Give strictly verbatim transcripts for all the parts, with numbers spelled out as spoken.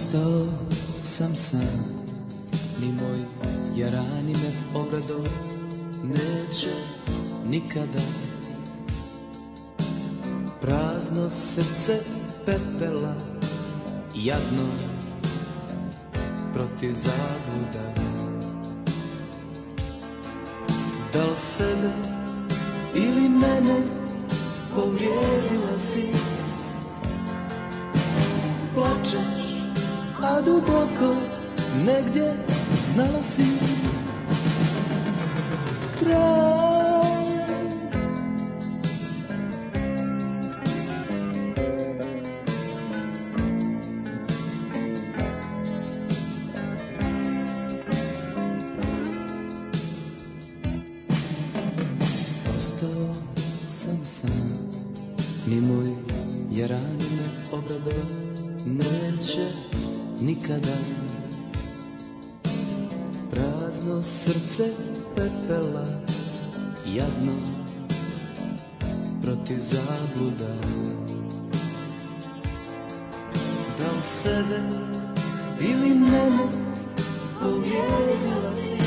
Ostao sam sam, ni moj jarani me obrado neće nikada. Prazno srce pepela, jadno protiv zabluda. Da li sebe ili mene povrijedila si? Plačeš, a duboko negdje znala si kraj. Ostao sam sam, ni moj jarani me obrado neće nikada. Prazno srce pepela, jadno protiv zabluda. Da li sebe ili mene povrijedila si?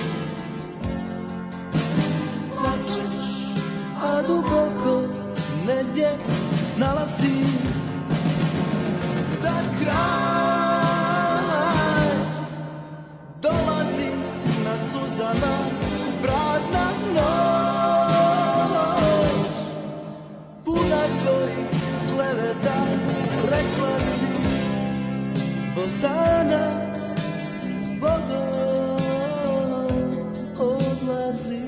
Plačeš, a duboko negdje znala si da kraj dolazi na suzama, prazna noć, puna tvojih kleveta. Rekla si Bosana zbogom odlazi.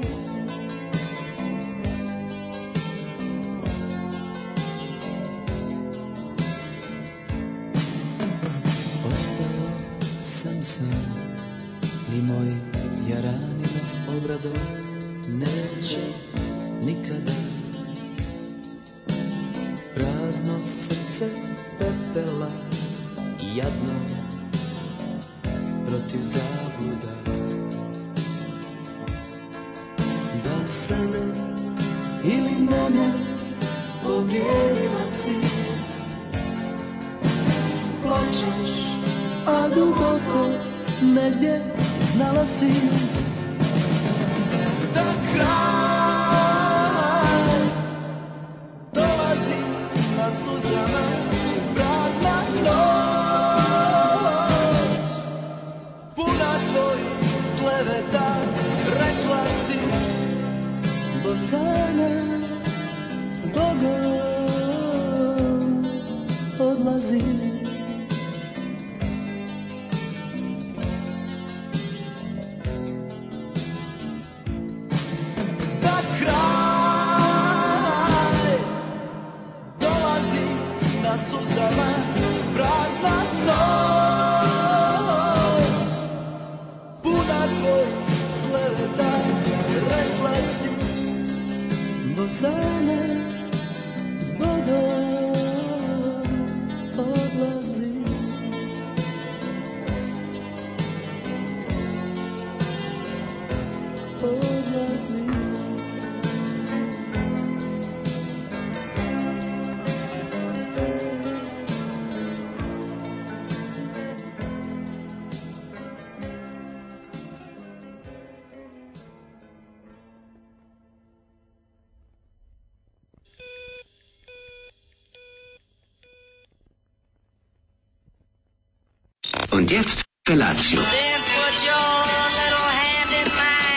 Ostao sam sam, ni moj jarani me obrado neće nikada. Prazno srce pepela, jadno protiv zabluda. Da li sebe ili mene povrijedila si? Plačeš, a duboko negdje znala si da kraj dolazi na suzama, prazna noć, puna tvojih kleveta. Rekla si Bosana zbogom odlazi. Suzama, prazna noć, puna tvojih kleveta. Rekla si Bosana zbogom odlazi. Odlazi. Und jetzt Felatio. Then put your little hand in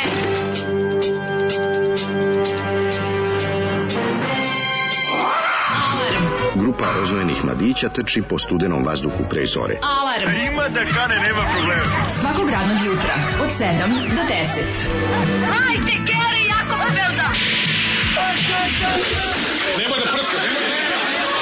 mine. Grupa rozvojenih mladića trči po studenom vazduhu pre zore. Alarm. Ima da kane, nema problema. Svakog radnog jutra od sedam do deset. Hajde, Geri, jako se velda. Nema da prska, nema da prska.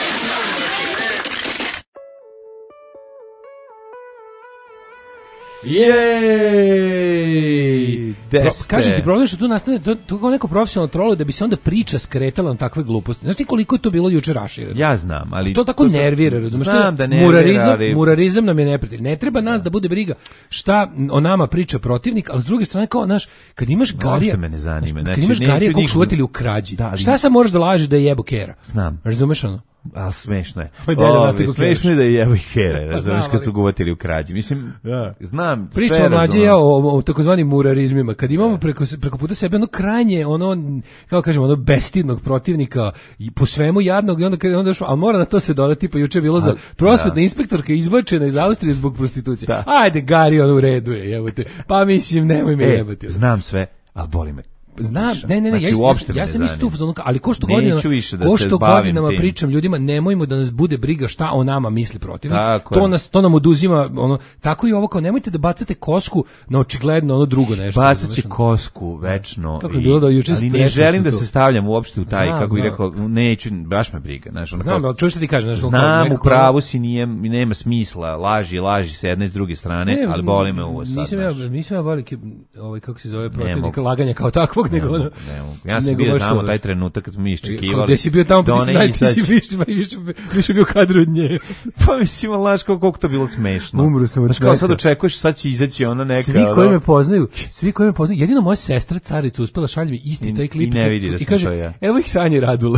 Jej! Kažem ti, problem što tu nastane, to, to kao neko profesionalno troluje da bi se onda priča skretala na takve gluposti. Znaš ti koliko je to bilo juče rašireno? Ja znam, ali... To tako to nervira, razumiješ? Znam da nervira, murarizam, ali... Murarizam nam je neprijatelj. Ne treba nas da bude briga šta o nama priča protivnik, ali s druge strane, kao, znaš, kad imaš Garija... me ne zanima. Kad Znači, imaš Garija kog nikom... su uvatili u krađi, da, ali... šta sad možeš da lažeš da je jebo kera? Znam. Razumeš ono? A smešno je. Pa deda Ove, Natigo smešno je da je jebo i here, razumiješ, znam, kad ali- su govatili u krađi. Mislim, Da. znam, sve Pričamo mlađe razumem. ja o, o takozvanim murarizmima. Kad imamo preko, preko puta sebe ono krajnje, ono, kako kažemo, ono bestidnog protivnika i po svemu jadnog i onda, kad- onda šlo, a mora na to se dodati, pa juče je bilo za prosvetna inspektorka izbačena iz Austrije zbog prostitucije. Da. Ajde, Gari, ono u redu je, jebote. Pa mislim, nemoj me E, jebati. znam sve, ali boli me. Znam, ne, ne, ne, Znači, ja, uopšte ja, me ja ne sam isto zanima. u fazonu, ali ko što Neću godinama, više da ko se što bavim godinama tim. pričam ljudima, nemojmo da nas bude briga šta o nama misli protivnik. Tako To je. nas to nam oduzima, ono, tako i ovo, kao nemojte da bacate kosku na očigledno ono drugo nešto. Bacat će razumeš, ono. kosku večno. Kako je i- bilo da juče ali ne spretno želim smo da to. se stavljam uopšte u taj, Znam, kako bih znam. rekao, neću, baš me briga. Znaš, ono Znam, kao- ali čuješ što ti kažeš, znaš, ono, kao Znam, u nekako- pravu si, nije, nema smisla, laži, laži s jedne i s druge strane, Ne, ali boli me uvo sad. Nisam ja, znaš. nisam ja veliki, ovaj, kako se zove, protivnika mogu. laganja kao takvog, Ne nego mogu, ono... ne mogu. Ja sam nego bio baš tamo to, taj znaš. trenutak kad smo mi iščekivali. Kao, gde si bio tamo, pa da ti ona si naj, ti si izađe. više, više, više bio kadru od nje. Pa mislim, laš, kako koliko to bilo smešno. Umro sam od Znaš, kao sad smeha. očekuješ, sad će izaći ona neka... Svi koji ono- me poznaju, svi koji me poznaju, jedino moja sestra carica uspela šalje mi isti I- taj klip i ne vidi da i sam kaže, to ja. evo ih Sanje Radule.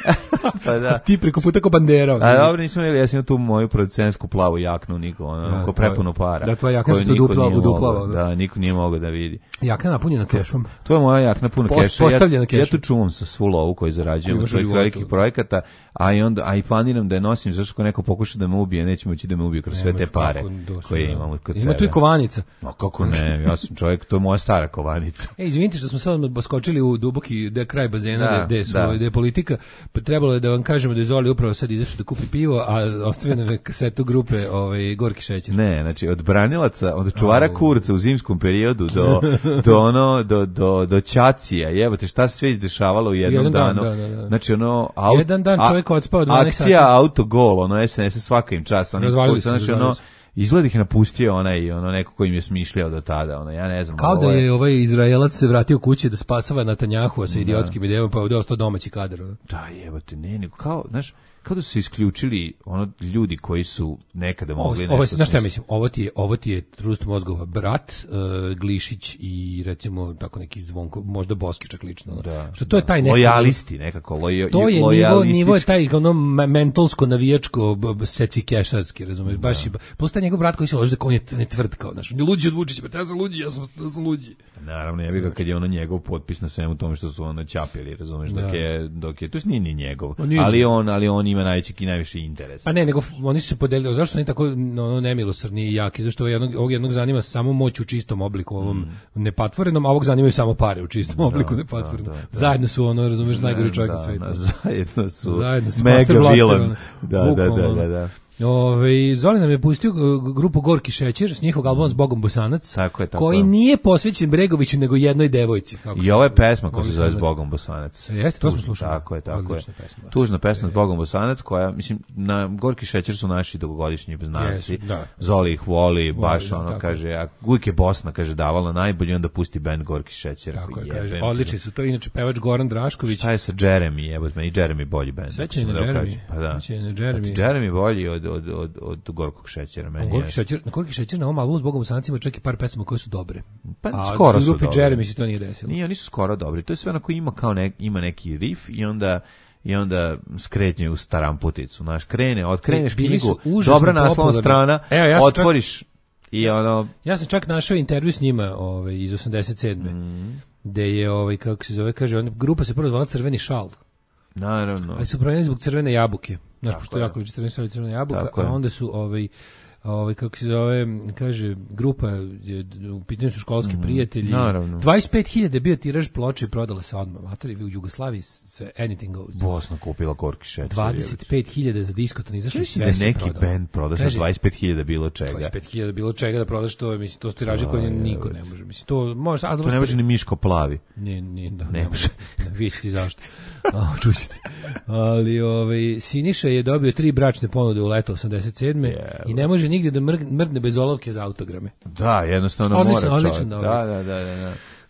Pa da. Ti preko puta ko bandera. A dobro, nismo imali, ja sam imao tu moju producentsku plavu jaknu, niko, ono, Da, ko tvoja- prepuno para. da, tvoja jakna koju se tu niko dupla- nije uduplava, mogao- da. Da, niko nije mogao da vidi. Jaka napunjena kešom. To je moja jakna puno Post- keša. postavljena Ja, kešom. ja tu čuvam sa svu lovu koju zarađujem Koju od imaš u svojih životu. velikih projekata, a i onda a i planiram da je nosim zašto ako neko pokuša da me ubije, neće moći da me ubije kroz sve Nemaš te pare kako dosta, koje da. imam kod Ima sebe. tu i kovanica. Ma kako ne, ja sam čovjek, to je moja stara kovanica. E, izvinite što smo sad baskočili u duboki de, kraj bazena, Da, da, gde su, da. gde je politika, pa trebalo je da vam kažemo da je Zoli upravo sad izašao da kupi pivo, a ostavio nam je kasetu grupe ovaj, Gorki šećer. Ne, znači od branilaca, od čuvara Au. kurca u zimskom periodu do do ono do do do ćacija. Jebote, šta se sve izdešavalo u jednom Jedan dan, danu. da, da, da. Znači ono au, Jedan dan čovjek odspao dvanaest akcija sati. autogol, ono S N S svaka im čast, oni Razvalili koji su, znači razvalili ono su. izgleda ih napustio onaj ono neko koji im je smišljao do tada, ono ja ne znam. Kao da ovo je ovaj Izraelac se vratio kući da spasava Netanjahua sa idiotskim idejama, pa je ostao domaći kadar. ono. Da, jebote, ne, nego kao, znaš, kao da su se isključili ono ljudi koji su nekada Ovo, mogli ovo, nešto. znaš šta ja smisliti. mislim, ovo ti je, ovo ti je Trust mozgova brat, uh, Glišić i recimo tako neki Zvonko, možda Boski čak lično. ono. Da, što to je taj neki lojalisti nekako, lojo, to je nivo, lojalistički. nivo je taj ono me- mentolsko navijačko b- b- secikešarski, razumeš, baš i plus taj njegov brat koji se loži da on je t- ne tvrd kao, znaš, on je luđi od Vučića, pa ja sam luđi, ja sam, ja sam luđi. Naravno, ja bih ga kad je ono njegov potpis na svemu tome što su ono ćapili, razumeš, dok Da. je, dok je, to jest nije ni njegov, Pa nije ali njegov. on, ali on ima najveći i najviše interes. Pa ne, nego f- oni su se podelili, zašto su oni tako ono, nemilosrdni i jaki, zašto ovog jednog, ovog jednog zanima samo moć u čistom obliku, ovom nepatvorenom, a ovog zanimaju samo pare u čistom obliku nepatvorenom. da, da. Zajedno su ono, razumeš, najgori čovjek da, na svijetu. da, zajedno su, Zajedno su mega Master Blaster, villain. ono. Da, da, da, Bukvalno, da, da. Ove, Zoli nam je pustio uh, grupu Gorki šećer s njihovog albuma S Bogom Bosanac, Tako je, tako koji je. nije posvećen Bregoviću nego jednoj devojci. Kako I se- ovo je pesma koja mogli se smo zove S znati. Bogom Bosanac. E, jeste, to smo Tužno, slušali. Tako je, tako je. Odlična pesma, da. Tužna pesma S Bogom Bosanac koja, mislim, na Gorki šećer su naši dugogodišnji znanci. Jesu, da. Zoli ih voli, baš da, ono, tako. kaže, a uvijek je Bosna, kaže, davala najbolje, onda pusti band Gorki šećer. Tako je, Jebem kaže. ti. Odlični su to, inače pevač Goran Drašković. Šta je sa Jeremy, jebote, meni Jeremy bolji band. Svećanje na Da Jeremy. kažem, Pa da. Svećanje na Jeremy. Znači, Jeremy bolji od, od, od, od Gorkog šećera, meni Gorki je. šećer, na Gorki šećer na ovom albumu S Bogom Bosanac ima čak i par pesama koje su dobre. Pa A skoro u su grupi dobri. Jeremy se to nije desilo. Nije, oni su skoro dobri. To je sve onako ima kao nek, ima neki riff i onda i onda skreće u staramputicu. Znaš, krene, otkreneš Bili su knjigu, užasno dobra naslovna popularni. strana, Evo, ja sam čak- otvoriš i ono, Ja sam čak našao intervju s njima, ovaj iz osamdeset sedme Mm. gde je ovaj kako se zove, kaže, on grupa se prvo zvala Crveni šal. naravno, Ali su promenili zbog crvene jabuke. Znaš, Tako pošto je. jako liči crveni šal i crvena jabuka, Tako a je. onda su ovaj ovaj kako se zove, kaže, grupa je, u pitanju su školski prijatelji. naravno. dvadeset pet hiljada je bio tiraž ploče i prodala se odmah. Matori u Jugoslaviji sve anything goes. Bosna kupila Gorki šećer. dvadeset pet hiljada za diskoton izašli, Mislim sve da se neki prodalo. band proda sa Kaže, dvadeset pet hiljada bilo čega. dvadeset pet hiljada bilo čega da prodaš, to je, mislim, to su tiraže koje niko ne može. Mislim, to može, a To ne može ni Miško plavi. Ne, ne, da, Ne ne može. može. Vi ćete zašto. A, čućete. Ali ovaj, Siniša je dobio tri bračne ponude u leto osamdeset sedme Jevo. i ne može nigdje da mrg- mrdne bez olovke za autograme. Da, jednostavno Odlično, mora odlično, čovjek. dobro. Da, da, da, da, da.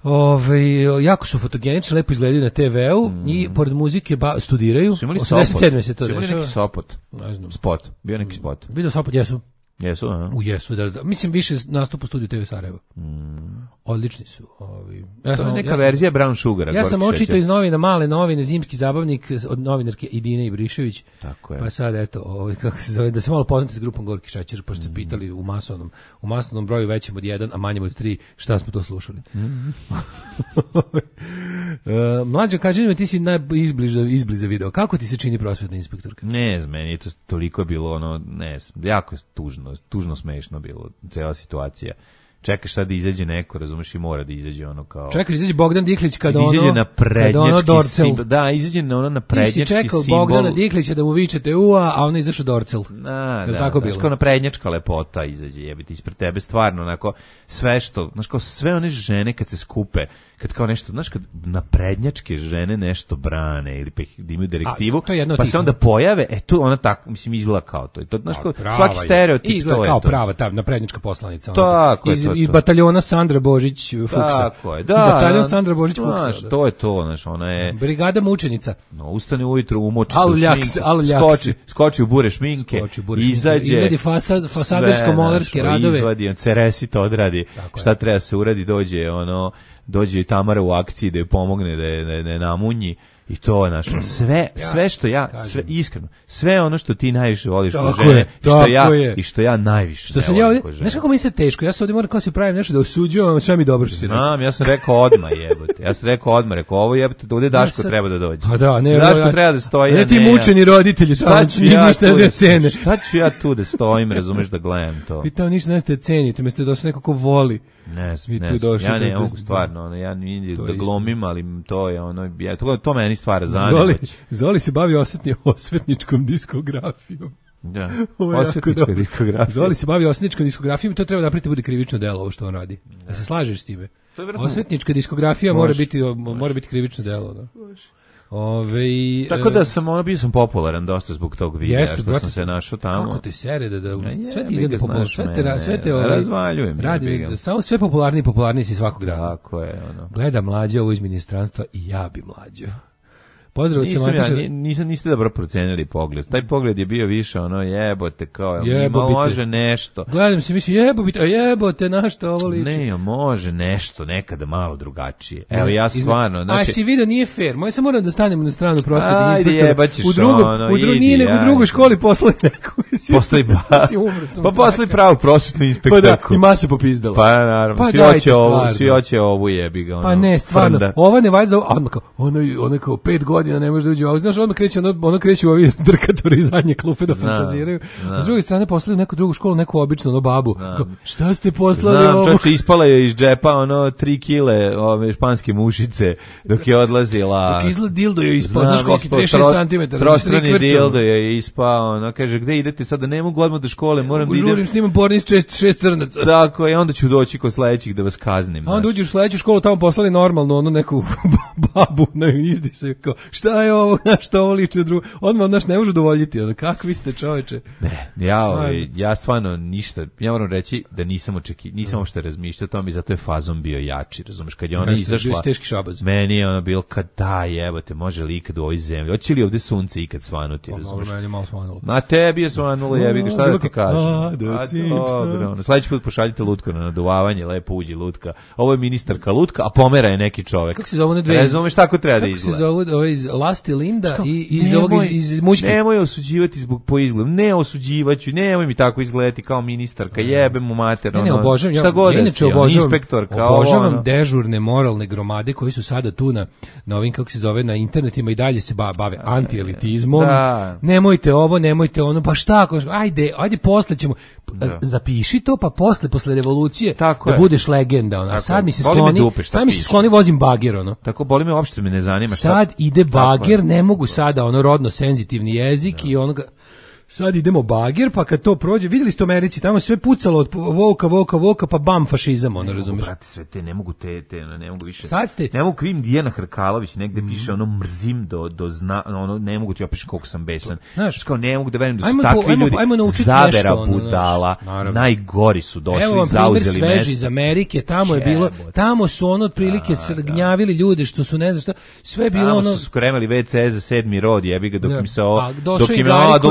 Ove, jako su fotogenični, lepo izgledaju na te veu i pored muzike ba, studiraju. Su imali osamdeset sedme Sopot? se to Su imali dešava. neki Sopot? Ne znam. Spot. Bio neki spot. Vidio Sopot, jesu. Jesu, aha. U jesu, da, da. Mislim, više nastup u studiju te ve Sarajevo. Odlični su. Ovi. Ja to je neka ja sam, verzija Brown Sugara. Ja sam očitao iz novina, male novine, zimski zabavnik od novinarke Idine Ibrišević. Tako je. Pa sad, eto, ovaj, kako se zove, da se malo poznate s grupom Gorki šećer, pošto ste mm. pitali u masovnom, u masovnom broju većem od jedan, a manjem od tri, šta smo to slušali. Mm. uh, Mlađo, kaži mi, ti si najizbliza izbliza video. Kako ti se čini prosvetna inspektorka? Ne znam, meni je to toliko bilo, ono, ne znam, jako tužno, tužno smešno bilo, cela situacija. Čekaš sad da izađe neko, razumeš, i mora da izađe ono kao... Čekaš, izađe Bogdan Diklić kada ono... Izađe na prednjački ono simbol. Da, izađe na ono na prednjački simbol. Ti si čekao simbol. Bogdana Diklića da mu vičete ua, a ono izašao Dorcel. Da, da, tako bilo? Znaš kao na prednjačka lepota izađe, jebiti, ispred tebe stvarno, onako, sve što, znaš kao sve one žene kad se skupe, kad kao nešto, znaš, kad naprednjačke žene nešto brane ili da imaju direktivu, a, pa se onda pojave, e tu ona tako, mislim, izgleda kao to. to znaš, kao, svaki stereotip izgleda to kao je to. Prava ta naprednjačka poslanica. Tako iz, je to, iz to. bataljona Sandra Božić Fuksa. Tako je, da. Bataljon da, Sandra Božić Fuksa. Znaš, da. To je to, znaš, ona je... Brigada mučenica. No, ustane ujutru, umoči se u šminku, skoči, skoči u bure šminke, bure izađe... Izvadi fasad, fasadersko-molerske radove. Izvadi, on ceresito odradi, tako šta je. Treba se uradi, dođe ono... dođe i Tamara u akciji da joj pomogne da je, da je, da je namunji i to je našo sve sve što ja sve iskreno sve ono što ti najviše voliš kod žene je, i što ja je. i što ja najviše što sam ja ovdje, znaš kako mi se teško, ja se ovdje moram kao se pravim nešto da osuđujem, sve mi dobro što si rekao. Znam, ja sam rekao odmah jebote, ja sam rekao odmah, rekao ovo jebote, da ovdje Daško ja treba da dođe. Pa da, ne, Daško ja, treba da stoji, ne ti mučeni roditelji, šta ću ja tu da cene. Šta ću ja tu da stojim, razumeš, da gledam to. Vi tamo ništa ne ste cenite, mi ste došli neko ko voli. Ne, ne, ja ne mogu stvarno, ono, ja ne da glumim, ali to je ono, ja, to, to meni stvara zanimljivo. Zoli, Zoli se bavi osvetni, osvetničkom diskografijom. Da, osvetnička diskografija. Zoli se bavi osvetničkom diskografijom i to treba napraviti bude krivično delo, ovo što on radi. Da se slažeš s time? Osvetnička diskografija može, mora biti može. mora biti krivično delo, da. Ove, tako da sam ono bio sam popularan dosta zbog tog videa jeste, što brate, sam se našao tamo. Kako te sere da, da sve ti ide da popularno, sve te, sve te ovaj, razvaljujem. Radi, da, samo sve popularniji popularniji si svakog dana. Tako je, ono. Gleda mlađe ovo iz ministranstva i ja bi mlađo. Pozdrav nisam, ja, nisam, niste dobro procenili pogled. Taj pogled je bio više ono jebote kao jebo može nešto. Gledam se mislim jebote, a jebote na što ovo liči. Ne, može nešto nekada malo drugačije. Evo ja stvarno, znači. Aj si video nije fair. Moj se moram da stanem na stranu prosvete inspektora. U drugom, ono, u drugom nije nego u drugoj školi posle neku. Posle ba. Pa posle pravu prosvetnu inspektorku. Pa da, i mase popizdala. Pa naravno, svi hoće ovu, svi hoće ovu jebi ga ono. Pa ne, stvarno. Ova ne valjda, ono kao, ono ono kao pet godina ne može da uđe, a znaš, ono kreće, ono, ono kreće u ovi drkatori iz zadnje klupe da fantaziraju, a s druge strane poslali neku drugu školu, neku običnu, ono babu, kao, šta ste poslali znam, ovo? Čoče, ispala je iz džepa, ono, tri kile ove španske mušice, dok je odlazila. Dok izgled dildo je ispao, znaš koliki, trideset šest centimetara, trostrani dildo je ispao, ono, kaže, gde idete sada, ne mogu odmah do škole, moram da idem. Žurim, snimam porni s šest, šest crnaca. Tako, i onda ću doći kod sledećih da vas kaznim. A onda uđeš u sledeću školu, tamo poslali normalno, ono, neku babu na izdisaju, kao, šta je ovo, na što ovo liči drugo, odmah naš ne može dovoljiti, ono, kakvi ste čoveče. Ne, ja, ovaj, ja stvarno ništa, ja moram reći da nisam očeki, nisam uopšte razmišljao o tome i zato je fazon bio jači, razumeš, kad je ona izašla, meni je ono bilo kad da jebote, može li ikad u ovoj zemlji, hoće li ovde sunce ikad svanuti, razumeš. Meni je malo svanulo. Na tebi je svanulo, jebi ga, šta da ti kažem. Dobro, sledeći put pošaljite Lutku na naduvavanje, lepo uđi Lutka. Ovo je ministarka Lutka, a pomera je neki čovek. Kako se zove one dve? Razumeš, tako treba da izgleda. Kako se zove ovaj iz Lasti Linda i iz ovog iz, iz muške. Nemoj osuđivati zbog po izgledu. Ne osuđivaću, nemoj mi tako izgledati kao ministarka. Jebem mu mater, ne, ne, ono. Obožavam, šta god ja, da si, on, inspektorka. Obožavam ono. dežurne moralne gromade koji su sada tu na, na ovim, kako se zove, na internetima i dalje se bave antielitizmom. Da. Nemojte ovo, nemojte ono, pa šta ako, ajde, ajde posle ćemo, da. Zapiši to, pa posle, posle revolucije, tako da je. Budeš legenda. Ona. Sad mi se skloni, dupe, sad mi se skloni vozim bager, ono. Tako, boli me, uopšte me ne zanima. Sad šta... ide bager, ne mogu sada ono rodno senzitivni jezik da. I onoga... Sad idemo bager, pa kad to prođe, vidjeli ste u Americi, tamo sve pucalo od voka, voka, voka, pa bam, fašizam, ono, razumiješ? Brate, sve te, ne mogu te, te, ne mogu više. Sad ste... Ne mogu krivim Dijana Hrkalović, negde mm. piše ono mrzim do, do zna, ono, ne mogu ti opišati koliko sam besan. Znaš, kao ne mogu da verujem da su takvi po, ljudi, ajmo, ajmo zabera nešto, budala, ono, najgori su došli, evo vam zauzeli mesto. Sveži iz Amerike, tamo je bilo, tamo su ono otprilike gnjavili ljude što su ne znam šta, sve je bilo tamo ono... Tamo su spremali ve ce za sedmi rod, jebi ga, dok ja. mi se ovo, dok im je Adolf Hitler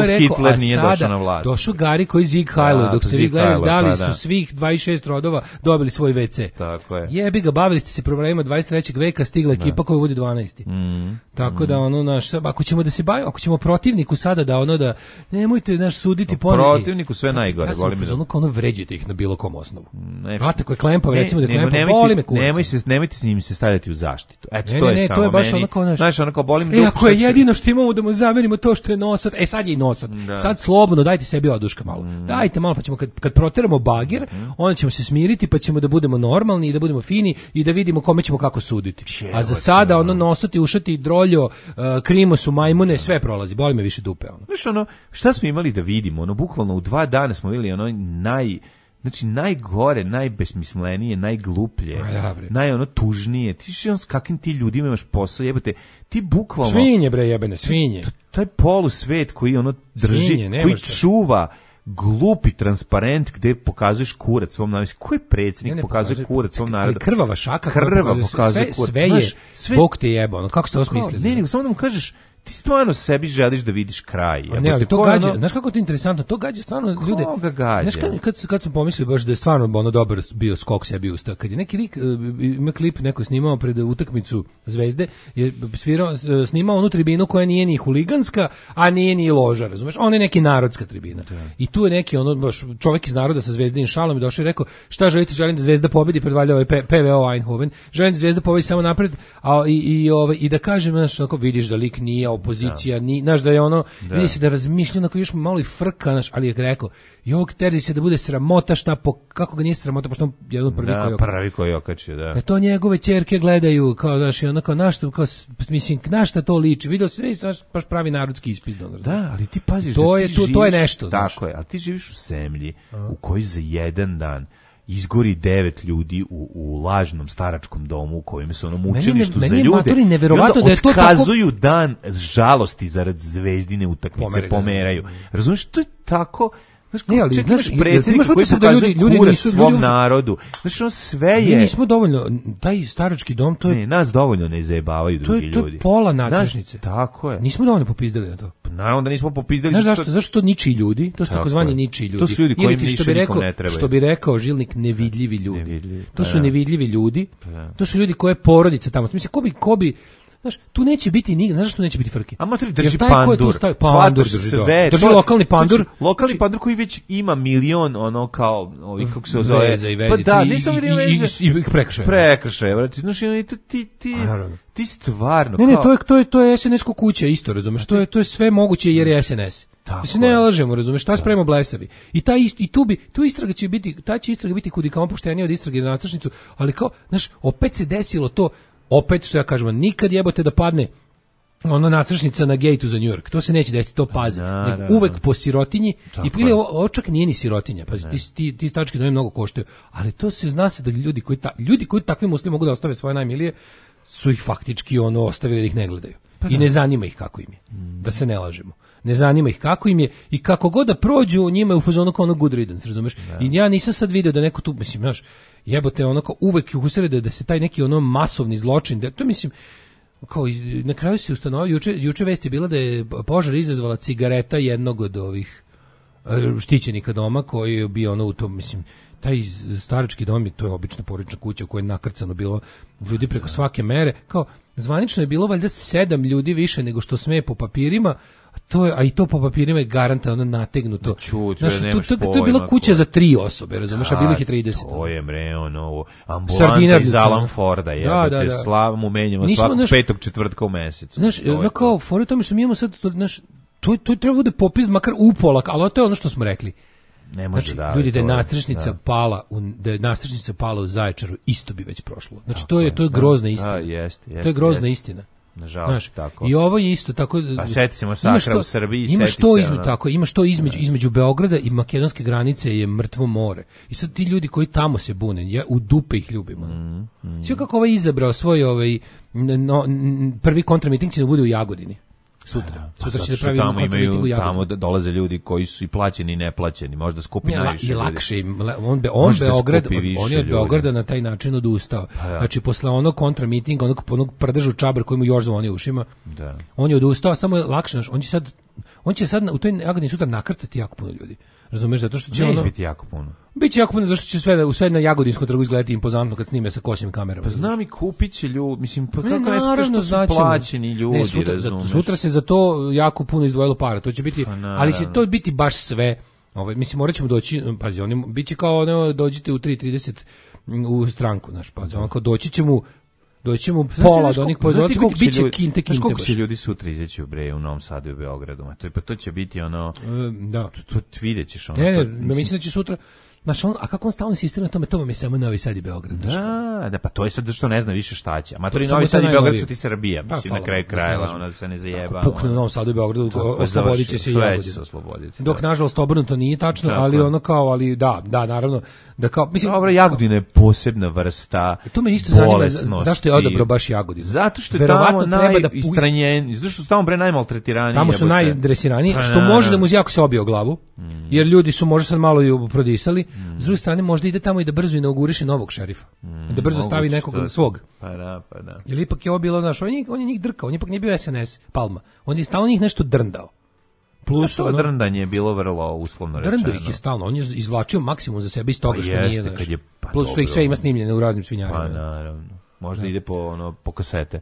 Hitler nije došao na vlast. Došao Gari koji Zig Heil, dok ste vi gledali, dali su svih dvadeset šest rodova dobili svoj ve ce. Tako je. Jebi ga, bavili ste se problemima dvadeset trećeg veka, stigla ekipa koja vodi dvanaesti. Mm. Tako mm. da ono naš, ako ćemo da se bavimo, ako ćemo protivniku sada da ono da nemojte naš suditi ponovo. Protivniku sve najgore, ja volim da ono kao ono vređite ih na bilo kom osnovu. Ne, brate, ko je klempav, recimo da je ne, klempav, boli me kurac. Nemoj se nemojte s njim se stavljati u zaštitu. Eto ne, to je ne, samo to je baš meni. Onako, naš, znaš, onako boli me e, ako je jedino što imamo da mu zamerimo to što je nosat. E sad je i nosat. Da. Sad slobodno dajte sebi oduška malo. Mm. Dajte malo pa ćemo kad kad proteramo bagir, mm. onda ćemo se smiriti pa ćemo da budemo normalni i da budemo fini i da vidimo kome ćemo kako suditi. Čevo, a za sada ono nosati, ušati, droljo, uh, krimosu, majmune, sve prolazi. Boli me više dupe ono. Znaš ono, šta smo imali da vidimo? Ono bukvalno u dva dana smo vidjeli ono naj znači najgore, najbesmislenije, najgluplje, ja, naj ono tužnije. Ti što s kakvim ti ljudima imaš posao, jebote. Ti bukvalno svinje bre jebene, svinje. T, taj polusvet koji ono drži, svinje, koji čuva glupi transparent gde pokazuješ kurac svom narodu. Koji predsjednik pokazuje kurac svom narodu? Krvava šaka, krva pokazuje kurac. Sve je, znaš, sve, Bog te jebo. Ono, kako ste ovo smislili? Ne, nego samo da mu kažeš ti stvarno sebi želiš da vidiš kraj. Ja, ne, ali to gađa, ono, znaš kako to je interesantno, to gađa stvarno ljude. Koga gađa? Znaš kad, kad, kad sam pomislio baš da je stvarno ono dobar bio skok sebi usta, kad je neki lik, ima klip neko snimao pred utakmicu Zvezde, je svirao, snimao onu tribinu koja nije ni huliganska, a nije ni loža, razumeš? Ona je neki narodska tribina. Da. I tu je neki ono baš čovjek iz naroda sa Zvezdinim šalom i došao i rekao, šta želite, želim da Zvezda pobedi pred valjda ovaj pe ve o Eindhoven, želim da Zvezda pobedi samo napred, a i i ovaj i da kažem, znaš, onako vidiš da lik nije opozicija, da. Ni, znaš da je ono, da. Vidi se da razmišlja, onako još malo i frka, znaš, ali je rekao, jok, terzi se da bude sramota, šta, po, kako ga nije sramota, pošto on je on prvi da, koji prvi koji okačio, da. Da to njegove ćerke gledaju, kao, znaš, i onako, našta, kao, mislim, našta to liči, vidio se, vidi, znaš, baš pravi narodski ispizdan. Da, ali ti paziš to da je, ti to, živiš, to je nešto, znaš. Tako je, ali ti živiš u zemlji a. U kojoj za jedan dan izgori devet ljudi u, u lažnom staračkom domu u kojem se ono mučilištu za ljude. Maturi, neverovatno da je to otkazuju tako... dan žalosti zarad Zvezdine utakmice, Pomerga. Pomeraju. Razumiješ, to je tako... Znaš, ne, ali, čak znaš, imaš predsjednika koji da ljudi, ljudi nisu svom ljudi narodu. Znaš, ono sve je... Mi nismo dovoljno, taj starački dom, to je... Ne, nas dovoljno ne zajebavaju drugi ljudi. To je, ljudi. To je pola nadležnice. Tako je. Nismo dovoljno popizdali na to. Naravno da nismo popizdali. Znaš zašto? Zašto to ničiji ljudi? To su takozvani ničiji ljudi. To su ljudi koji ništa rekao, ne trebaju. Što bi rekao Žilnik, nevidljivi ljudi. Nevidljivi. To su nevidljivi ljudi. To su ljudi koje porodica tamo. Mislim, ko bi, ko bi, znaš, tu neće biti ni, znaš što neće biti frke. A mater drži pandur. Stavio, pandur drži, sve, drži to, lokalni pandur. Znači, lokalni znači, pandur koji već ima milion, ono kao, ovi kako se zove. Veze i vezice. Pa da, nisam vidio veze. I, i, i prekršaje. Prekršaje, vrati. Znači, ti, ti, ti, ti stvarno. Ne, ne, to je, to je, to je es en es-ko kuća isto, razumeš? To je, to je sve moguće jer je es en es. Da se ne lažemo, razumeš, šta spremamo blesavi. I taj i tu bi tu istraga će biti, ta će istraga biti kudi kao poštenija od istrage za nastrašnicu, ali kao, znaš, opet se desilo to, opet što ja kažem, nikad jebote da padne ono nastrašnica na gejtu za New York. To se neće desiti, to pazi. Da, nego da, da. uvek po sirotinji i ili očak nije ni sirotinja. Pazi, ti ti ti stački domovi mnogo koštaju, ali to se zna se da ljudi koji ta, ljudi koji takvi muslimi mogu da ostave svoje najmilije su ih faktički ono ostavili da ih ne gledaju. Pa I ne zanima ih kako im je. Mm. Da se ne lažemo. Ne zanima ih kako im je i kako god da prođu njima je u fazonu kao ono good riddance, razumeš? Da. I ja nisam sad video da neko tu, mislim, znaš, jebote, ono kao uvek usrede da se taj neki ono masovni zločin, da to mislim kao na kraju se ustanovio, juče juče vest je bila da je požar izazvala cigareta jednog od ovih štićenika doma koji je bio ono u tom, mislim, taj starački dom je, to je obična porodična kuća u kojoj je nakrcano bilo ljudi preko svake mere, kao zvanično je bilo valjda sedam ljudi više nego što sme po papirima, a to je, a i to po papirima je garantovano nategnuto. Čut, znaš, to, to, to je bila kuća ko... za tri osobe, razumeš, a bilo ih je trideset. To je bre, ono, ambulanta iz Alan Forda, je, da, da, da. Slavu menjamo svakog naš, petog četvrtka u mesecu. Znaš, no kao, fore tome što mi imamo sad, znaš, to, to treba bude popis makar upola, ali to je ono što smo rekli. Ne može znači, da, ljudi, da je nastrešnica da. pala u, da je nastrešnica pala u Zaječaru, isto bi već prošlo. Znači, tako to je, to je grozna istina. Da, jest, jest, to je grozna jest. istina. Nažalost, znaš, tako. I ovo je isto tako. Pa seti se masakra u Srbiji, imaš to između, ono. tako, imaš to između, između Beograda i makedonske granice je mrtvo more. I sad ti ljudi koji tamo se bune, ja u dupe ih ljubimo. Mm, mm. Sve kako ovaj izabrao svoj ovaj no, prvi kontramiting će da bude u Jagodini. Sutra. Pa, Sutra će da pravi tamo imaju, tamo da dolaze ljudi koji su i plaćeni i neplaćeni, možda skupi ja, najviše. I lakše, on be on Beograd, on je od Beograda na taj način odustao. Pa, ja. Znači posle onog kontramitinga, onog onog prdežu čabar koji mu još zvoni u ušima. Da. On je odustao, samo je lakše, on će sad on će sad u toj Jagodini sutra nakrcati jako puno ljudi. Razumeš, zato što će Neće ono biti jako puno. Biće jako puno, zašto će sve, sve na Jagodinskom trgu izgledati impozantno kad snime sa koćim kamerama. Pa znam i kupit će ljudi, mislim, pa kako ne, ne skupaš što su značimo. plaćeni ljudi, ne, sutra, razumeš. Sutra se za to jako puno izdvojilo para, to će biti, pa, ali će to biti baš sve. Ovaj, mislim, morat ćemo doći, pazi, oni, bit će kao, ono, dođite u tri trideset u stranku, znaš, pazi, ono, kao doći ćemo doći ćemo pola od onih pozornika, bit će kinte, kinte. Koliko će ljudi sutra izaći u Bre, u Novom Sadu i u Beogradu? To, pa to će biti ono, e, da. To, to vidjet ćeš ono. Ne, ne, pa, mislim, mislim da će sutra, znaš, on, a kako on stalno insistira na tome, to vam je samo Novi Sad i Beograd. Da, da, pa to je sad što ne zna više šta će. Amatori Novi Sad i Beograd su ti Srbija, pa, mislim, na kraju krajeva, ona se ne zajeba. Ako pukne u Novom Sadu i Beogradu, oslobodit će se i Jagodina. Dok, nažalost, obrnuto nije tačno, tako, ali ono kao, ali da, da, naravno, da kao, mislim... Dobro, Jagodina je posebna vrsta to me isto zanima, zašto je odabrao baš Jagodinu? Zato što je tamo najistranjeniji, zato što su tamo bre najmaltretiraniji. Tamo su najdresiraniji, što može da mu jako se obije o glavu, jer ljudi su možda sad malo i prodisali. S druge strane, možda ide tamo i da brzo inauguriše novog šerifa. Da brzo stavi nekog svog. Pa da, pa da. Jer ipak je ovo bilo, znaš, on je, on je njih drkao, on je ipak nije bio S N S, Palma. On je stalno njih nešto drndao. Plus to ono, drndanje je bilo vrlo uslovno rečeno. Drndo ih je stalno, on je izvlačio maksimum za sebe iz toga pa što jeste, nije, znaš. Je, pa plus što ih sve ima snimljene u raznim svinjarima. Pa naravno, možda da. ide po, ono, po kasete.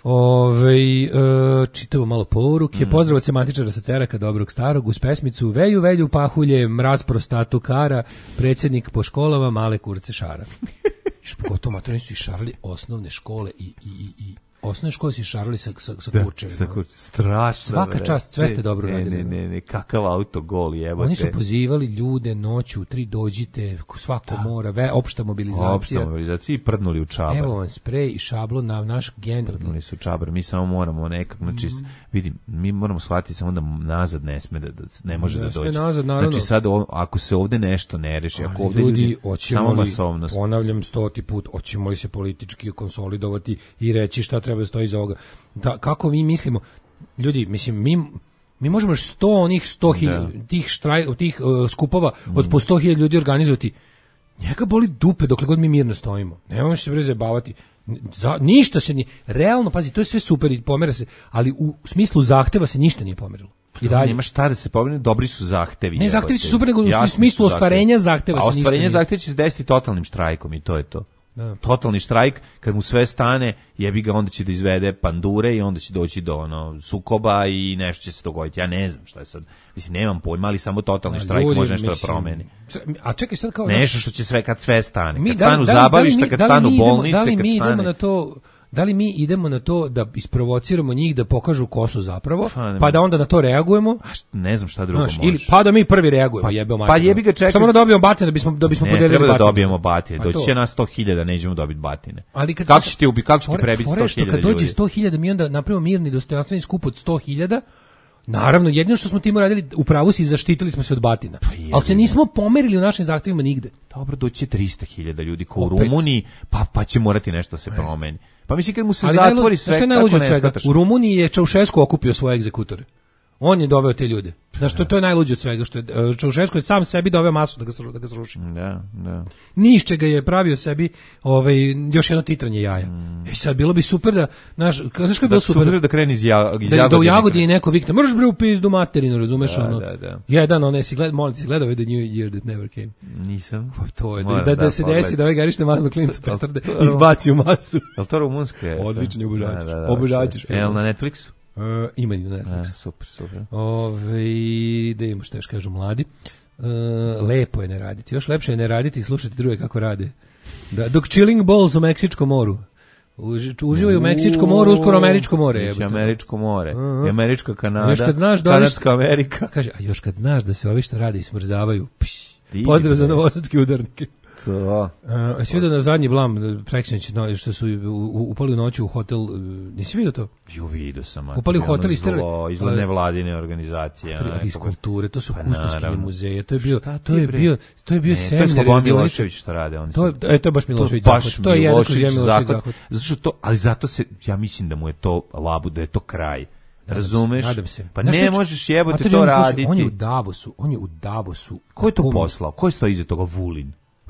Ove, e, čitamo malo poruke. Mm. Pozdrav od semantičara sa Ceraka, dobrog starog, uz pesmicu Velju, velju, pahulje, mraz prostatu kara, predsjednik po školama, male kurce šara. Još pogotovo matori su i šarali osnovne škole i, i, i, i osnovne škole su i šarali sa, sa, sa kurčevima. Sa kurčevima, strašno. Svaka bre. Čast, sve ste dobro ne, radili. Ne, ne, ne, kakav autogol, jebote. Oni su pozivali ljude noću u tri dođite, svako da. mora, ve, opšta mobilizacija. Opšta mobilizacija i prdnuli u čabar. Evo vam sprej i šablon na naš gen. Prdnuli su čabar, mi samo moramo nekako, znači, mm. vidim, mi moramo shvatiti samo da nazad ne sme da, da ne može da, da dođe. Nazad, naravno. Znači sad, ako se ovde nešto ne reši, ako ovde ljudi, ljudi samo masovnost. Ponavljam stoti put, hoćemo li se politički konsolidovati i reći šta treba da stoji iza ovoga. Da, kako mi mislimo, ljudi, mislim, mi, mi možemo još sto onih sto hiljada, tih, štraj, tih uh, skupova mm. od po sto hiljada ljudi organizovati. Njega boli dupe dokle god mi mirno stojimo. Nemojmo se brzo zabavati. Za, ništa se nije, realno, pazi, to je sve super i pomera se, ali u smislu zahteva se ništa nije pomerilo. I dalje. Nema šta da se pomeri, dobri su zahtevi. Ne, zahtevi su super, nego u smislu ostvarenja zahteva se ništa nije. A ostvarenje zahteva će se desiti totalnim štrajkom i to je to. Da. Totalni štrajk, kad mu sve stane, jebi ga, onda će da izvede pandure i onda će doći do ono sukoba i nešto će se dogoditi. Ja ne znam šta je sad. Mislim, nemam pojma, ali samo totalni štrajk ljudi, može nešto mislim, da promeni. A čekaj sad kao nešto što će sve kad sve stane. Mi, kad stanu da, zabavišta, da li, kad da li stanu idemo, bolnice, da li mi kad idemo stane... na to... Da li mi idemo na to da isprovociramo njih da pokažu ko su zapravo, pa, pa da onda na to reagujemo? Ne znam šta drugo Znaš, može. Ili pa da mi prvi reagujemo, pa, jebeo mater. Pa jebi ga čekaš. Šta moramo da dobijemo batine da bismo da bismo ne, podelili batine? Ne, treba da dobijemo batine. Doći će nas sto hiljada, nećemo dobiti batine. Ali kad kako ćete ubi, kako ćete prebiti sto hiljada ljudi? Kad dođe sto hiljada mi onda napravimo mirni dostojanstveni skup od sto hiljada. Naravno, jedino što smo tim uradili, u pravu si zaštitili smo se od batina. Pa ali se nismo pomerili u našim zahtjevima nigde. Dobro, doći tristo hiljada ljudi ko u Rumuniji, pa, pa će morati nešto se promeni. Pa mislim kad mu se ali zatvori sve, kako ne shvataš? U Rumuniji je Čaušesku okupio svoje egzekutore. On je doveo te ljude. Znaš, to, to je najluđe od svega, što je Čaušesku je sam sebi doveo masu da ga, da ga sruši. Da, da. Ni iz čega je pravio sebi ovaj, još jedno titranje jaja. Mm. E sad, bilo bi super da, znaš, znaš kako je bilo super? Da, da kreni iz, ja, iz da, Jagodine. Da u Jagodini neko vikne, mrš bre u pizdu materinu, razumeš? Da, ono, da, da. Jedan, onaj, si gled, molim, si gledao The New Year That Never Came? Nisam. Pa to je, da, da, da se desi da ovaj garište mazno klincu petarde i baci u masu. Je to rumunsko? Odličan je, obožavaćeš. Obožavaćeš. Je li na Netflixu? Uh, ima i na Netflixu. Super, super. Ove, da imamo što još kažu mladi. Uh, lepo je ne raditi. Još lepše je ne raditi i slušati druge kako rade. Da, dok chilling balls u Meksičkom moru. Uži, uživaju u Meksičkom moru, uskoro Američko more. Znači Američko more. Uh-huh. Američka Kanada. Još kad znaš da Kanadska Amerika. Kaže, a još kad znaš da se ovi što rade i smrzavaju. Pš, pozdrav za novosadske udarnike. To. A svi vidio na zadnji blam Preksinoć, no, što su upali u noću u hotel, nisi vidio to? Jo, vidio sam. Upali u hotel i strali izgled nevladine organizacije, iz kulture, to su kustoskinje muzeje, to je bio to je bio to je bio seminar. To je Slobodan Milošević što rade oni. To je to je baš Milošević zahvat. To je jedan kroz Milošević zahvat. Zato što to, ali zato se ja mislim da mu je to labu, da je to kraj. Razumeš? Pa ne možeš jebote to raditi. On je u Davosu, on je u Davosu. Ko je to poslao? Ko je stoji iza toga? Vulin.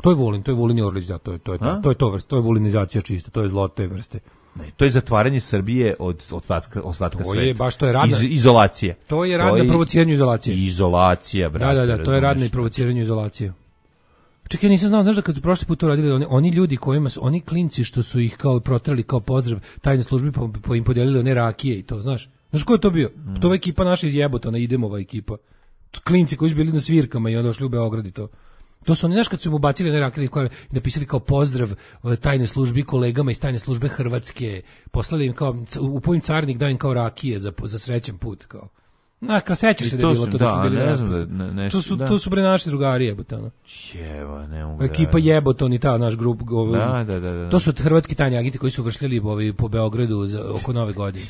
To je Vulin, to je Vulin i Orlić, da, to je to je to, to je to vrsta, to je vulinizacija čista, to je zlo te vrste. Ne, to je zatvaranje Srbije od ostatka ostatka to sveta. Je, baš to je radna, Iz, izolacija. To je rad na provociranju izolacije. Izolacija, brate. Da, da, da, to je rad na provociranju izolacije. Čekaj, ja nisam znao, znaš da kad su prošli put to radili, oni, oni ljudi kojima su, oni klinci što su ih kao protrali kao pozdrav tajne službe, pa, pa im podelili one rakije i to, znaš. Znaš ko je to bio? Mm. To je ekipa naša iz Jebotona, Idemova ekipa. Klinci koji su bili na svirkama i onda došli u Beograd i to. To su oni, znaš, kad su mu bacili one rakije koje napisali kao pozdrav tajne službi kolegama iz tajne službe Hrvatske, poslali im kao, u pojim carnik dao im kao rakije za, za srećan put, kao. Na, kao sećaš se da je bilo to da, da bili ne znam da ne, nešto, to su da. to su bre naši drugari Jebotana. Jeva, ne mogu. Ekipa Jeboton i ta naš grup, ovaj. Da, da, da, da. To su hrvatski tajni agenti koji su vršljali ovaj po Beogradu za oko Nove godine.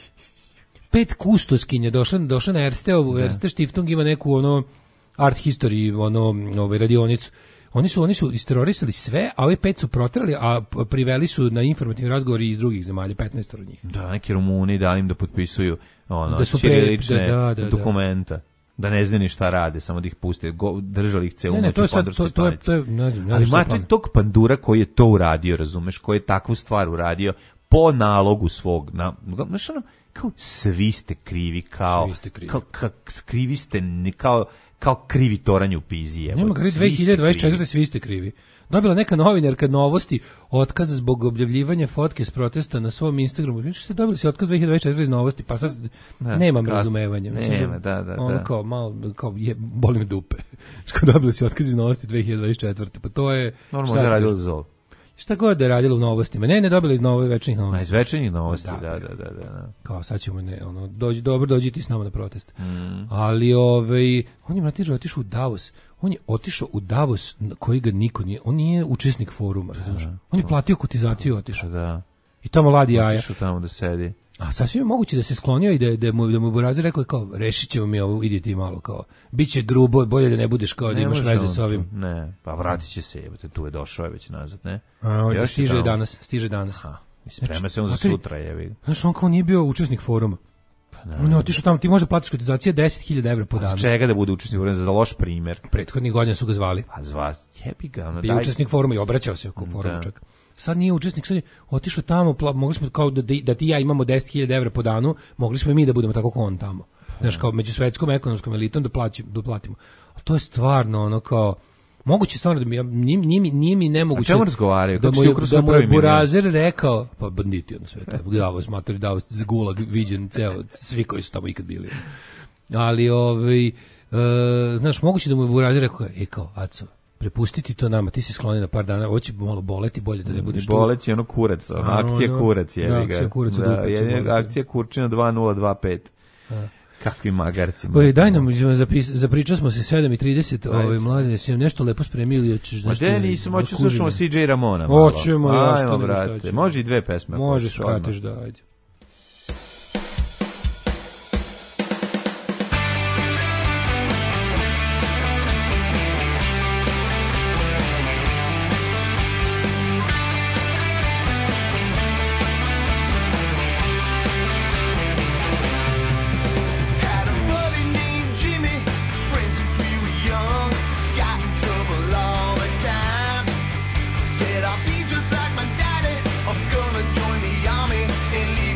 Pet kustoskinja došla došla na Ersteovu, Erste Stiftung ima neku ono art history, ono ovaj radionicu. Oni su oni su isterorisali sve, a ovi pet su proterali, a priveli su na informativni razgovori iz drugih zemalja, petnaest od njih. Da, neki Rumuni dali im da potpisuju ono da su ćirilične pre, da, da, da, dokumenta. Da ne znaju ni šta rade, samo da ih puste, go, držali ih celu noć u pandurskoj stanici. Ne znam, ali imate tog pandura koji je to uradio, razumeš, koji je takvu stvar uradio po nalogu svog, na, znaš ono, kao svi ste krivi, kao, ste krivi. kao, kao krivi ste, kao, kao krivi toranj u piziji. Nema krivi, dve hiljade dvadeset četvrte svi ste krivi. Dobila neka novinarka Novosti otkaz zbog objavljivanja fotke s protesta na svom Instagramu. Vi ste dobili si otkaz dve hiljade dvadeset četvrte iz Novosti, pa sad da, nemam kasno. razumevanja. Nema, da, da, ono da. kao, malo, kao je, boli me dupe. Što dobili si otkaz iz Novosti dve hiljade dvadeset četvrte Pa to je... Normalno da radilo za ovo. Šta god da je radilo u Novostima. Ne, ne dobili iz Nove večernjih Novosti. A iz večernjih Novosti, da, da, da, da, da. Kao sad ćemo, ne, ono, dođi, dobro, dođi ti s nama na protest. Mm. Ali, ovaj, on je mlatižo otišao u Davos. On je otišao u Davos koji ga niko nije, on nije učesnik foruma, razumiješ? On je platio kotizaciju i otišao. Da. I tamo ladi jaja. Otišao tamo da sedi. A sasvim je moguće da se sklonio i da, da mu, da mu Burazer rekao kao, rešit ćemo mi ovo, idi ti malo, kao, bit će grubo, bolje da ne budeš kao da imaš veze s ovim. Ne, pa vratit će se, jebate, tu je došao je već nazad, ne? A, on stiže tamo danas, stiže danas. Aha, sprema se on za sutra, jebi. Znaš, on kao nije bio učesnik foruma. Pa on je otišao tamo, ti možda platiš kotizacije deset hiljada evra po danu. A čega da bude učesnik foruma, za loš primjer? Prethodnih godina su ga zvali. Pa zva, jebi ga, ono, bio daj. Učesnik foruma i obraćao se oko foruma čak. Sad nije učesnik, sad je otišao tamo, pla, mogli smo kao da, da ti ja imamo deset hiljada evra po danu, mogli smo i mi da budemo tako kao on tamo. Znaš, kao među svetskom ekonomskom elitom da, plaći, da platimo. A to je stvarno ono kao, moguće stvarno da mi, nije, nije, mi, nije mi nemoguće. A čemu razgovaraju? Da mu je, da mu je Burazer rekao, pa banditi ono sve, Davos, matori, Davos, Gulag, viđen, ceo, svi koji su tamo ikad bili. Ali, ovaj, uh, znaš, moguće da mu je Burazer rekao, e kao, Aco, prepustiti to nama, ti si skloni na par dana, ovo će malo boleti, bolje da ne budeš tu. Boleći ono kurac, ono, akcija no, kurac, jebi ga. Akcija kurac u da, dupe. Je, akcija kurčina dva nula dva pet. A. Kakvi magarci. Oj, daj nam, zapis, zapričali smo se sedam i trideset, ovaj, mladi, si nam nešto lepo spremio ili hoćeš da što... Ma de, nisam, hoću slušamo C J Ramona. Hoćemo, ja što ne brate. Može i dve pesme. Može, skratiš, da, ajde. Said I'll be just like my daddy, I'm gonna join the army and leave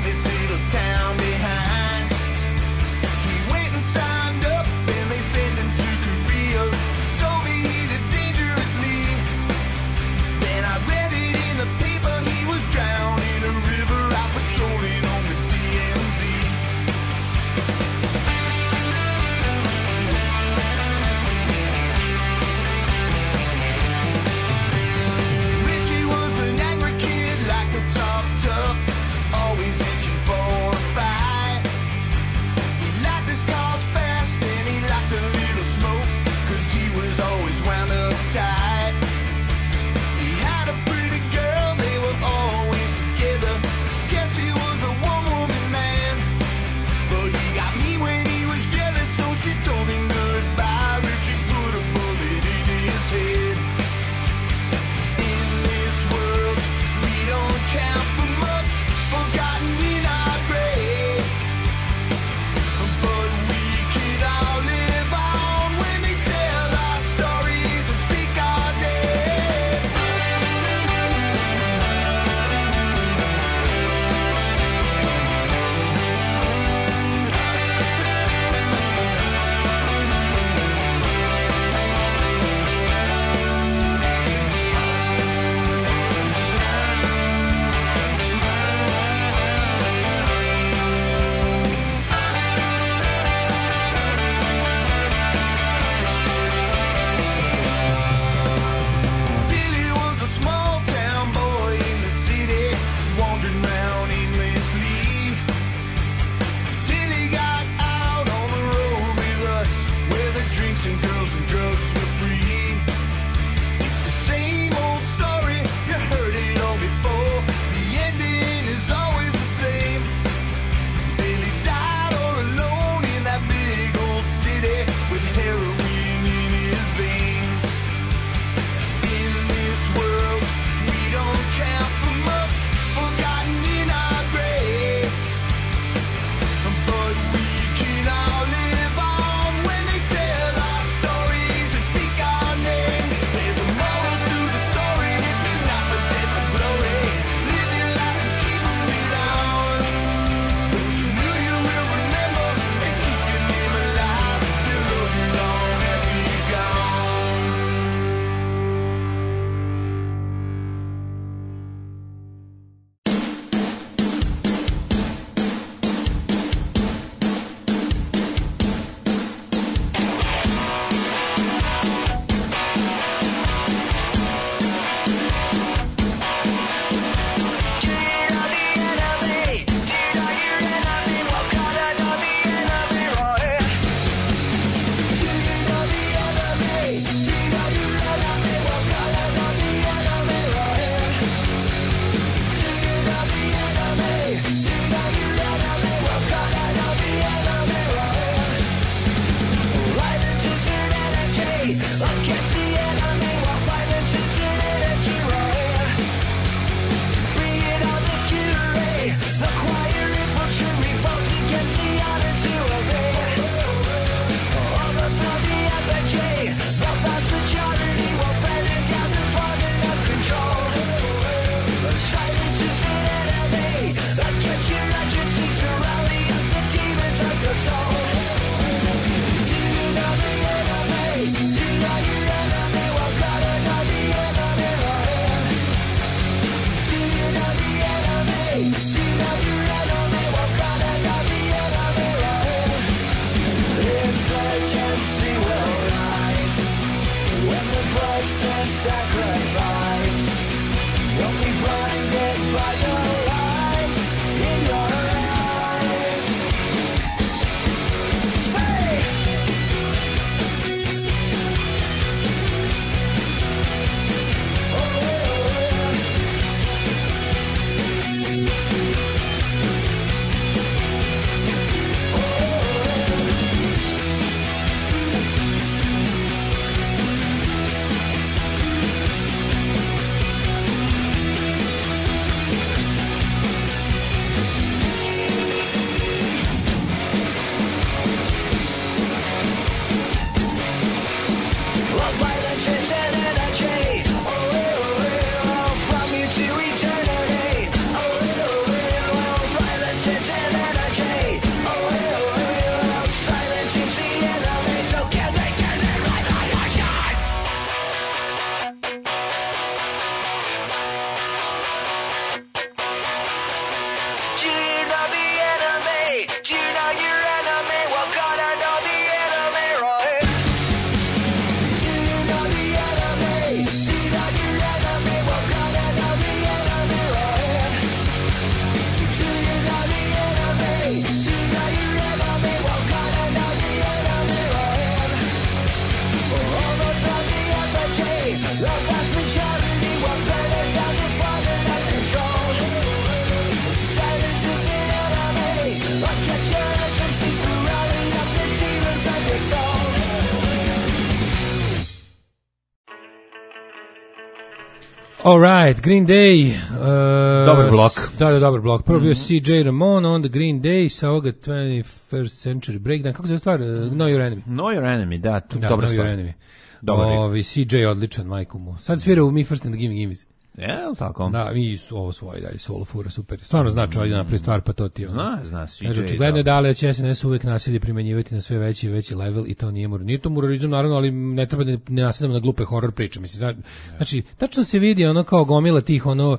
All right, Green Day. Uh, dobar blok. Da, da, dobar blok. Prvo bio mm-hmm. C J Ramone, onda Green Day sa ovoga twenty-first Century Breakdown. Kako se zove stvar? Uh, Know Your Enemy. Know Your Enemy, da. Tu, da, dobra Know stvar. Your Enemy. Dobar Ovi, C J odličan, majku mu. Sad svira u Me First and the Gimme Gimmes. Je li tako? Da, mi su ovo svoje dalje, solo fura, super. Stvarno znači ovdje napravi stvar, pa to ti je. Zna, zna, C J. Kaže, očigledno je da li će S N S uvek nasilje primenjivati na sve veći i veći level i to nije mur. Nije to murarizam, naravno, ali ne treba da ne nasedamo na glupe horror priče. Mislim, znači, tačno se vidi ono kao gomila tih ono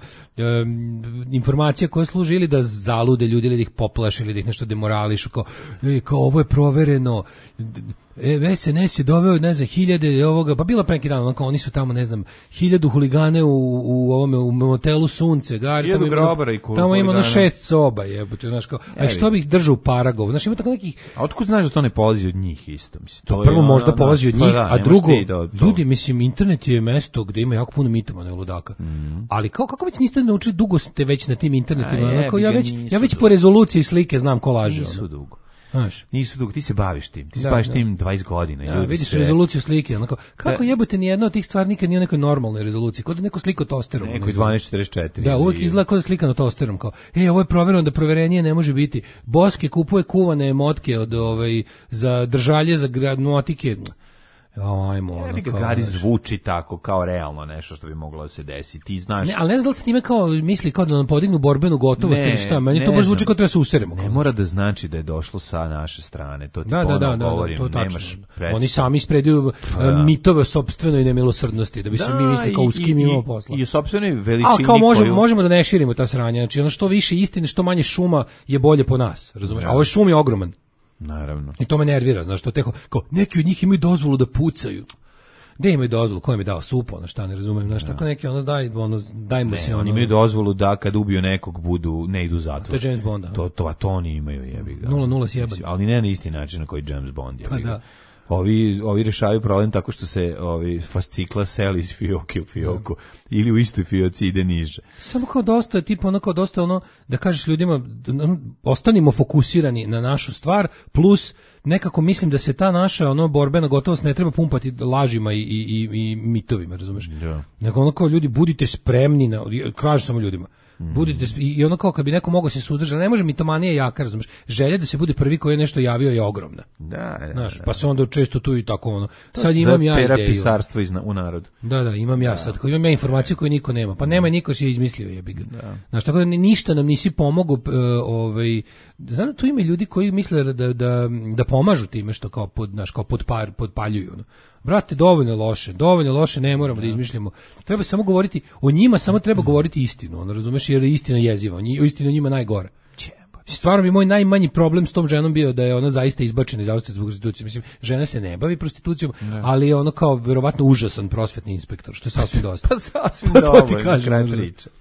um, informacija koje služe ili da zalude ljudi, ili da ih poplaše, ili da ih nešto demorališu, kao, e, kao ovo je provereno, E, S N S je doveo, ne znam, hiljade ovoga, pa bilo pre neki dan, onako, oni su tamo, ne znam, hiljadu huligane u, u ovome, u motelu Sunce, Gari, hiljadu tamo grobara i ima, tamo ima ono šest soba, jebote, znaš, kao, a što bih držao u Paragovu, znaš, ima tako nekih... A otkud znaš da to ne polazi od njih isto, mislim, to, to prvo je, možda polazi od njih, pa da, a drugo, da, ljudi, mislim, internet je mesto gde ima jako puno mitomana i ludaka, mm. ali kao, kako već niste naučili, dugo ste već na tim internetima, a, je, onako, ja već, ja već po rezoluciji slike znam ko laže. Nisu dugo. Znaš, nisu dugo, ti se baviš tim, ti se da, baviš da. tim dvadeset godina. Ja, ljudi vidiš se... rezoluciju slike, onako, kako da. jebote ni jedna od tih stvari nikad nije u nekoj normalnoj rezoluciji, kod da neko sliko tosterom. Neko dvanaest četrdeset četiri. Da, uvijek izgleda kao da slika na tosterom, kao, e, ovo je provereno da proverenije ne može biti. Boske kupuje kuvane emotke od, ovaj, za držalje, za motike. Ajmo, ono, ne, kao, Gari zvuči tako kao realno nešto što bi moglo da se desiti. Ti znaš. Ne, ali ne znam da li se time kao misli kao da nam podignu borbenu gotovost ili šta, meni to baš zvuči kao da se useremo. Ne mora da znači da je došlo sa naše strane, to ti da, ponovo da, da, govorim, da, to nemaš predstav. Oni sami ispreduju da. mitove o sopstvenoj nemilosrdnosti, da bi se da, mi mislili kao s kim imamo posla. I o sopstvenoj veličini. A kao možemo, koju... možemo da ne širimo ta sranja, znači ono što više istine, što manje šuma je bolje po nas, razumeš? A ovaj šum je ogroman. Naravno. I to me nervira, znaš, to teho, kao neki od njih imaju dozvolu da pucaju. Gde imaju dozvolu, ko im je dao supo, ono šta ne razumem, znaš, tako neki, ono daj, ono, dajmo ne, se, ono... Oni imaju dozvolu da kad ubiju nekog budu, ne idu u zatvor. To je James Bond, to, to, to oni imaju, jebi ga. Nula, nula sjebani. Ali ne na isti način na koji James Bond, jebi ga. Pa da. Ovi, ovi rešavaju problem tako što se ovi fascikla seli iz fioke u fioku da. Ili u istoj fioci ide niže. Samo kao dosta, tipa ono kao dosta ono, da kažeš ljudima, da ostanimo fokusirani na našu stvar, plus nekako mislim da se ta naša ono borbena gotovost ne treba pumpati lažima i, i, i, i mitovima, razumeš? Da. Nego ono kao ljudi, budite spremni, na, kažu samo ljudima, Mm. budite i, i ono kao kad bi neko mogao se suzdržati, ne može mitomanija jaka, razumeš, želja da se bude prvi koji je nešto javio je ogromna. Da, da, znaš, da. Pa se onda često tu i tako ono. To sad imam ja ideju. Pisarstvo iz, u narodu. Da, da, imam ja da. sad, imam ja informaciju koju niko nema. Pa nema, niko se je izmislio, jebi ga. Da. Znaš, tako da ništa nam nisi pomogao, uh, ovaj, znam, tu ima ljudi koji misle da, da, da pomažu time što kao pod, znaš, kao podpar, podpaljuju, ono. Brate, dovoljno loše, dovoljno loše, ne moramo da, da izmišljamo. Treba samo govoriti, o njima samo treba govoriti istinu, ono, razumeš, jer je istina jeziva, o istina njima najgore. Stvarno bi moj najmanji problem s tom ženom bio da je ona zaista izbačena iz austrijske prostitucije. Mislim, žena se ne bavi prostitucijom, ne. Ali je ono kao verovatno užasan prosvetni inspektor, što je sasvim dosta. Pa sasvim pa to ti kažem, priča.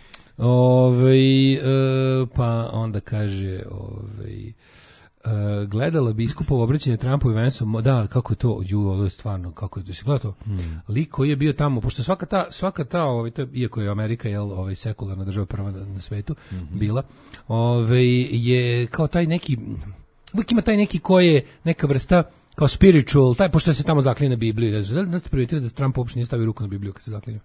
Ovaj e, pa onda kaže, ovaj Uh, gledala biskupovo obraćanje Trumpu i Vansu, da, kako je to, ju, ovo je stvarno, kako je to, si gledao to? Hmm. Lik koji je bio tamo, pošto svaka ta, svaka ta, ovaj, ta, iako je Amerika, jel, ovaj, sekularna država prva na, na svetu, mm-hmm. bila, ovaj, je kao taj neki, uvijek ima taj neki koji je neka vrsta, kao spiritual, taj, pošto se tamo zaklinje na Bibliju, da li ste primetili da Trump uopšte nije stavio ruku na Bibliju kad se zaklinje?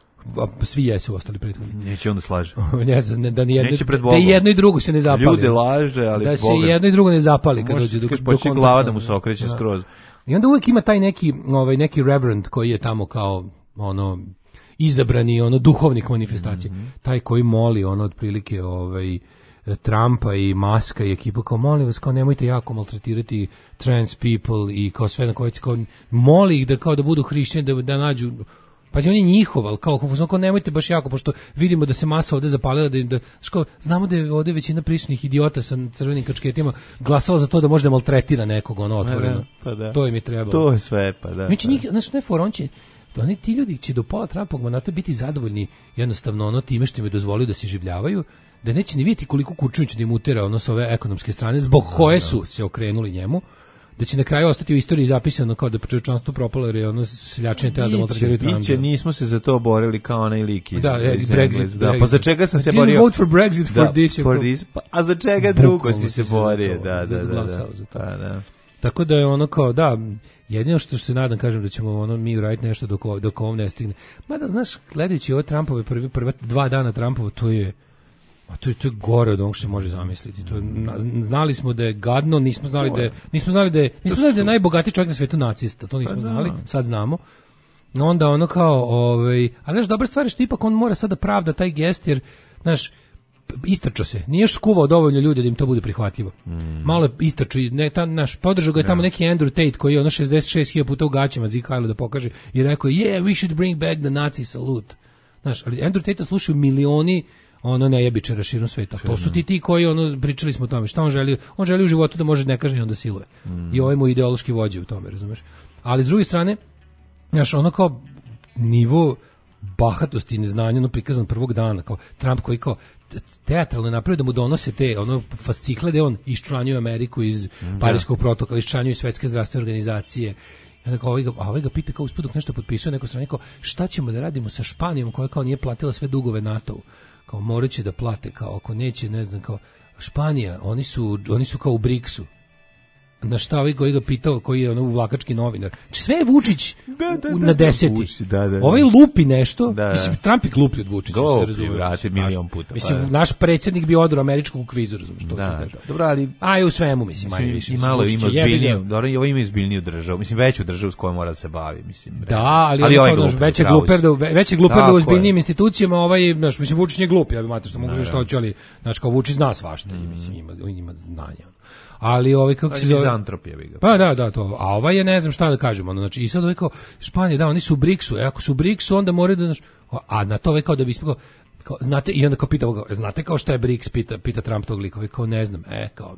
Svi jesu ostali prethodni. Neće onda slaže. Ne znam, da, ni jedno, da jedno i drugo se ne zapali. Ljude laže, ali da se Boga. Jedno i drugo ne zapali kad dođe do počne glava da mu se okreće da. Skroz. I onda uvijek ima taj neki, ovaj neki reverend koji je tamo kao ono izabrani ono duhovnik manifestacije, mm-hmm. taj koji moli ono otprilike ovaj Trumpa i Muska i ekipa kao molim vas kao nemojte jako maltretirati trans people i kao sve na koje kao moli ih da kao da budu hrišćani da da nađu. Pa on je njihov, ali kao, kao nemojte baš jako, pošto vidimo da se masa ovde zapalila, da, da ško, znamo da je ovde većina prisutnih idiota sa crvenim kačketima glasala za to da može da maltretira nekog, ono, otvoreno. Pa da. To im je trebalo. To je sve, pa da. Znači, njih, znaš, ne for, on će, oni, ti ljudi će do pola Trumpovog mandata biti zadovoljni jednostavno ono time što im je dozvolio da se življavaju, da neće ni vidjeti koliko Kurčunić da im utera ono sa ove ekonomske strane, zbog no, koje su no. se okrenuli njemu. Da će na kraju ostati u istoriji zapisano kao da čovječanstvo propalo jer je ono seljačenje treba da maltretiraju Trumpa. Biće, nismo se za to borili kao onaj lik iz, da, iz Brexit, da, pa za čega sam se didn't borio? Vote for Brexit for da, this. For this pa, a za čega drugo si se borio? Da, da, da. da, pa, da. Tako da je ono kao, da, jedino što se nadam, kažem da ćemo ono mi uraditi nešto dok, dok ovom ne stigne. Mada, znaš, gledajući ove Trumpove prvi, prve dva dana Trumpova, to je a to je, to je gore od onog što se može zamisliti. To je, znali smo da je gadno, nismo znali da je, nismo znali da je, nismo znali da je najbogatiji čovjek na svetu nacista, to nismo znali, sad znamo. Onda ono kao, ovaj, ali znaš, dobra stvar je što ipak on mora sada pravda taj gest, jer, znaš, istrčao se, nije još skuvao dovoljno ljudi da im to bude prihvatljivo. Mm. Malo je istrčao, ne, ta, naš, podržao ga je tamo neki Andrew Tate koji je ono šezdeset šest hiljada puta u gaćama Zikajlu da pokaže i rekao je, yeah, we should bring back the Nazi salute. Znaš, ali Andrew Tate slušaju milioni ono nejebičara širom sveta. To su ti ti koji ono pričali smo o tome. Šta on želi? On želi u životu da može nekažnjeno da siluje. Mm. I ovaj mu ideološki vođe u tome, razumeš? Ali s druge strane, znaš, ono kao nivo bahatosti i neznanja ono prikazan prvog dana, kao Trump koji kao teatralno napravio da mu donose te ono fascikle da on iščlanjuje Ameriku iz mm, Pariskog ja. protokola, iščlanjuje Svetske zdravstvene organizacije. Ja tako, ovaj ga, a ovaj ga pita kao usput dok nešto potpisuje, neko strane kao šta ćemo da radimo sa Španijom koja kao nije platila sve dugove NATO-u. Kao morat će da plate, kao ako neće, ne znam, kao Španija, oni su, oni su kao u briksu. Na šta ovaj koji ga pitao, koji je ono vlakački novinar. Sve je Vučić da, da, da, na deseti. Vuči, da, da, da. Ovaj lupi nešto, da. Mislim, Trump je gluplji od Vučića, se razumije. Vrati milion puta. Mislim, pa, naš predsjednik bi odro američkog kvizu, razumiješ, to da, ti kažem. Dobro, ali... A i u svemu, mislim, manje više. I malo ima zbiljniju, dobro, i ovo ima izbiljniju državu, mislim, veću državu s kojom mora da se bavi, mislim. Da, ali, ali ovaj glup, veće gluper da, veće gluper da u ozbiljnijim institucijama, ovaj, znaš, mislim, Vučić nije glup, ja bih mater što mogu što hoće, ali, znaš, kao Vučić zna svašta, mislim, ima, ima znanja. Ali ovaj kako se zove mizantropija bi ga. Pa da, da, to. A ovaj je ne znam šta da kažem, ono znači i sad ovaj kao Španija, da, oni su u briksu, e, ako su u briksu onda moraju da naš, a na to ovaj kao da bi kao, kao znate i onda kao pita ga, znate kao šta je briks, pita pita Trump tog lika, ovaj kao ne znam, e kao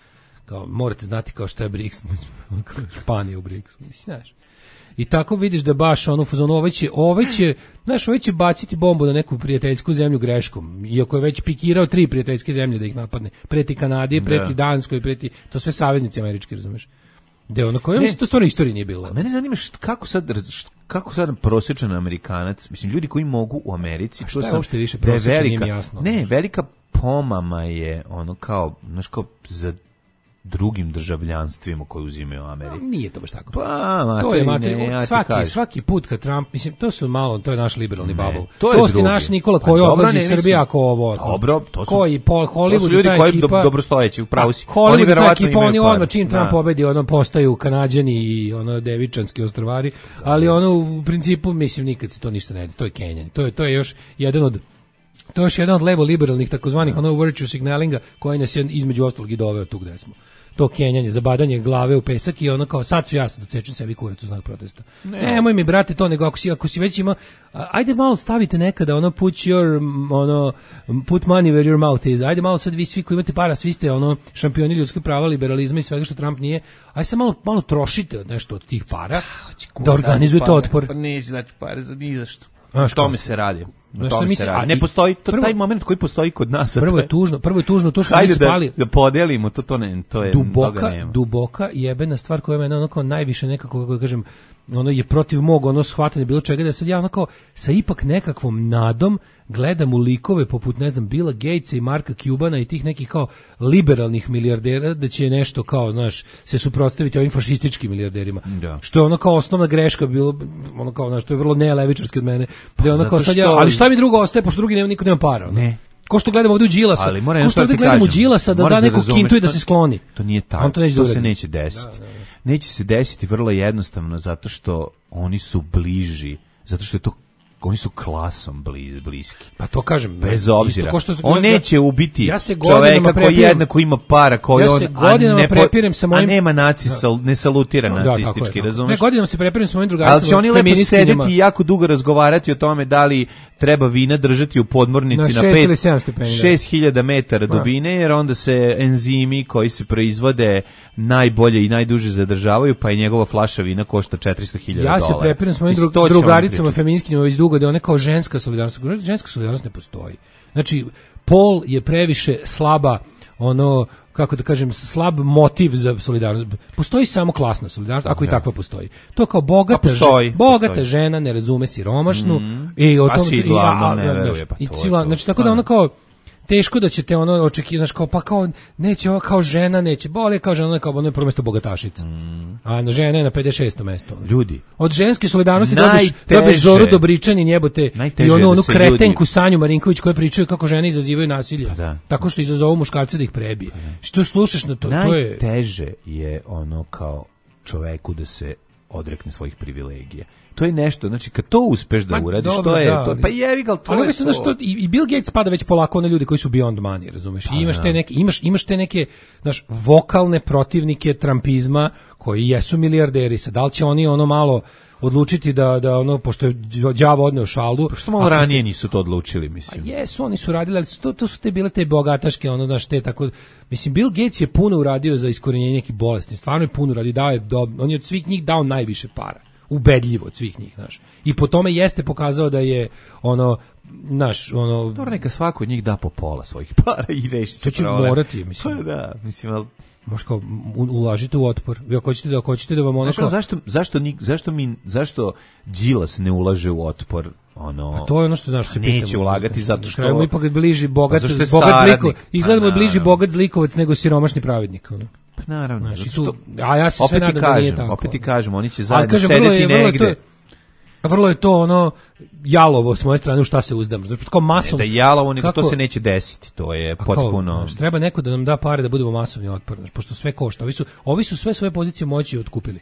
kao morate znati kao šta je briks, Španija u briksu, mislim, znaš. I tako vidiš da baš ono fazonu ovaj će, ovaj će, znaš, ovaj će baciti bombu na neku prijateljsku zemlju greškom. Iako je već pikirao tri prijateljske zemlje da ih napadne. Preti Kanadi, preti da. Danskoj, preti, to sve saveznici američki, razumeš? Da ono koje, mislim, to stvarno istoriji nije bilo. A mene zanima št, kako sad, št, kako sad prosječan Amerikanac, mislim, ljudi koji mogu u Americi, a šta je uopšte više prosječan, nije mi jasno. Ne, velika pomama je ono kao, znaš, kao za drugim državljanstvima koje uzimaju u Ameriku. No, nije to baš tako. Pa, materi, to je materi, ne, ja svaki, svaki put kad Trump, mislim, to su malo, to je naš liberalni bubble. To, to ti naš Nikola koji pa, odlazi iz Srbije ako ovo. Dobro, to su, koji, po, Hollywood, to su ljudi koji ekipa, do, dobro stojeći, upravo si. Hollywood i ta ekipa, oni odmah čim Trump pobedi, ono postaju Kanađani i ono devičanski ostrvari, ali ono u principu, mislim, nikad se to ništa ne radi, to je Kenjan. To je, to je još jedan od To je još jedan od levo liberalnih takozvanih ono virtue signalinga koji nas je između ostalog i doveo tu gde smo. to kenjanje, zabadanje glave u pesak i ono kao sad ću ja sad docečem sebi kurac u znak protesta. Ne. Nemoj mi brate to, nego ako si, ako si već ima, ajde malo stavite nekada ono put your, ono, put money where your mouth is, ajde malo sad vi svi koji imate para, svi ste ono šampioni ljudskih prava, liberalizma i svega što Trump nije, ajde sad malo, malo trošite od nešto od tih para, da, da organizujete otpor. Pa neće dati pare za ni za što. A što mi se radi? To mi se radi. Ne postoji to, prvo, taj moment koji postoji kod nas. Prvo je tužno, prvo je tužno to što mi spali. Da, da podelimo to, to ne, to je duboka, duboka jebena stvar koja mene onako najviše nekako, kako kažem, ono je protiv mog ono shvatanja bilo čega, da sad ja onako sa ipak nekakvom nadom gledam u likove poput, ne znam, Billa Gatesa i Marka Cubana i tih nekih kao liberalnih milijardera, da će nešto kao, znaš, se suprotstaviti ovim fašističkim milijarderima. Da. Što je ono kao osnovna greška bilo, ono kao, znaš, to je vrlo nelevičarski od mene. Da je ono kao sad ja, ali šta mi drugo ostaje, pošto drugi nema, niko nema para. Ono. Ne. Ko što gledamo ovdje u Đilasa, ko što ovdje gledamo u Đilasa da da neku kintu i da se skloni. To nije tako, to, to se neće desiti. Da, da, da. Neće se desiti vrlo jednostavno zato što oni su bliži, zato što je to oni su klasom bliz, bliski. Pa to kažem, bez obzira. Ko što, on neće ubiti ja čoveka koji jednako ima para, koji ja on a, ne po, sa mojim, a nema nacisal, ne salutira no, nacistički, da, razumiješ? Ne, godinama se prepiram sa mojim drugaricama. Ali će oni lepo sedeti i jako dugo razgovarati o tome da li treba vina držati u podmornici na, na šest hiljada metara dubine, jer onda se enzimi koji se proizvode najbolje i najduže zadržavaju, pa i njegova flaša vina košta četiristo hiljada dolara. Ja se prepiram sa mojim dru, drugaricama feministkinjama već dugo da one kao ženska solidarnost. Ženska solidarnost ne postoji. Znači, pol je previše slaba, ono, kako da kažem, slab motiv za solidarnost. Postoji samo klasna solidarnost, ako i takva postoji. To kao bogata, postoji, žena, bogata postoji. žena ne razume siromašnu. Mm. I o tom, a sidla ne veruje. Pa i sila, znači, tako da ono kao, teško da ćete ono očekivati, kao pa kao neće ova kao žena, neće bolje kao žena, kao ono je prvo mesto bogatašica. Mm. A na žene je na pedeset šestom mestu. Ono. Ljudi. Od ženske solidarnosti dobiš dobiš Zoru Dobričanin jebote i onu onu kretenku ljudi... Sanju Marinković koja pričaju kako žene izazivaju nasilje. Pa tako što izazovu muškarce da ih prebije. Pa što slušaš na to? Najteže to je Najteže je ono kao čoveku da se odrekne svojih privilegija. To je nešto, znači kad to uspeš da uradiš, dobro, što je da, to, pa jevi ga, to ali je to. Što, i, i Bill Gates pada već polako na ljude koji su beyond money, razumeš? Pa, I imaš te neke, imaš, imaš te neke, znaš, vokalne protivnike trumpizma koji jesu milijarderi, sad da li će oni ono malo odlučiti da da ono pošto je đavo odneo šalu. Što malo ranije nisu to odlučili, mislim. A jesu, oni su radili, ali to, to su te bile te bogataške, ono znaš, te tako, mislim Bill Gates je puno uradio za iskorenjenje nekih bolesti. Stvarno je puno uradio, dao je do, on je od svih njih dao najviše para. Ubedljivo od svih njih, znaš. I po tome jeste pokazao da je ono naš ono dobro, neka svako od njih da po pola svojih para i reši se. To će morati, mislim. Pa da, mislim, al možda kao ulažite u otpor. Vi ako hoćete da hoćete da vam ono kao... zašto zašto ni zašto mi zašto Đilas ne ulaže u otpor? Ono, a to je ono što znaš se pitamo. Neće ulagati zato što krajemo ipak bliži bogat bogat zlikovac. Izgledamo bliži bogat zlikovac nego siromašni pravednik, ono. Pa naravno. Znači, tu, a ja se sve nadam da nije tako. Opet ti kažem, oni će zajedno sedeti negde. Vrlo je to ono jalovo s moje strane u šta se uzdam. Znači kao masom. Ne da je jalovo, nego kako, to se neće desiti. To je potpuno. Znači, treba neko da nam da pare da budemo masovni otpor, znači, pošto sve košta. Ovi su ovi su sve svoje pozicije moći otkupili.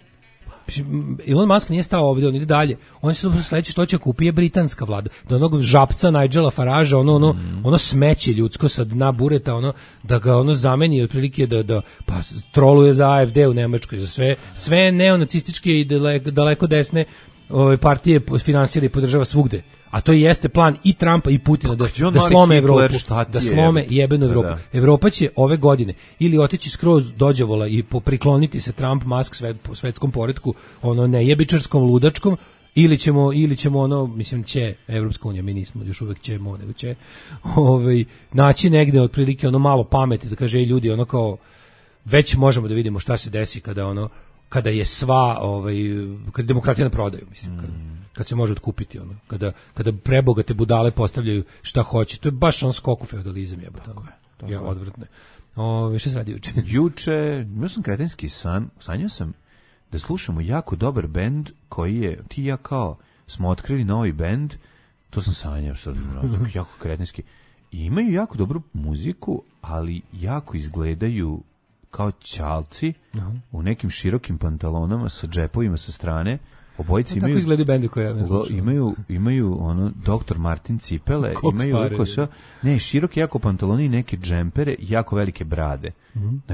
Elon Musk nije stao ovdje, on ide dalje. On se sledeće što će kupije britanska vlada. Da onog žapca Nigela Faragea, ono ono mm. ono smeće ljudsko sa dna bureta, ono da ga ono zameni otprilike da da pa troluje za A F D u Nemačkoj, za sve sve neonacističke i daleko, daleko desne ove partije finansira i podržava svugde. A to jeste plan i Trumpa i Putina da, da slome Evropu, da slome jebenu Evropu. Da. Evropa će ove godine ili otići skroz dođavola i prikloniti se Trump, Musk sve, po svetskom poretku, ono nejebičarskom, ludačkom, ili ćemo, ili ćemo ono, mislim, će Evropska unija, mi nismo još uvek ćemo, nego će ovaj, naći negde otprilike ono malo pameti da kaže, ej ljudi, ono kao, već možemo da vidimo šta se desi kada ono, kada je sva, ovaj, kada demokratija na prodaju, mislim, kada, kad se može otkupiti, ono, kada, kada prebogate budale postavljaju šta hoće, to je baš on skok u feudalizam, jebote, tako je, ja, odvrtne. Ove, šta se radi juče? Juče, imao sam kretenski san, sanjao sam da slušamo jako dobar bend koji je, ti i ja kao, smo otkrili novi bend, to sam sanjao, sad, jako kretenski, i imaju jako dobru muziku, ali jako izgledaju kao ćalci uh-huh. u nekim širokim pantalonama sa džepovima sa strane. Obojice imaju, tako izgledaju bendu koje ja ne znam. Imaju, imaju ono doktor Martin cipele, Koks imaju oko sve, ne, široke jako pantaloni i neke džempere i jako velike brade. Mm-hmm. Znači,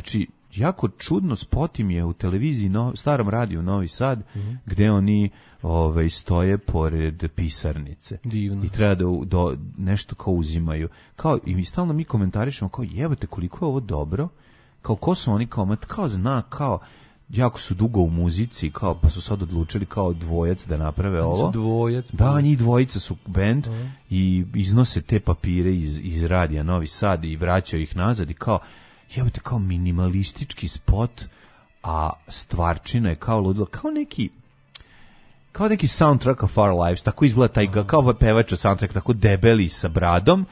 jako čudno spot im je u televiziji, no, starom radiju Novi Sad, mm-hmm. gde oni ovaj, stoje pored pisarnice. Divno. I treba da, da nešto kao uzimaju. Kao, i mi stalno mi komentarišemo kao, jebate, koliko je ovo dobro, kao, ko su oni, kao, kao zna, kao, jako su dugo u muzici, kao, pa su sad odlučili kao dvojac da naprave ovo. Su dvojac. Da, njih dvojica su band uh-huh. i iznose te papire iz, iz radija Novi Sad i vraćaju ih nazad i kao, jebate, kao minimalistički spot, a stvarčina je kao ludila, kao neki kao neki soundtrack of our lives, tako izgleda taj, uh-huh. kao pevač soundtrack, tako debeli sa bradom,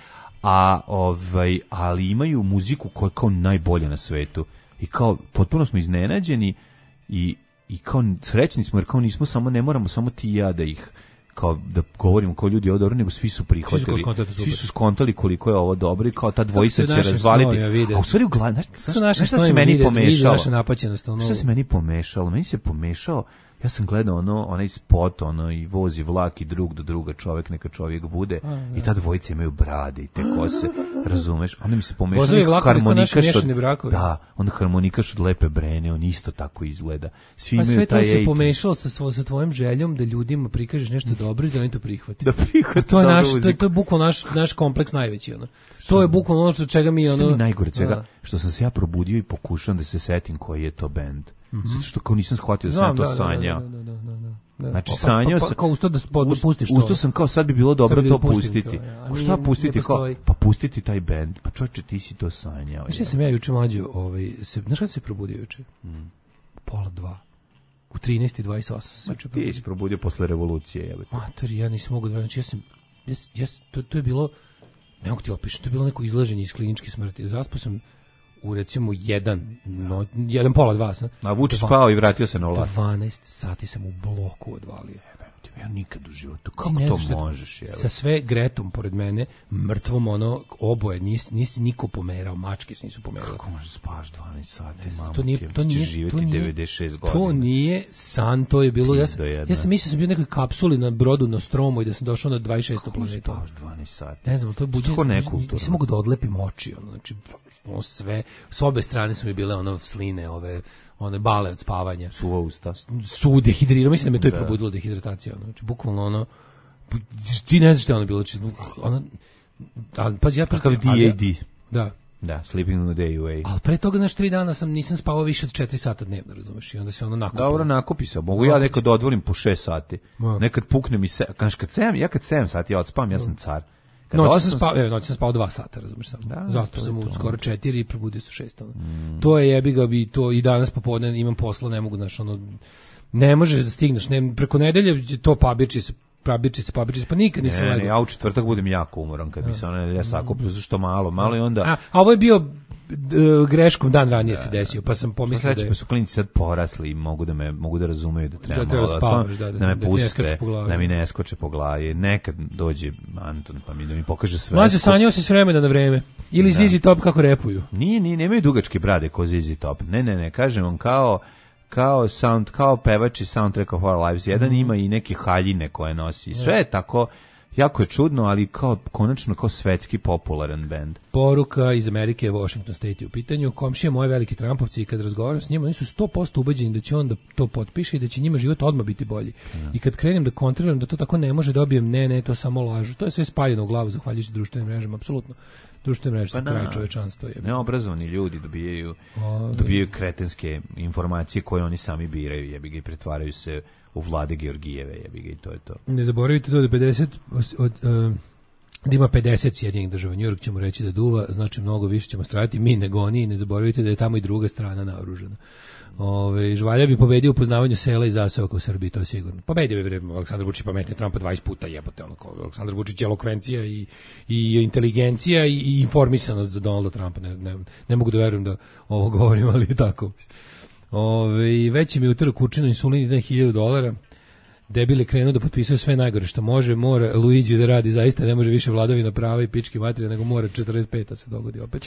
a ovaj, ali imaju muziku koja je kao najbolja na svetu. I kao, potpuno smo iznenađeni i, i kao srećni smo, jer kao nismo samo, ne moramo samo ti i ja da ih, kao da govorimo kao ljudi ovo dobro, nego svi su prihvatili, svi, svi su skontali koliko je ovo dobro i kao ta dvojica će razvaliti. Snovi, a u stvari u glavi, znaš šta se meni pomešalo? Šta se meni pomešalo? Meni se pomešao, ja sam gledao ono, onaj spot, ono, i vozi vlak i drug do druga čovjek, neka čovjek bude, a, i ta dvojica imaju brade i te kose, razumeš? Onda mi se pomešao harmonikaš od, da, onda harmonikaš od Lepe Brene, on isto tako izgleda. Svi pa imaju taj sve to se pomešalo sa, svo, sa tvojom željom da ljudima prikažeš nešto dobro i da oni to prihvate. Da prihvate. To je naš, to, to je bukvalno naš, naš kompleks najveći, ono. To je bukvalno ono što čega mi ono. Što mi najgore svega, što sam se ja probudio i pokušao da se setim koji je to bend. Mm-hmm. Zato što kao nisam shvatio da sam no, to da, sanjao. Da, da, da, da, da. Znači pa, sanjao pa, sam, pa, kao usto da, da pustiš to. Usto sam kao sad bi bilo dobro bi to pustiti. To, ja. A šta pustiti kao? Pa pustiti taj bend. Pa čoveče, ti si to sanjao. Znaš, ja sam ja juče mlađo, ovaj, se, znaš kada se probudio juče? Mm. Pola dva. U trinaest i dvadeset osam se juče probudio. Ti si probudio posle revolucije, jebote. Mater, ja nisam mogao da, znači ja sam, ja, ja, to, to je bilo, ne mogu ti opišem, to je bilo neko izlaženje iz kliničke smrti. Zaspao sam u recimo jedan, no, jedan pola dva sam. A Vučić spao i vratio se na vlast. dvanaest sati sam u bloku odvalio. Ja nikad u životu. Kako to možeš? Jel? Sa sve Gretom pored mene, mrtvom ono, oboje, nisi, nisi niko pomerao, mačke se nisu pomerao. Kako možeš spaš dvanaest sati, mamu, to nije, to nije, živjeti to nije, devedeset šest godina. To nije san, to je bilo, ja sam, ja sam mislio da sam bio u nekoj kapsuli na brodu Nostromo i da sam došao na dvadeset šestu planetu. Kako spaš dvanaest sati? Ne znam, to je buđe, nisam mogu da odlepim oči, ono, znači, ono sve, s obe strane su mi bile ono sline, ove, one bale od spavanja. Suva usta. Su dehidrirao, mislim da me to i probudilo dehidratacija. Ono. Znači, bukvalno ono, ti ne znaš šta je ono bilo. Znači, ono, ali, pazi, ja... Kakav D A D. Da. Da, sleeping on the day away. Ali pre toga, znaš, tri dana sam, nisam spavao više od četiri sata dnevno, razumeš, i onda se ono nakupio. Dobro, nakupi se. Mogu ja nekad odvolim po šest sati. No. Nekad pukne mi se, kad sedam, ja kad sedam sati ja odspam, ja sam car. Noć sam spao, evo, noć sam spao dva sata, razumiješ sam. Da, zaspao sam u skoro četiri i probudio se šest. Mm. To je jebi ga bi to i danas popodne imam posla, ne mogu, znaš, ono, ne možeš da stigneš, ne, preko nedelje to pabiči se, pabiči se, pabiči se, pa nikad nisam legao. Ne, ne, ja u četvrtak budem jako umoran kad bi se ona nedelja sakupio, zašto malo, malo i onda... A, a ovo je bio d, greškom dan ranije da, se desio, pa sam pomislio da je... Pa su klinici sad porasli i mogu da me mogu da razumeju da treba, da, treba malo, spavaš, da, da, da me da puste, da mi ne skoče po glavi. Nekad dođe Anton pa mi da mi pokaže sve. Mlađe, sanjao se s vremena na vreme. Ili da. Zizi Top kako repuju. Nije, nije, nemaju dugačke brade ko Zizi Top. Ne, ne, ne, kažem vam kao kao sound, kao pevač i soundtrack of our lives. Jedan mm. ima i neke haljine koje nosi. Sve je tako. Jako je čudno, ali kao konačno kao svetski popularan bend. Poruka iz Amerike, Washington State je u pitanju. Komšije moje veliki Trumpovci, kad razgovaram s njima, oni su sto posto ubeđeni da će on da to potpiše i da će njima život odmah biti bolji. Ja. I kad krenem da kontriram da to tako ne može, dobijem ne, ne, to samo lažu. To je sve spaljeno u glavu zahvaljujući društvenim mrežama, apsolutno. Društvene mreže su pa kraj čovečanstva. Neobrazovani ljudi dobijaju, o, dobijaju kretenske informacije koje oni sami biraju, jebi ga, i pretvaraju se u Vlade Georgijeve, jebi ga, i to je to. Ne zaboravite to da pedeset od, od uh, da ima pedeset Sjedinjenih država. New York ćemo reći da duva, znači mnogo više ćemo stradati mi nego oni, i ne zaboravite da je tamo i druga strana naoružana. Ove, Žvalja bi pobedio u poznavanju sela i zaseoka u Srbiji, to je sigurno. Pobedio bi Aleksandar Vučić pametnije Trumpa dvadeset puta, jebote, ono kao Aleksandar Vučić je elokvencija i, i inteligencija i, i informisanost za Donalda Trumpa. Ne, ne, ne mogu da verujem da ovo govorim, ali je tako. Ove, već mi je utrao kućinu insulin ide hiljadu dolara. Debil je krenuo da potpisuje sve najgore što može, mora Luigi da radi, zaista ne može više vladavina prava i pički materija, nego mora četrdeset peta se dogodi opet.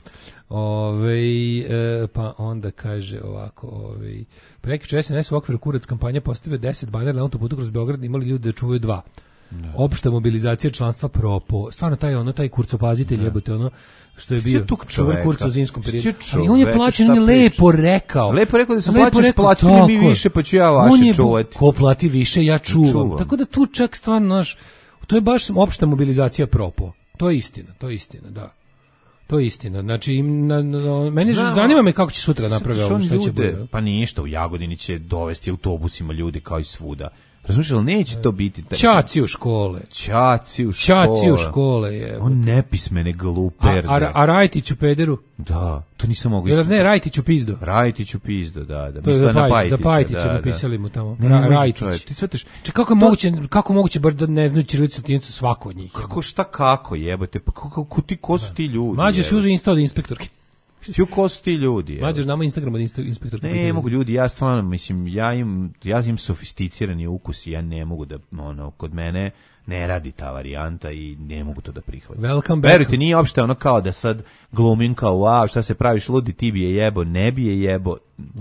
Ove, e, pa onda kaže ovako, ove, prekjuče S N S u okviru Kurac kampanje postavio deset banera na autoputu kroz Beograd, imali ljudi da čuvaju dva. Ne. Opšta mobilizacija članstva propo. Stvarno taj ono taj kurcopazitelj jebote ono što je bio čuvar kurca u zimskom periodu. Ali on je plaćen, on je lepo rekao. Lepo rekao da se plaćaš, platili mi više, pa ću ja vaše čuvati. Ko plati više, ja čuvam. čuvam. Tako da tu čak stvarno naš, to je baš opšta mobilizacija propo. To je istina, to je istina, da. To je istina. Znači, na, na, meni Znam, zanima me kako će sutra napraviti ovo, šta će bude. Pa ništa, u Jagodini će dovesti autobusima ljudi kao i svuda. Razumiješ, ali neće to biti... Taj, Ćaci u škole. Ćaci u škole. Ćaci u škole, je. On nepismene gluperde. A, a, a Rajtić u pederu? Da, to nisam mogu isto. Ne, Rajtić u pizdo. Rajtić u pizdo, da. da. To je za, na Pajtića, za Pajtića da, napisali da. mu tamo. Ne, Ra, Rajtić. Ti svetiš... Če, kako, to... moguće, kako moguće bar da ne znaju ćirilicu tijenicu svako od njih? Kako, šta kako jebote? Pa kako, kako ti, ko su ti ljudi? Mlađe si uzeo insta od inspektorke. Svi ko su ti ljudi? Mlađe, nama Instagram od inspektorke. Ne, ne mogu ljudi, ja stvarno, mislim, ja im, ja im sofisticirani ukus i ja ne mogu da, ono, kod mene ne radi ta varijanta i ne mogu to da prihvatim. Welcome back. Verujte, nije uopšte ono kao da sad glumim kao, wow, šta se praviš ludi, ti bi je jebo, ne bi je jebo,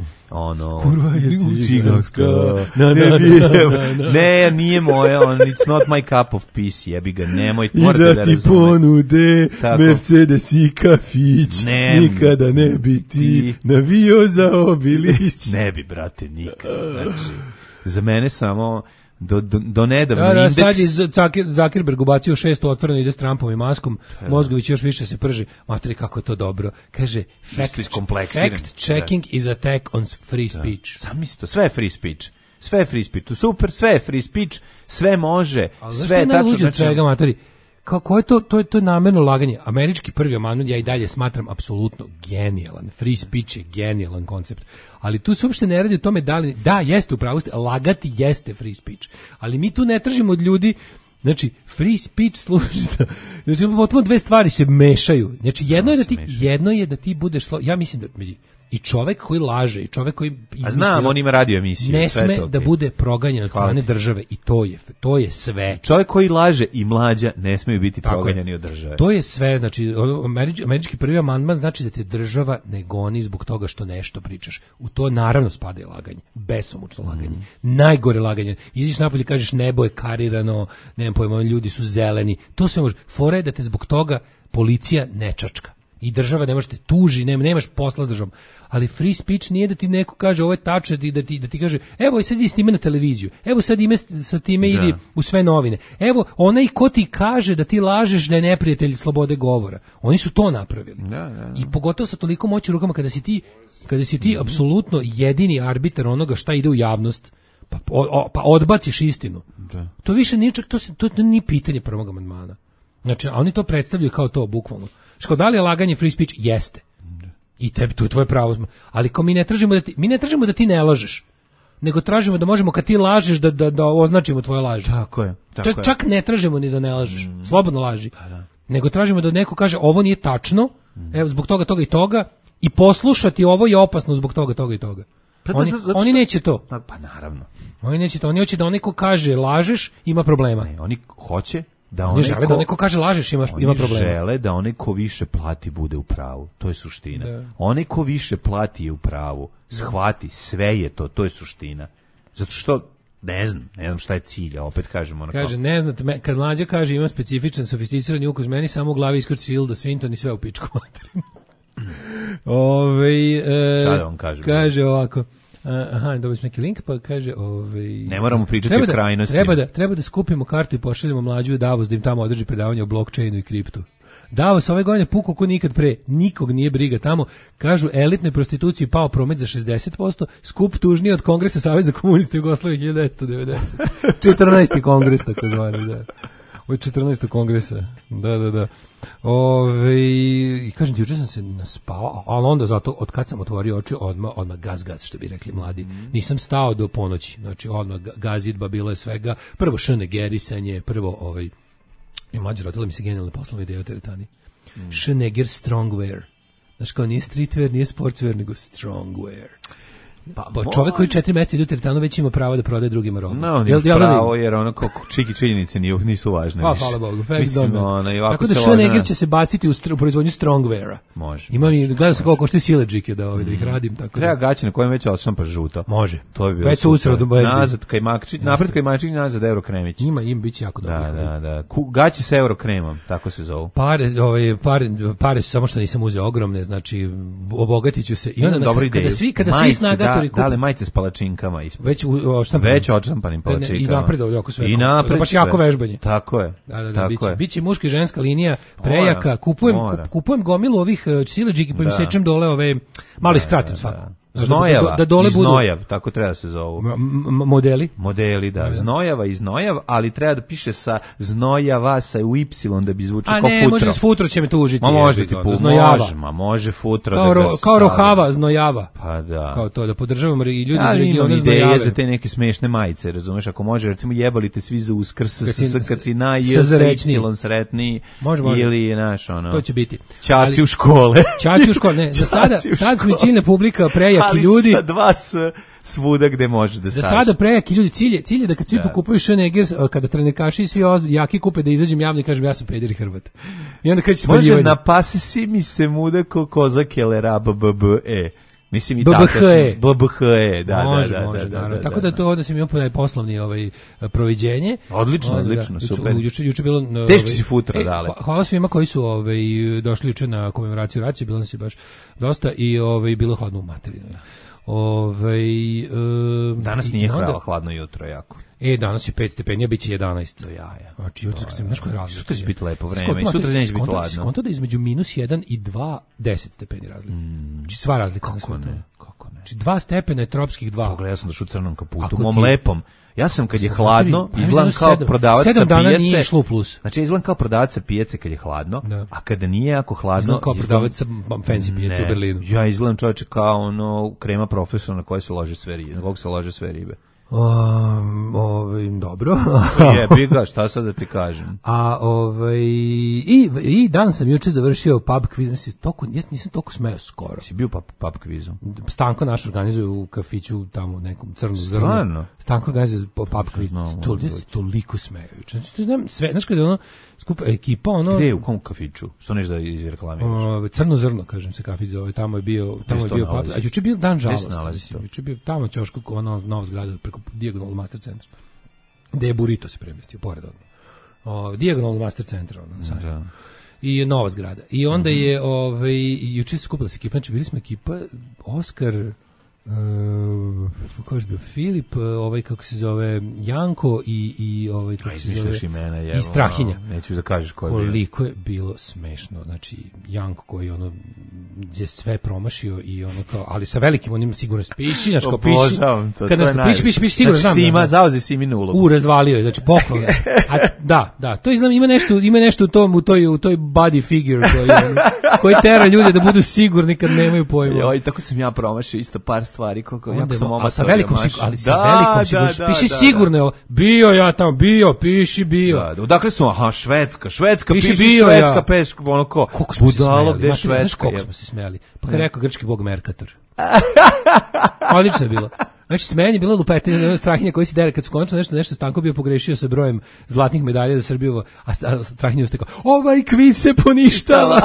ono, kurva je ciganska, na, ne na, bi je jebo, na, na, na. Ne, nije moje, on, it's not my cup of peace, jebi ga, nemoj, morate da razumete. I da ti ponude tako. Mercedes i kafić, ne, nikada ne bi ti navio za Obilić. Ne bi, brate, nikada, znači, za mene samo... Do, do, do nedavno da, da, indeks... sad je Zakir, Zakirberg ubacio šesto otvoreno, ide s Trumpom i maskom, da. Mozgović još više se prži. Materi, kako je to dobro. Kaže, fact, fact checking da. is attack on free speech. Da. Sam misli to, sve je free speech. Sve je free speech. Super, sve je free speech, sve može. Ali sve je tačno. Znači... svega, materi? Kao, ko je to, to je, to je namerno laganje. Američki prvi amandman ja i dalje smatram apsolutno genijalan. Free speech je genijalan koncept. Ali tu se uopšte ne radi o tome da li, da, jeste upravo, lagati jeste free speech. Ali mi tu ne tražimo od ljudi, znači, free speech služi da, znači, potpuno dve stvari se mešaju. Znači, jedno je da ti, jedno je da ti budeš, slo, ja mislim da, i čovek koji laže, i čovek koji izmišlja, a znam, on ima radio emisiju, ne sme to, da bude proganjan od strane države i to je to je sve. Čovek koji laže i mlađa ne smeju biti proganjani od države. To je sve, znači američki, američki prvi amandman znači da te država ne goni zbog toga što nešto pričaš. U to naravno spada i laganje, besomučno laganje. Mm. Najgore laganje. Izađeš napolje i kažeš nebo je karirano, nemam pojma, ljudi su zeleni. To sve može. Fora je da te zbog toga policija ne čačka. I država ne može te tuži, nema, nemaš posla s državom. Ali free speech nije da ti neko kaže ovo je tačno, da ti, da ti kaže evo sad idi snime na televiziju, evo sad ime, sa time idi u sve novine, evo onaj ko ti kaže da ti lažeš da je neprijatelj slobode govora. Oni su to napravili. Da, da, da. I pogotovo sa toliko moći u rukama kada si ti, kada si ti mm-hmm. apsolutno jedini arbitar onoga šta ide u javnost, pa, o, o, pa odbaciš istinu. Da. To više nije čak, to, to, to nije pitanje prvog amandmana. Znači, a oni to predstavljaju kao to bukvalno. Što da li je laganje free speech? Jeste. I tebi, to je tvoje pravo. Ali kao mi ne tražimo da ti, mi ne tražimo da ti ne lažeš, nego tražimo da možemo kad ti lažeš da, da, da označimo tvoje laži. Tako je. Tako čak, čak ne tražimo ni da ne lažeš. Mm. Slobodno laži. Da, da. Nego tražimo da neko kaže ovo nije tačno, mm. evo zbog toga, toga i toga, i poslušati ovo je opasno zbog toga, toga i toga. Pa, oni, zato, zato oni neće to. Pa, pa naravno. Oni neće to. Oni hoće da onaj ko kaže lažeš ima problema. Ne, oni hoće da oni žele ko, da neko kaže lažeš ima ima problema. Oni žele da onaj ko više plati bude u pravu. To je suština. Da. Onaj ko više plati je u pravu. Shvati, sve je to, to je suština. Zato što ne znam, ne znam šta je cilj, a opet kažemo ono. Kaže, ne znate, me, kad mlađa kaže ima specifičan sofisticirani ukus, meni samo u glavi iskoči Hilda Swinton i sve u pičku materinu. Ove, e, Kada on kaže? Kaže ovako. Aha, dobili smo neki link, pa kaže, ovaj ne moramo pričati o krajnosti. Treba da treba da skupimo kartu i pošaljemo mlađu u Davos da im tamo održi predavanje o blockchainu i kriptu. Davos ove godine pukao ko nikad pre, nikog nije briga tamo. Kažu elitnoj prostituciji pao promet za šezdeset posto, skup tužniji od Kongresa Saveza komunista Jugoslavije hiljadu devetsto devedeset. četrnaesti kongres takozvani, da. Od četrnaestog kongresa. Da, da, da. Ove, i kažem ti, juče sam se naspao, ali onda zato, od kad sam otvorio oči, odmah, odmah gaz, gaz, što bi rekli mladi. Nisam stao do ponoći, znači odmah gazidba, bilo je svega. Prvo šene gerisanje, prvo ovaj, i mlađe rodila mi se genijalne poslovne ideje o teretani. Mm. Šeneger strongwear. Znaš kao, nije streetwear, nije sportswear, nego strongwear. Pa, pa čovjek koji četiri mjeseca ide u teretanu već ima pravo da prodaje drugima robu. No, on ima pravo jer ono kako čiki činjenice nisu važne. Pa, hvala Bogu. Mislim, ono, i tako da Schwarzenegger će se baciti u, str- u proizvodnju strongweara. Može. Ima mi, gledam se koliko košte siledžike da, ovaj, da ih radim. Tako treba da. gaće na kojem već odšampa žuto. Može. To bi bilo već super. Nazad kajmakčić, napred kajmakčić, nazad Eurokremić. Ima, im biće jako dobro. Da, da, da. Gaće sa Eurokremom, tako se zovu. Pare, ovaj, pare, pare su samo što nisam uzeo ogromne, znači obogatit ću se. I onda dobro kada, kada svi, kada majice, svi snagatori da, dale majice s palačinkama ispod. Već u štampanim. Već odštampanim palačinkama. I napred ovdje oko sve. I napred baš jako vežbanje. Tako je. Da, da, da, tako biće, je. biće muška i ženska linija prejaka. Kupujem, kup, kupujem gomilu ovih uh, siledžiki pa im sečem dole ove, malo ih skratim svako. Znojava, da, da dole i znojav, tako treba se zovu. M- modeli? Modeli, da. Znojava i znojav, ali treba da piše sa znojava, sa u Y, da bi zvučao kao futro. A ne, može s futro će me tužiti. Ma može ti pu, može, ma može futro. Kao, da ro, kao rohava, znojava. Pa da. Kao to, da podržavamo i ljudi ja, iz regiona znojave. Znojave. Za te neke smešne majice, razumeš, ako može, recimo jebali te svi za uskrs, kad si na J, Y sretni, ili, znaš, ono. To će biti. Ćaci u škole. Ćaci u škole, ne, za sada, sad smo i ciljna publika, prejaki ljudi. Ali sa dva s svuda gde može da staviš. Za sada prejaki ljudi, cilje, cilje da kad svi da. Pokupuju Schwarzenegger, kada trenerkaši i svi jaki kupe da izađem javno i kažem ja sam peder i Hrvat. I onda kreće spaljivanje. Može na pase si mi se muda ko kozak jelera b b b e. Mislim i B B H E. B B H E, da, može, da, da, može, da, da, da. Tako da to onda sam imao poslovni ovaj proviđenje. Odlično, onda, odlično, da, super. Juče juče bilo ovaj, teški si futro e, dale. Hvala svima koji su ovaj došli juče na komemoraciju racije, bilo nas je baš dosta i ovaj bilo hladno u materinu. Ovaj e, danas nije onda, hladno jutro jako. E, danas je pet stepeni, a biće jedanaest. Do jaja. Znači, jutro kad se znaš koji razlika. Sutra će biti lepo vreme, i sutra neće biti hladno. Skonto da između minus jedan i dva, deset stepeni razlike. Mm. Znači, sva razlika. Kako ne, kako ne. Znači, dva stepena je tropskih dva. Pogledaj, ja sam došao u crnom kaputu, u mom lepom. Ja sam kad je hladno, izgledam kao prodavac sa pijace. Sedam dana nije išlo u plus. Znači, izgledam kao prodavac sa pijace kad je hladno, da. A kada nije jako hladno... Izgledam kao prodavac sa fancy pijace u Berlinu. Ja izgledam čovječe kao ono krema profesor na koje se lože sve ribe, na kog se lože sve ribe. Um, ovaj, dobro. Jebi ga, šta sad da ti kažem. A ovaj i i dan sam juče završio pub kviz, mislim toliko ja nisam toliko smeo skoro. Si bio pub, pub kvizu? Stanko naš organizuje u kafiću tamo u nekom crnom zrnu. Stanko organizuje pub kviz. To je toliko smeo juče. Znam sve, znaš kada ono skupa ekipa ono. Gde u kom kafiću? Što neš da izreklamiraš? Crno zrno, kažem se kafić zove, tamo je bio, tamo je bio pub. A juče je bio dan žalosti. Juče je bio tamo ćošku ono nova zgrada preko Dijagonal Master Centra. Gde je Burrito se premestio, pored odmah. O, Dijagonal Master Centra. Ono, da. I nova zgrada. I onda mm-hmm. je, ovaj, juče se skupila se ekipa, znači bili smo ekipa, Oskar, uh, ko je bio, Filip, ovaj, kako se zove, Janko i, i ovaj, kako Aj, se zove, imena, jevo, i Strahinja. No, neću da kažeš ko je koliko je bilo smešno, znači, Janko koji ono, je sve promašio i ono kao, ali sa velikim onim sigurno piši, znaš kao piši. To, kad nas piši, piši, piši, sigurno znači, znam. Sima, zauzeo si mi nulu. U, razvalio je, znači poklon. A, da, da, to izgleda, ima nešto, ima nešto u tom, u toj, u toj body figure koji, koji tera ljude da budu sigurni kad nemaju pojma. Joj, tako sam ja promašio isto par stvari, kako jako sam a sa velikom sigurno, ali sa velikom sigurno, piši sigurno, bio ja tamo, bio, piši bio. Da, odakle su, aha, Švedska, Švedska, piši, piši bio Švedska, ja. Peš, ono ko, budalo, gde Švedska. Koliko smo se smijali. Pa kad rekao grčki bog Merkator. Odlično je bilo. Znači, smejanje je bilo lupetina, Strahinja koji si dere, kad su konačno nešto, nešto Stanko bio pogrešio sa brojem zlatnih medalja za Srbiju, a Strahinja je kao, ovaj kviz se poništava.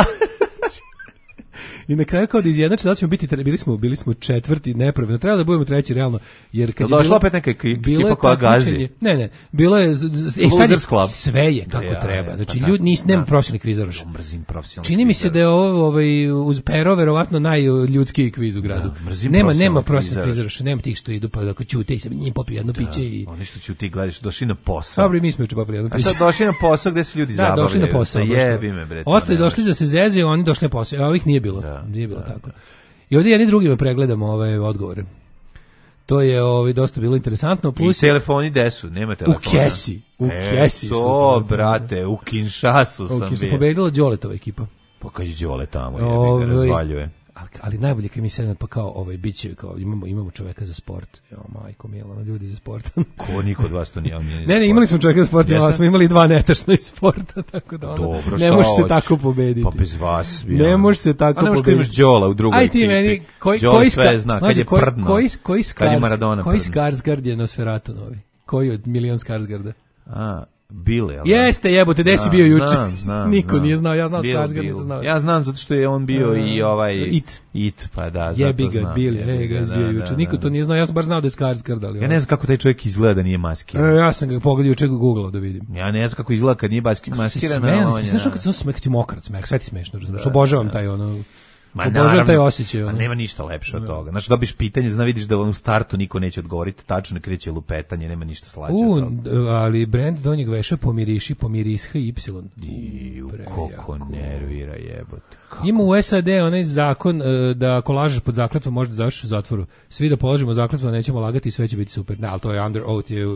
I na kraju kao da izjednače da ćemo biti, bili smo, bili smo četvrti nepravilno, trebalo da budemo treći realno, jer kad je došla opet neka ekipa koja gazi. Ne, ne, bilo je, e, sad je sve je kako ja, treba, znači pa ljudi, nis, nema profesionalnih kvizaraša. Mrzim profesionalnih. Čini mi se da je ovo ovaj, uz Pero verovatno najljudskiji kviz u gradu. Da, nema, nema profesionalnih kvizaraša, nema tih što idu pa da ćute i se njim popiju jedno da, piće i... Oni što ću ti gledaš, došli na posao. Dobro, mi smo juče popili jedno piće. A sad došli na posao gde se ljudi zabavljaju. Da, došli na posao. Jebi me, bre. Ostali došli da se zezaju, oni došli na posao, a ovih nije bilo. Da, nije bilo da, tako. I ovdje jedni drugima pregledamo ove odgovore. To je ovaj dosta bilo interesantno. Plus i telefoni desu, nema telefona. U kesi, u e, kesi su. To, brate, u Kinshasu sam bio. Pobedila Đoletova ekipa. Pa kad je Đole tamo, jebi ga, razvaljuje. ali, ali najbolje kad mi se pa kao ovaj biće kao imamo imamo čoveka za sport. Jo, majko mila, ljudi za sport. Ko niko od vas to nije imao. Ne, ne, imali smo čoveka za sport, imali smo imali dva netašna iz sporta, tako da ono, dobro, ne može se tako pobediti. Pa bez vas bi. Ne može se tako pobediti. A ne možeš imaš Đola u drugoj ekipi. Aj ti meni, koji koji sve zna, kad je prdno. Koji koji kad je Maradona. Koji Skarsgård je Nosferatu novi? Koji od milion Skarsgårda? A, Bile, ali... Jeste, jebote, gde si bio juče? Znam, znam. Niko znam. nije znao, ja znam Skarsgård, nisam znao. Ja znam zato što je on bio uh, i ovaj... It. It, pa da, jebi zato ga, znam. Bile, Jebi ga, ga, bio da, juče. da, Niko da. to nije znao, ja sam bar znao da je Skarsgård, ali... Ja ne znam kako taj čovjek izgleda da nije maskiran. E, ja sam ga pogledao juče googlao da vidim. Ja ne znam kako izgleda kad nije maskiran. Smejan, znaš kad sam smekati mokrat, smek, sve ti smešno, razumiješ, obožavam taj ono... Ma obožavam taj osjećaj. Ma ono. nema ništa lepše od toga. Znači dobiš pitanje, zna vidiš da u startu niko neće odgovoriti, tačno kreće lupetanje, nema ništa slađe U, od toga. ali brend donjeg veša pomiriši, pomirishi Y. I koliko nervira jebote. Kako? Ima u S A D onaj zakon uh, da ako lažeš pod zakletvom možeš da završiš u zatvoru. Svi da položimo zakletvu, nećemo lagati i sve će biti super. Da, ali to je under oath, je,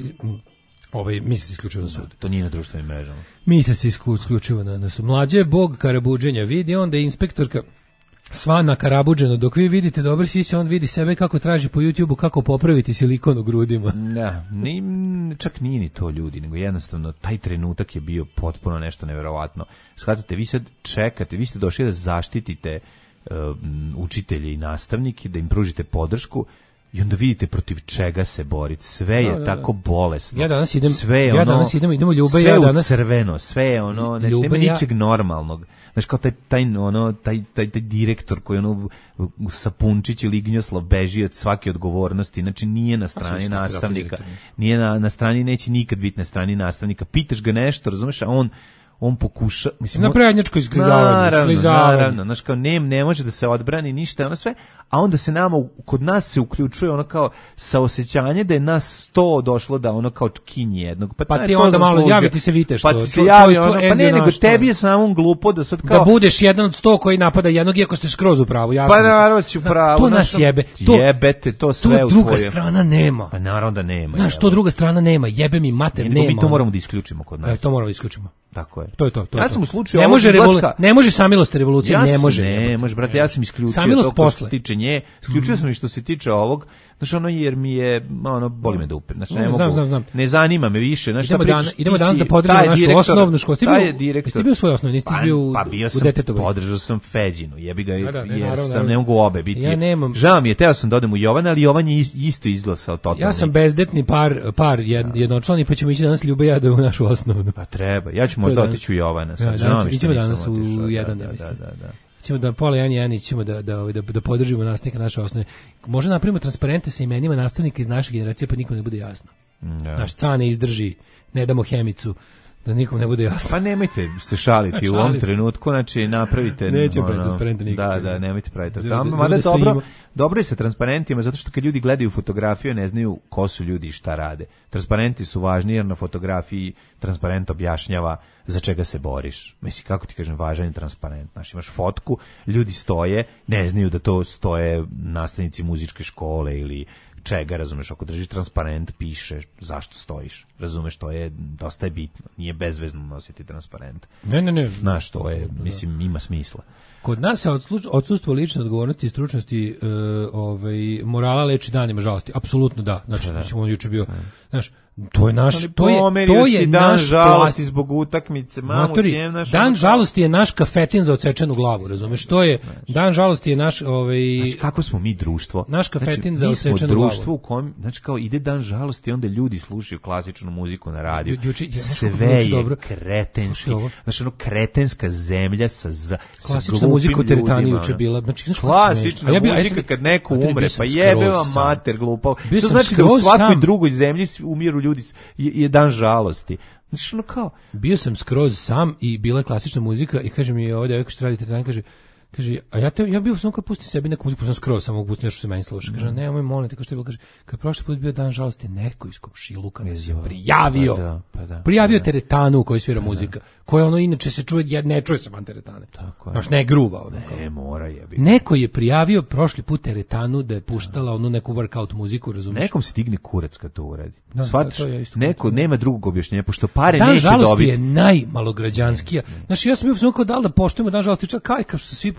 ovaj, misli se isključivo na sud. To nije na društvenim mrežama. Misli se isključivo na, na sud. Mlađe je bog karabuđenja. Vidi onda inspektorka sva nakarabuđeno, dok vi vidite dobar sise, on vidi sebe kako traži po YouTubeu kako popraviti silikon u grudima. Da, ni, čak nije ni to ljudi, nego jednostavno taj trenutak je bio potpuno nešto neverovatno. Shvatate, vi sad čekate, vi ste došli da zaštitite uh, učitelje i nastavnike, da im pružite podršku, i onda vidite protiv čega se boriti. Sve je da, da, tako bolesno. Ja danas idem, sve je ja ono, danas idemo, idemo Ljube, sve ja danas u crveno, sve je ono, znači nema ja... ničeg normalnog. Znaš, kao taj, taj, ono, taj, taj, taj direktor koji ono, Sapunčić ili Ignjoslav beži od svake odgovornosti, znači nije na strani nastavnika, nije na, na strani, neće nikad biti na strani nastavnika. Pitaš ga nešto, razumeš, a on on pokuša, mislim, na prednjačko isklizavanje, naravno, naravno, znaš, kao ne, ne može da se odbrani ništa, ono sve, a onda se nama, kod nas se uključuje ono kao saosećanje da je nas sto došlo da ono kao kinje jednog, pa, pa ti onda malo javi ti se vite što, pa ti se javi ono, pa ne, nego tebi je samo glupo da sad kao... Da budeš jedan od sto koji napada jednog, iako ste skroz u pravu, jasno. Pa naravno si u pravu. To nas jebe. To, jebete, to sve to u druga tvoje. strana nema. Pa naravno da nema. Znaš, to druga strana nema, jebe mi mater, nema. Mi to moramo da isključimo kod nas. E, to moramo da isključimo. Tako je. To je to, to. Ja je sam to. u slučaju ne može izlaska... revolu... ne može samilost revolucija, ja ne može. Ne, može brate, ja sam isključio samilost to posle. Što se tiče nje, isključio mm. sam i što se tiče ovog, znači ono jer mi je ono boli me dupe. Znači ne mogu. Znam, znam, znam. Ne zanima me više, znači idemo dan, idemo danas da podržimo našu direktor, osnovnu školu. Ti bio direktor. Ti bio svoj osnovni, nisi bio u pa bio sam, podržao sam Feđinu. Jebi ga, da, da, ne, jer naravno, sam ne mogu obe biti. Ja nemam. Žao mi je, teo sam da odem u Jovan, ali Jovan je isto izglasao totalno. Ja sam bezdetni par par jednočlani, pa ćemo ići danas Ljube ja da u našu osnovnu. Pa treba. Ja ću možda otići u Jovana, sad žao mi što ćemo danas u jedan, da, da, da. Ćemo da pola Jan Janić ćemo da da da da podržimo nastavnika naše osnovne. Možda napravimo transparente sa imenima nastavnika iz naše generacije pa nikom ne bude jasno. Ja. Naš Cane izdrži, ne damo Hemicu, da nikom ne bude jasno. Pa nemojte se šaliti u ovom trenutku, znači napravite nećemo ono, transparente nikako. Da, da, nemojte praviti. Samo mada dobro, dobro je sa transparentima zato što kad ljudi gledaju fotografiju ne znaju ko su ljudi i šta rade. Transparenti su važni jer na fotografiji transparent objašnjava za čega se boriš. Mislim, kako ti kažem, važan je transparent. Znaš, imaš fotku, ljudi stoje, ne znaju da to stoje nastavnici muzičke škole ili čega, razumeš, ako držiš transparent, piše zašto stojiš. Razumeš, to je dosta je bitno. Nije bezvezno nositi transparent. Ne, ne, ne. Znaš, to je, mislim, ima smisla. Kod nas je odsustvo lične odgovornosti i stručnosti e, ovaj, morala leči danima žalosti. Apsolutno da. Znači, da, da. On juče bio, znaš, to je naš, to je, to je dan naš žalosti klas... zbog utakmice. Mamu, Matori, naš dan ono... žalosti je naš kafetin za odsečenu glavu, razumeš? To je, znači, dan žalosti je naš... Ovaj, znači, kako smo mi društvo? Naš kafetin znači, za odsečenu glavu. Mi smo društvo u kojem, znači, kao ide dan žalosti, onda ljudi slušaju klasičnu muziku na radiju. Ju, ju, ju, sve je dobro. Kretenski. Znači, ono, kretenska zemlja sa, sa klasična muzika u teretani juče bila. Znači, klasična ja muzika kad neko umre, pa jebe vam mater glupav. To znači da u svakoj drugoj zemlji umiru ljudi, je dan žalosti. Znači, ono kao... Bio sam skroz sam i bila je klasična muzika i kaže mi ovdje, ovdje što radite, kaže, kaže, a ja, te, ja bio sam kao pusti sebi neku muziku, sam skroz samo pusti nešto što se meni sluša. Kaže, ne, moj molim te, kao što je bilo, kaže, kad prošli put bio dan žalosti, neko iz komšiluka nas je prijavio. Pa da, pa da, prijavio pa da. teretanu u kojoj svira pa muzika, da. Koja ono inače se čuje, ne čuje se van teretane. Tako je. Znaš, ne gruva. Ono, ne, mora jebi. Neko je prijavio prošli put teretanu da je puštala onu neku workout muziku, razumiješ? Nekom se digne kurac kad to uradi. Da, shvatiš, da, neko nema drugog objašnjenja, pošto pare dan neće dobiti. Dan žalosti je najmalograđanskija. Znaš, ja sam bio kao da li da poštujemo dan žalosti, čak kaj, kao što svi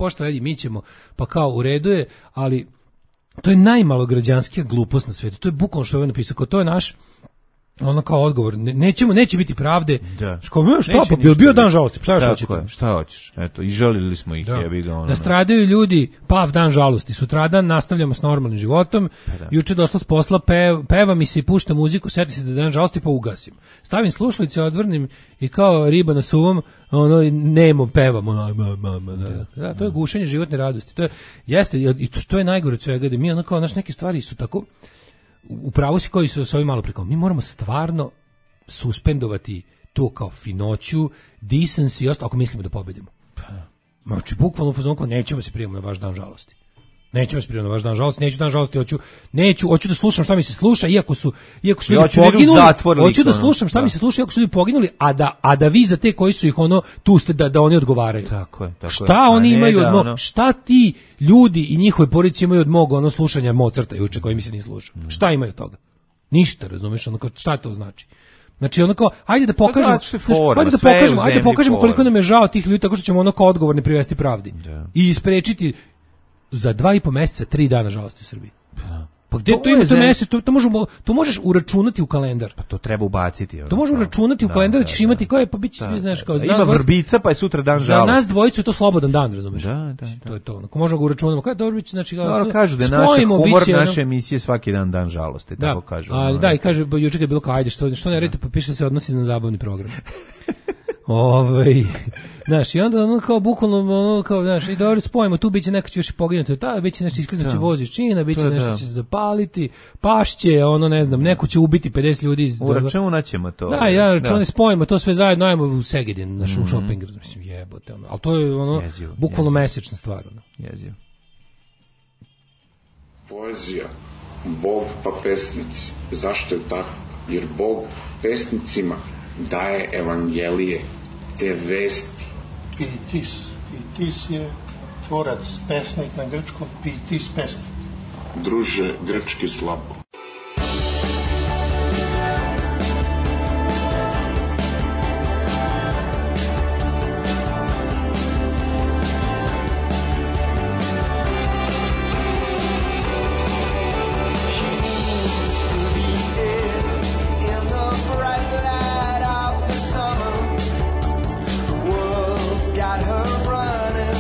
pošto radi, mi ćemo, pa kao u redu je, ali to je najmalograđanskija glupost na svetu. To je bukvalno što je ovaj napisao, kao to je naš ono kao odgovor, ne, nećemo, neće biti pravde. Da. Ško, šta, pa bio, bio dan žalosti, šta još hoćete? Šta hoćeš? Eto, i žalili smo ih, da. Jebi ga ono. Nastradaju ljudi, pav dan žalosti, sutradan nastavljamo s normalnim životom, da. Juče došla s posla, pev, peva mi se i pušta muziku, sjeti se da je dan žalosti, pa ugasim. Stavim slušalice, odvrnim i kao riba na suvom, ono, nemo pevam, ono, ma, ma, ma, da. Da, to je gušenje životne radosti, to je, jeste, i to, to je najgore od svega, da mi ono kao, naš neke stvari su tako, upravo si koji su s ovim malo preko. Mi moramo stvarno suspendovati to kao finoću, decency i ostalo, ako mislimo da pobedimo. Znači, bukvalno u fazonu, nećemo se prijemati na vaš dan žalosti. Nećemo se prijemati na vaš dan žalosti, neću dan žalosti, hoću, neću, hoću da slušam šta mi se sluša, iako su, iako su ljudi poginuli, hoću da slušam šta da. mi se sluša, iako su ljudi poginuli, a da, a da vi za te koji su ih ono, tu ste da, da oni odgovaraju. Tako je, tako šta je. oni imaju da, od mog, ono... šta ti ljudi i njihove porodice imaju od mog ono slušanja Mozarta juče koji mi se nije slušao. Mm. Šta imaju od toga? Ništa, razumeš, ono kao, šta to znači? Znači onako, ajde da pokažemo, forma, ajde da pokažemo, ajde da pokažemo koliko nam je žao tih ljudi, tako što ćemo ono kao odgovorni privesti pravdi. Da. I isprečiti za dva i po meseca, tri dana žalosti u Srbiji. Pa gde to, to ima to mesec, to, to, možemo, to možeš uračunati u kalendar. Pa to treba ubaciti. To možeš uračunati u kalendar, da ćeš imati koje, pa biće, da, znaš, kao... Da, ima vrbica, pa je sutra dan žalosti. Za nas dvojicu je to slobodan dan, razumeš? Da, da, da. To je to. Ako možemo ga uračunati, kao dobro biće, znači... Kao, no, kažu da je naša humor naše emisije svaki dan dan žalosti, tako da, kažu. A, no, da, i kaže, juče je bilo kao, ajde, što, što ne redite, pa piše da se odnosi na zabavni program. Ovaj, znaš, i onda ono kao bukvalno ono kao, znaš, i dobro spojimo, tu biće neko će još i poginuti, ta biće nešto iskliznuće voz iz Čina, biće to, nešto da. će se zapaliti, pašće, ono ne znam, neko će ubiti pedeset ljudi iz uračunaćemo to. Da, ja računam da. spojimo to sve zajedno, ajmo u Segedin, naš mm-hmm. shopping, mislim, jebote, ono. Al to je ono jezivo, bukvalno jezivo. mesečna stvar, ono. Jezivo. Poezija, Bog pa pesnici. Zašto je tako? Jer Bog pesnicima daje evangelije, te vesti. Pitis. Pitis je tvorac, pesnik na grčkom, pitis pesnik. Druže, grčki slabo.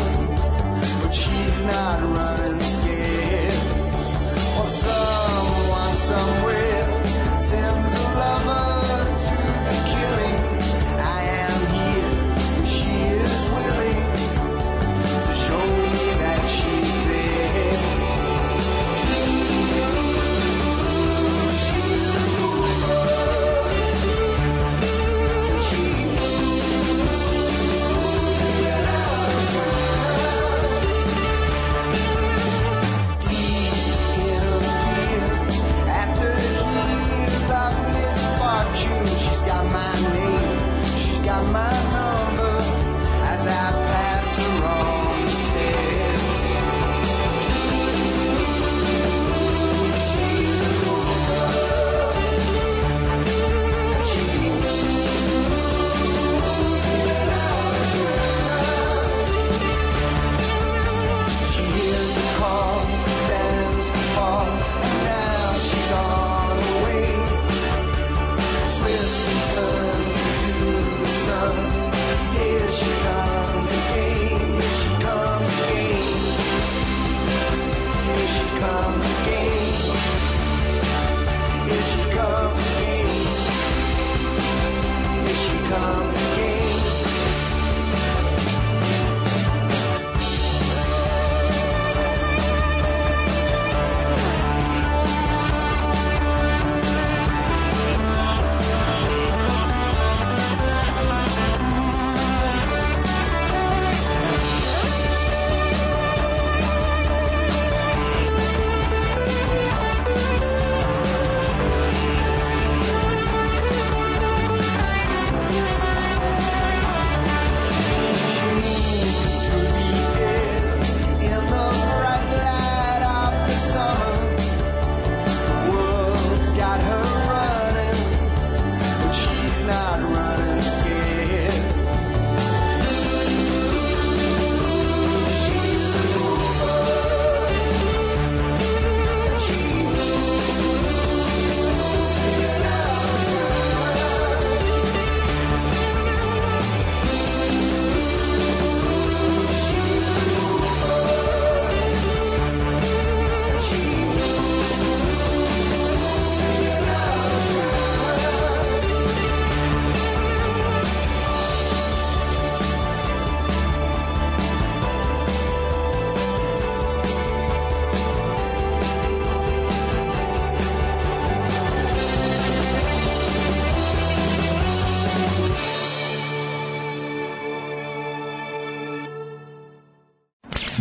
Not running scared, or someone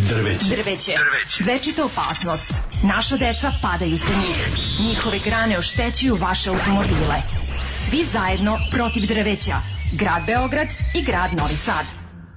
Drveće. Drveće. Drveće. Večita opasnost. Naša deca padaju sa njih. Njihove grane oštećuju vaše automobile. Svi zajedno protiv drveća. Grad Beograd i grad Novi Sad.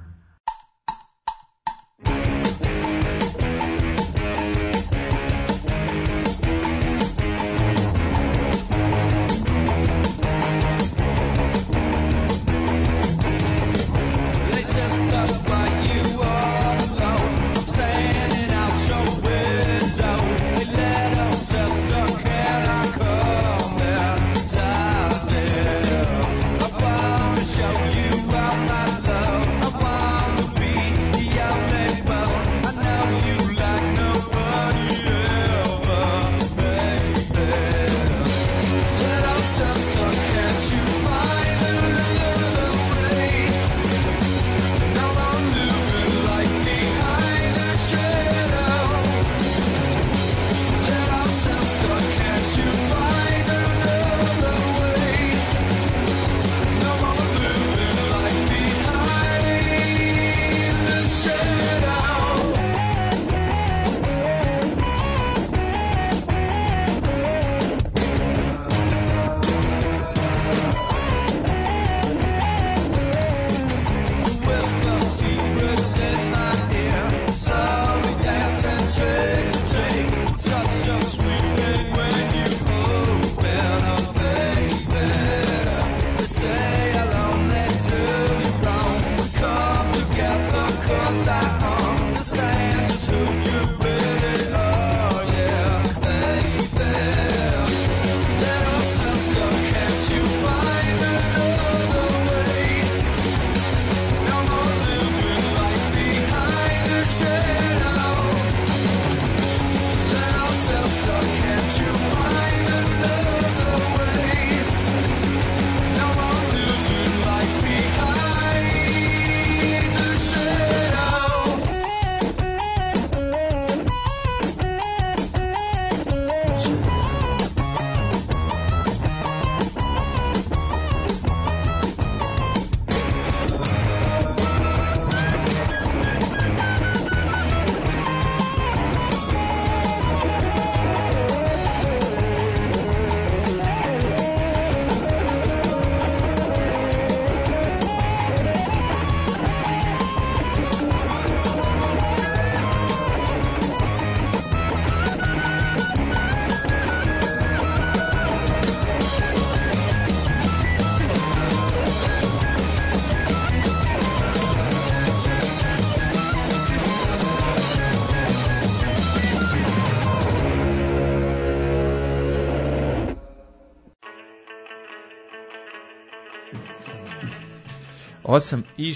osam i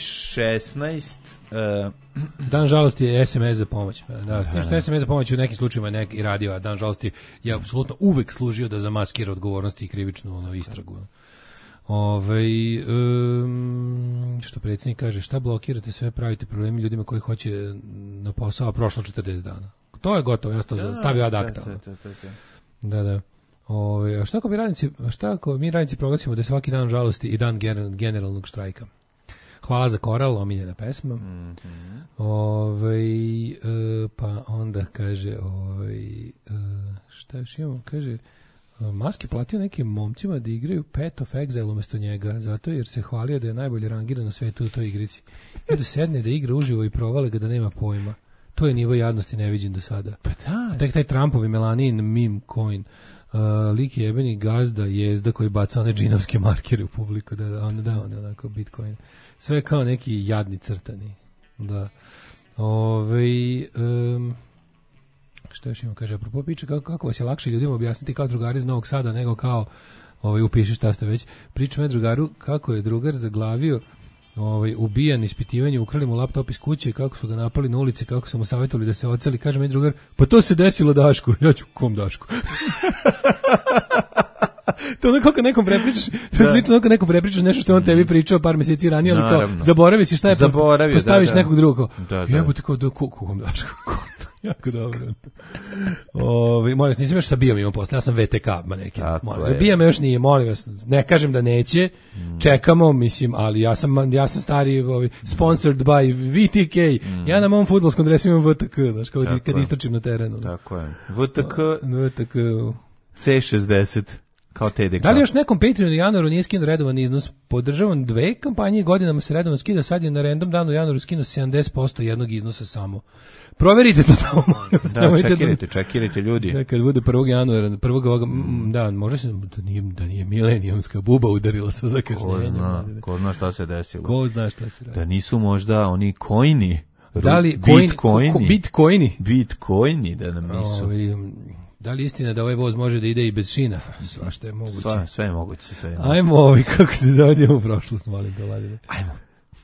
šesnaest Uh... Dan žalosti je es em es za pomoć. Da, s tim što es em es za pomoć u nekim slučajima neki i radio, a dan žalosti je apsolutno uvek služio da zamaskira odgovornost i krivičnu ono, istragu. Ove, um, što predsjednik kaže, šta blokirate, sve pravite problemi ljudima koji hoće na posao, a prošlo četrdeset dana. To je gotovo, ja sam to stavio ad acta. Da, da. Ove, a šta ako mi radnici, šta ako mi radnici proglasimo da je svaki dan žalosti i dan generalnog štrajka? Hvala za koral, omiljena pesma. Mm-hmm. Ove, e, pa onda kaže, ove, e, šta još imamo? Kaže, Musk je platio nekim momcima da igraju Path of Exile umjesto njega, zato jer se hvalio da je najbolje rangiran na svetu u toj igrici. I da sedne da igra uživo i provale ga da nema pojma. To je nivo jadnosti neviđen do sada. Pa da. Tek taj Trumpovi Melanin meme coin. Uh, lik je jebeni gazda jezda koji baca one džinovske markere u publiku, da, da, on da, on onako Bitcoin. Sve kao neki jadni crtani. Da. Ove, um, što još imamo, kaže, apropo piče, kako, kako vas je lakše ljudima objasniti kao drugari iz Novog Sada, nego kao, ovaj, upiši šta ste već. Pričam je drugaru, kako je drugar zaglavio, ovaj, ubijan, ispitivanje, ukrali mu laptop iz kuće, kako su ga napali na ulici, kako su mu savjetovali da se oceli, kaže mi drugar, pa to se desilo Dašku. Ja ću, kom Dašku? To je kako nekom prepričaš, to je slično kako nekom prepričaš nešto što on tebi pričao par mjeseci ranije, ali kao zaboravi si šta je, Zaboravio, postaviš da, da. nekog drugog. Da, da. Jebote, kao, da, kom Dašku? Jako dobro. Ovi, molim vas, nisam još sa Bijom imao posle, ja sam V T K manekin. Bijom još nije, molim vas, ne kažem da neće, mm. čekamo, mislim, ali ja sam, ja sam stari, ovi, sponsored by V T K, mm. ja na mom fudbalskom dresu imam V T K, znaš, kao tako kad je. Istračim na terenu. Tako je. V T K, V T K C šezdeset. Kao T D K. Da li još nekom Patreonu u januaru nije skinuo redovan iznos? Podržavam dve kampanje i godinama se redovan skida, sad je na random danu u januaru skinuo sedamdeset posto jednog iznosa samo. Proverite to tamo. Da, čekirajte, čekirajte ljudi. Da, kad bude prvog januara, prvog ovoga, mm. da, može se da nije, da nije milenijumska buba udarila sa zakašnjenjem. Ko zna, ko zna šta se desilo. Ko zna šta se radi. Da nisu možda oni coini, da li, bitcoini, coin, bitcoini, bitcoini, da nam nisu. Ovi, da li istina da ovaj voz može da ide i bez šina? Svašta je moguće. Sva, sve je moguće, sve je moguće. Ajmo ovi, kako se zavadimo u prošlost, molim te, Vladine. Ajmo.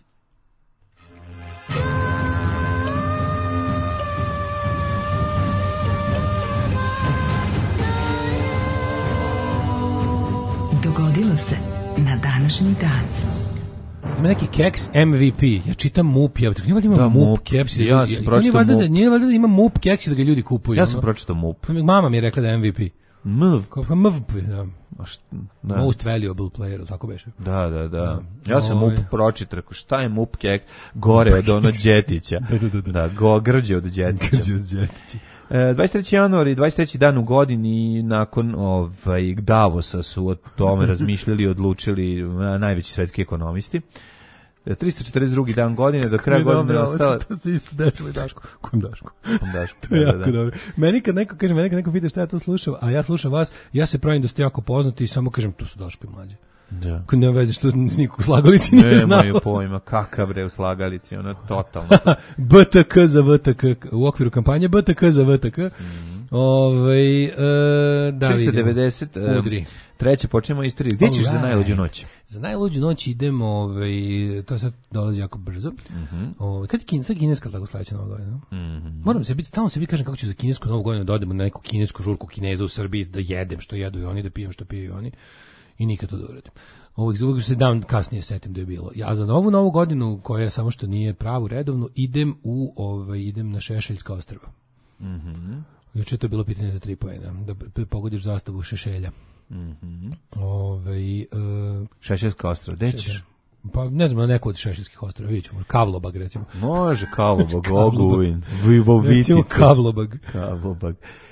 Dogodilo se na današnji dan. Ima neki keks M V P. Ja čitam M U P. Ja nije valjda ima da, M U P keks. Ja sam pročitao M U P. Nije valjda da ima M U P keks da ga ljudi kupuju. Ja sam pročitao M U P. Mama mi je rekla da je M V P. M V P. M V P, da. Most valuable player, tako beše. Da, da, da. Ja sam M U P pročitao, rekao, šta je M U P keks? Gore od onog Đetića. da, da, da. Da, go, grđe od Đetića. Grđe od Đetića. dvadeset treći januar i dvadeset treći dan u godini nakon ovaj Davosa su o tome razmišljali i odlučili najveći svetski ekonomisti. tristo četrdeset drugi dan godine, do kraja godine ostalo. To se isto desilo i Daško. Kojem Daško? Daško. To je jako da, da. dobro. Meni kad neko kaže, meni kad neko pita šta ja to slušam, a ja slušam vas, ja se pravim da ste jako poznati i samo kažem, tu su Daško i Mlađe. Da. Kad nema veze što nikog u slagalici nije znao. Nemaju pojma, kakav bre u slagalici, ono totalno. B T K za V T K, u okviru kampanje B T K za V T K. Mm. Ove, e, da tristo devedeset Udri. Treće, počnemo istoriju. Gdje ćeš za najluđu noć? Za najluđu noć idemo, ovaj, to sad dolazi jako brzo. Mm-hmm. Ovaj, kad je kineska, kineska tako sledeća nova godina? Mm-hmm. Moram se biti, stalno se bi kažem kako ću za kinesku novu godinu da odemo na neku kinesku žurku Kineza u Srbiji, da jedem što jedu i oni, da pijem što piju oni. I nikad to da uradim. Ovog zvuk se dan kasnije setim da je bilo. Ja za novu novu godinu, koja je samo što nije pravu redovnu, idem u ovaj idem na Šešeljska ostrva. Mhm. Juče je to bilo pitanje za tri poena, da pogodiš zastavu Šešelja. Mhm. Ovaj e, Šešeljska ostrva, gde ćeš? Pa ne znam, na neko od Šešeljskih ostrva, vidjet ćemo, Kavlobag recimo. Može Kavlobag, Ogulin, Vivovitica. Recimo Kavlobag. Kavlobag.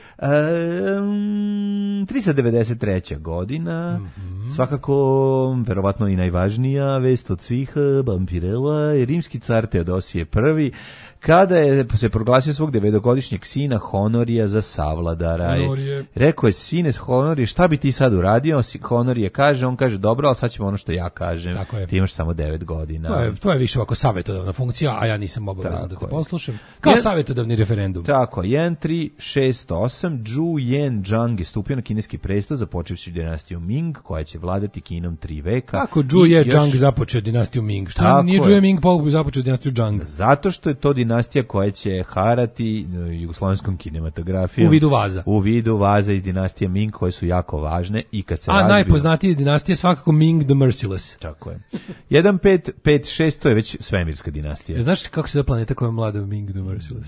Um, tristo devedeset treća godina, mm-hmm. svakako verovatno i najvažnija vest od svih, Vampirella je rimski car Teodosije prvi, kada je se proglasio svog devetogodišnjeg sina Honorija za savladara. Honorije. Rekao je, sine Honorije, šta bi ti sad uradio? Honorije kaže, on kaže, dobro, ali sad ćemo ono što ja kažem. Ti imaš samo devet godina. To je, to je više ovako savjetodavna funkcija, a ja nisam obavezan da te poslušam. Kao Jen, savjetodavni referendum. Tako, jedan tri šest osam Zhu Yen-Zhang je stupio na kineski prestol, započevši dinastiju Ming, koja će vladati Kinom tri veka. Kako Zhu Yen-Zhang još... započeo dinastiju Ming? Šta nije Zhu Yen-Ming pa započeo dinastiju Zhang? Zato što je to dinastija koja će harati jugoslovenskom kinematografijom. U vidu vaza. U vidu vaza iz dinastije Ming, koje su jako važne i kad se A razbiju... najpoznatiji iz dinastije svakako Ming the Merciless. Tako je. jedan pet pet šest to je već svemirska dinastija. Ja, znaš kako se da planeta koja je mlada Ming the Merciless?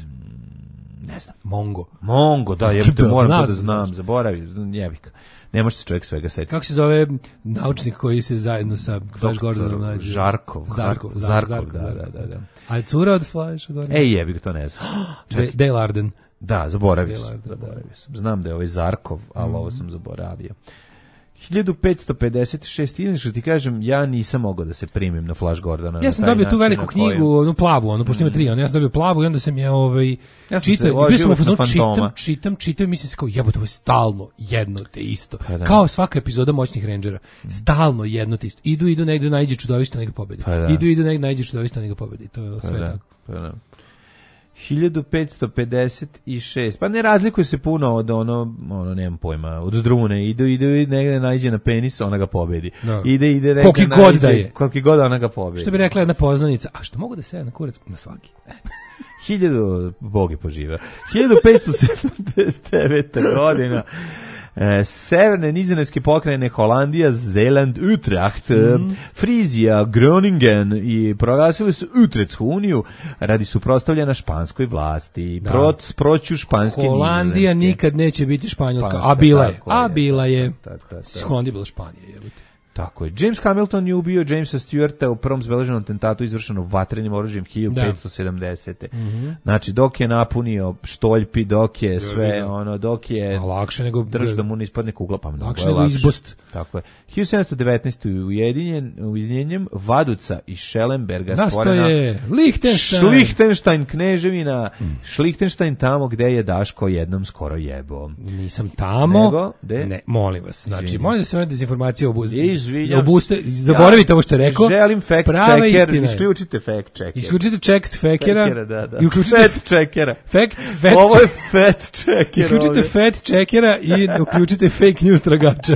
Ne znam. Mongo. Mongo, da, jebite, moram to da znam, zaboravim, jebika. Ne može se čovjek svega setiti. Kako se zove naučnik koji se zajedno sa Flash Gordonom nađe? Žarkov. Zarkov, Zarkov, Zarkov, da, da, da, da. A je cura od Flash Gordona? Ej, jebik, to ne znam. Dale Arden. Da, zaboravio sam. Zaboravio sam. Znam da je ovaj Zarkov, ali mm. ovo sam zaboravio. hiljadu petsto pedeset šest Inače ti kažem, ja nisam mogao da se primim na Flash Gordona. Ja sam dobio tu veliku knjigu, onu plavu, onu pošto ima tri, ona ja sam dobio plavu i onda sam je ovaj ja čitao, bio sam u fazonu, čitam, čitam, čitam, mislim se kao jebote, ovo je stalno jedno te isto. Pa kao svaka epizoda Moćnih rendžera, stalno jedno te isto. Idu, idu negde naiđe čudovište, nego pobedi. Pa idu, idu negde naiđe čudovište, nego pobedi. To je sve pa tako. Pa da. hiljadu petsto pedeset šest Pa ne razlikuje se puno od ono, ono nemam pojma, od Drune. Ide, ide, negde naiđe na penis, ona ga pobedi. No. Ide, ide, negde koliki god da je. Koliki god ona ga pobedi. Što bi rekla jedna poznanica, a što mogu da se na kurac na svaki? Hiljadu, Bog je poživa. hiljadu petsto sedamdeset deveta godina. E, severne nizozemske pokrajine Holandija, Zeeland, Utrecht, mm. Frizija, Groningen i proglasili su Utrechtsku uniju radi suprotstavljanja španskoj vlasti. Da. Prot, sproću španske Holandija nizozemske. Nikad neće biti španjolska, Španska, a bila je. tako A je, bila je. tako, tako, tako. Holandija je bila Španija, jebate. Tako je. James Hamilton je ubio Jamesa Stewarta u prvom zabeleženom atentatu izvršenom vatrenim oružjem hiljadu petsto sedamdesete. Da. Mm-hmm. Znači, dok je napunio štoljpi, dok je sve, ono, dok je... A lakše nego... Drž da mu ne ispadne kugla, pa mnogo lakše je nego lakše. izbost. Tako je. hiljadu sedamsto devetnaeste. Ujedinjen, ujedinjenjem Vaduca i Schellenberga stvorena... je Lichtenstein. Šlichtenstein kneževina. Mm. Šlichtenstein tamo gde je Daško jednom skoro jebo. Nisam tamo. Nego, de? Ne, molim vas. Znači, molim da se ove dezinformacije obuzdite. Izvinjam. Zaboravite ja, ovo što je rekao. Želim fact checker, isključite fact checker. Isključite checked fackera. Da, da. I uključite fact checkera. Fact, fact ovo je fact checker. Isključite ovdje. Fact checkera i uključite fake news tragača.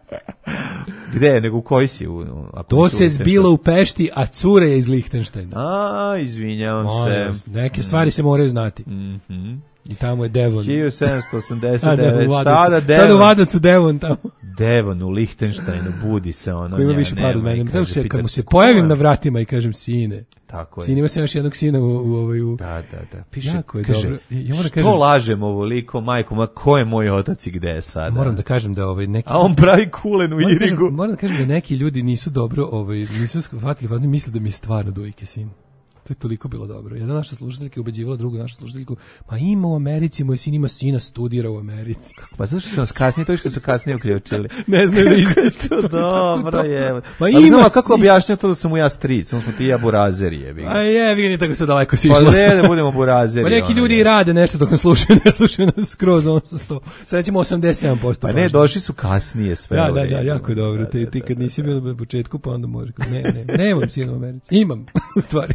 Gde, nego u koji si? U, to se zbilo u Pešti, a cure je iz Lichtensteina. A, izvinjavam Molim, se. Neke stvari se moraju znati. Mhm. Mm I tamo je Devon. hiljadu sedamsto osamdeset devet. Sada Devon. Sada u Vadocu Devon tamo. Devon u Lichtensteinu budi se ono. Ko ima više par od mene. Kaže, se, kad mu se pojavim na vratima i kažem sine. Tako je. Sin ima se još jednog sina u, u ovoj... U... Da, da, da. Piše, jako je kaže, dobro. Ja što kažem, lažem ovoliko, majko, ma ko je moj otac i gde je sada? Moram da kažem da ovaj neki... A on pravi kulen u moram Irigu. Kažem, moram da kažem da neki ljudi nisu dobro, ovaj, nisu shvatili, važno misle da mi je stvarno dojke sin. To je toliko bilo dobro. Jedna naša slušateljka ubeđivala drugu našu slušateljku, pa ima u Americi, moj sin ima sina, studira u Americi. Pa zašto su nas kasnije, to što su kasnije uključili? Ne znaju da izgleda. To dobro je. Pa ima znamo, kako objašnjao to da sam mu ja stric, on smo ti ja burazeri. Je, a je, vi tako se daleko si išlo. Pa ne, da budemo burazeri. Pa neki ljudi i rade nešto dok nas slušaju, ne slušaju nas skroz on sa sto. Sad rećemo osamdeset sedam posto. Pa ne, došli su kasnije sve. Da, da, da, jako dobro. Ti, ti kad nisi bio na početku, pa onda može. Ne, ne, nemam sina u Americi. Imam, u stvari.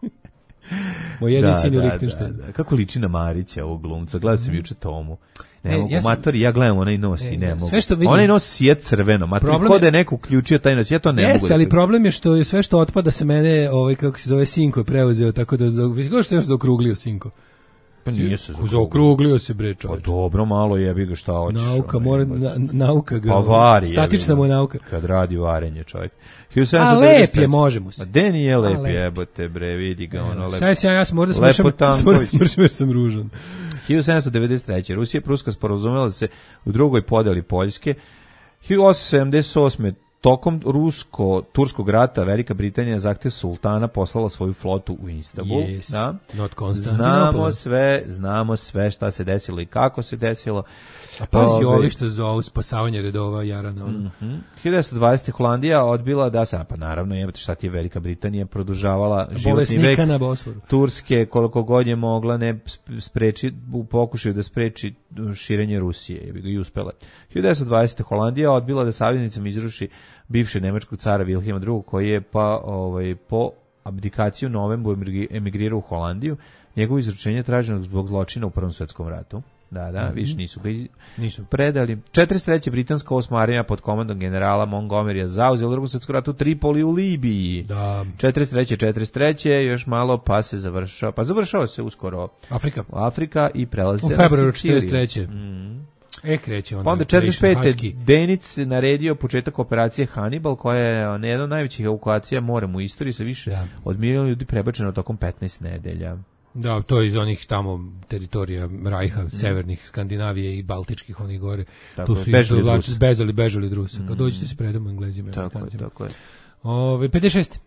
Moj jedin da, sin u da, Lichtensteinu. Da, da. Kako liči na Marića ovog glumca? Gledao sam juče Tomu. Ne, ne mogu, ja sam, matori, ja gledam onaj nos i ne, ne mogu. Sve što vidim, onaj nos je crveno, matori, kod je neko uključio taj nos, ja to ne jeste, mogu. Jeste, ali problem je što je sve što otpada se mene, ovaj, kako se zove, Sinko je preuzeo, tako da, kako se još zaokruglio Sinko? Pa nije se zaokruglio. Zaokruglio se, bre, čovječ. Pa dobro, malo jebi ga šta hoćeš. Nauka, mora, na, nauka ga. Pa vari, statična mu je nauka. Kad radi varenje, čovjek. A lep je, možemo se. A de nije lep, jebote, bre, vidi ga, ono lep. Šta je, ja sam možda smršam, smršam jer sam ružan. hiljadu sedamsto devedeset treće. Rusija i Pruska sporazumela se u drugoj podeli Poljske. hiljadu osamsto sedamdeset osme. Tokom rusko-turskog rata Velika Britanija zahtev sultana poslala svoju flotu u Istanbul. Yes. Da? Znamo sve, znamo sve šta se desilo i kako se desilo. A pazi ovi što zovu spasavanje redova Jarana. Mm -hmm. hiljadu devetsto dvadesete. Holandija odbila da se, pa naravno, jebate šta ti je Velika Britanija produžavala životni vek Turske koliko god je mogla ne spreči, u pokušaju da spreči širenje Rusije. Je bi ga i uspela. hiljadu devetsto dvadesete. Holandija odbila da saveznicama izruši bivšeg nemačkog cara Wilhelma drugog. koji je pa, ovaj, po abdikaciju u novembru emigrirao u Holandiju. Njegovo izručenje traženo zbog zločina u Prvom svetskom ratu. Da, da, mm-hmm. Više nisu ga iz... nisu. predali. četrdeset treće. britanska osma armija pod komandom generala Montgomerya zauzela u Drugom svetskom ratu Tripoli u Libiji. Da. četrdeset treće. četrdeset treće. još malo pa se završava. Pa završava se uskoro. Afrika. Afrika i prelazi u se februaru četrdeset treće. Mm. E, kreće onda. Pa onda četrdeset pete. Denic naredio početak operacije Hannibal, koja je jedna od najvećih evakuacija morem u istoriji, sa više da. od milijuna ljudi prebačeno tokom petnaest nedelja. Da, to je iz onih tamo teritorija Rajha, mm. severnih Skandinavije i Baltičkih, onih gore. Tako tu su bežali od Rusa. Bežali, bežali od Rusa. Kad mm. dođete se predamo Englezima. Tako je, tako je. Ove, pedeset šeste.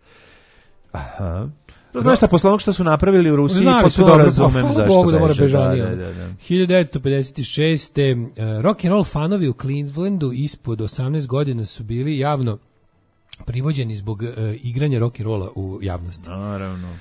Aha. Znaš šta, posle onog što su napravili u Rusiji, znali su dobro, dobro, razumem pa, zašto Bogu da mora beže. bežanija. Da, da, da. hiljadu devetsto pedeset šeste. Uh, rock and roll fanovi u Clevelandu ispod osamnaest godina su bili javno privođeni zbog uh, igranja rock and rolla u javnosti. Naravno.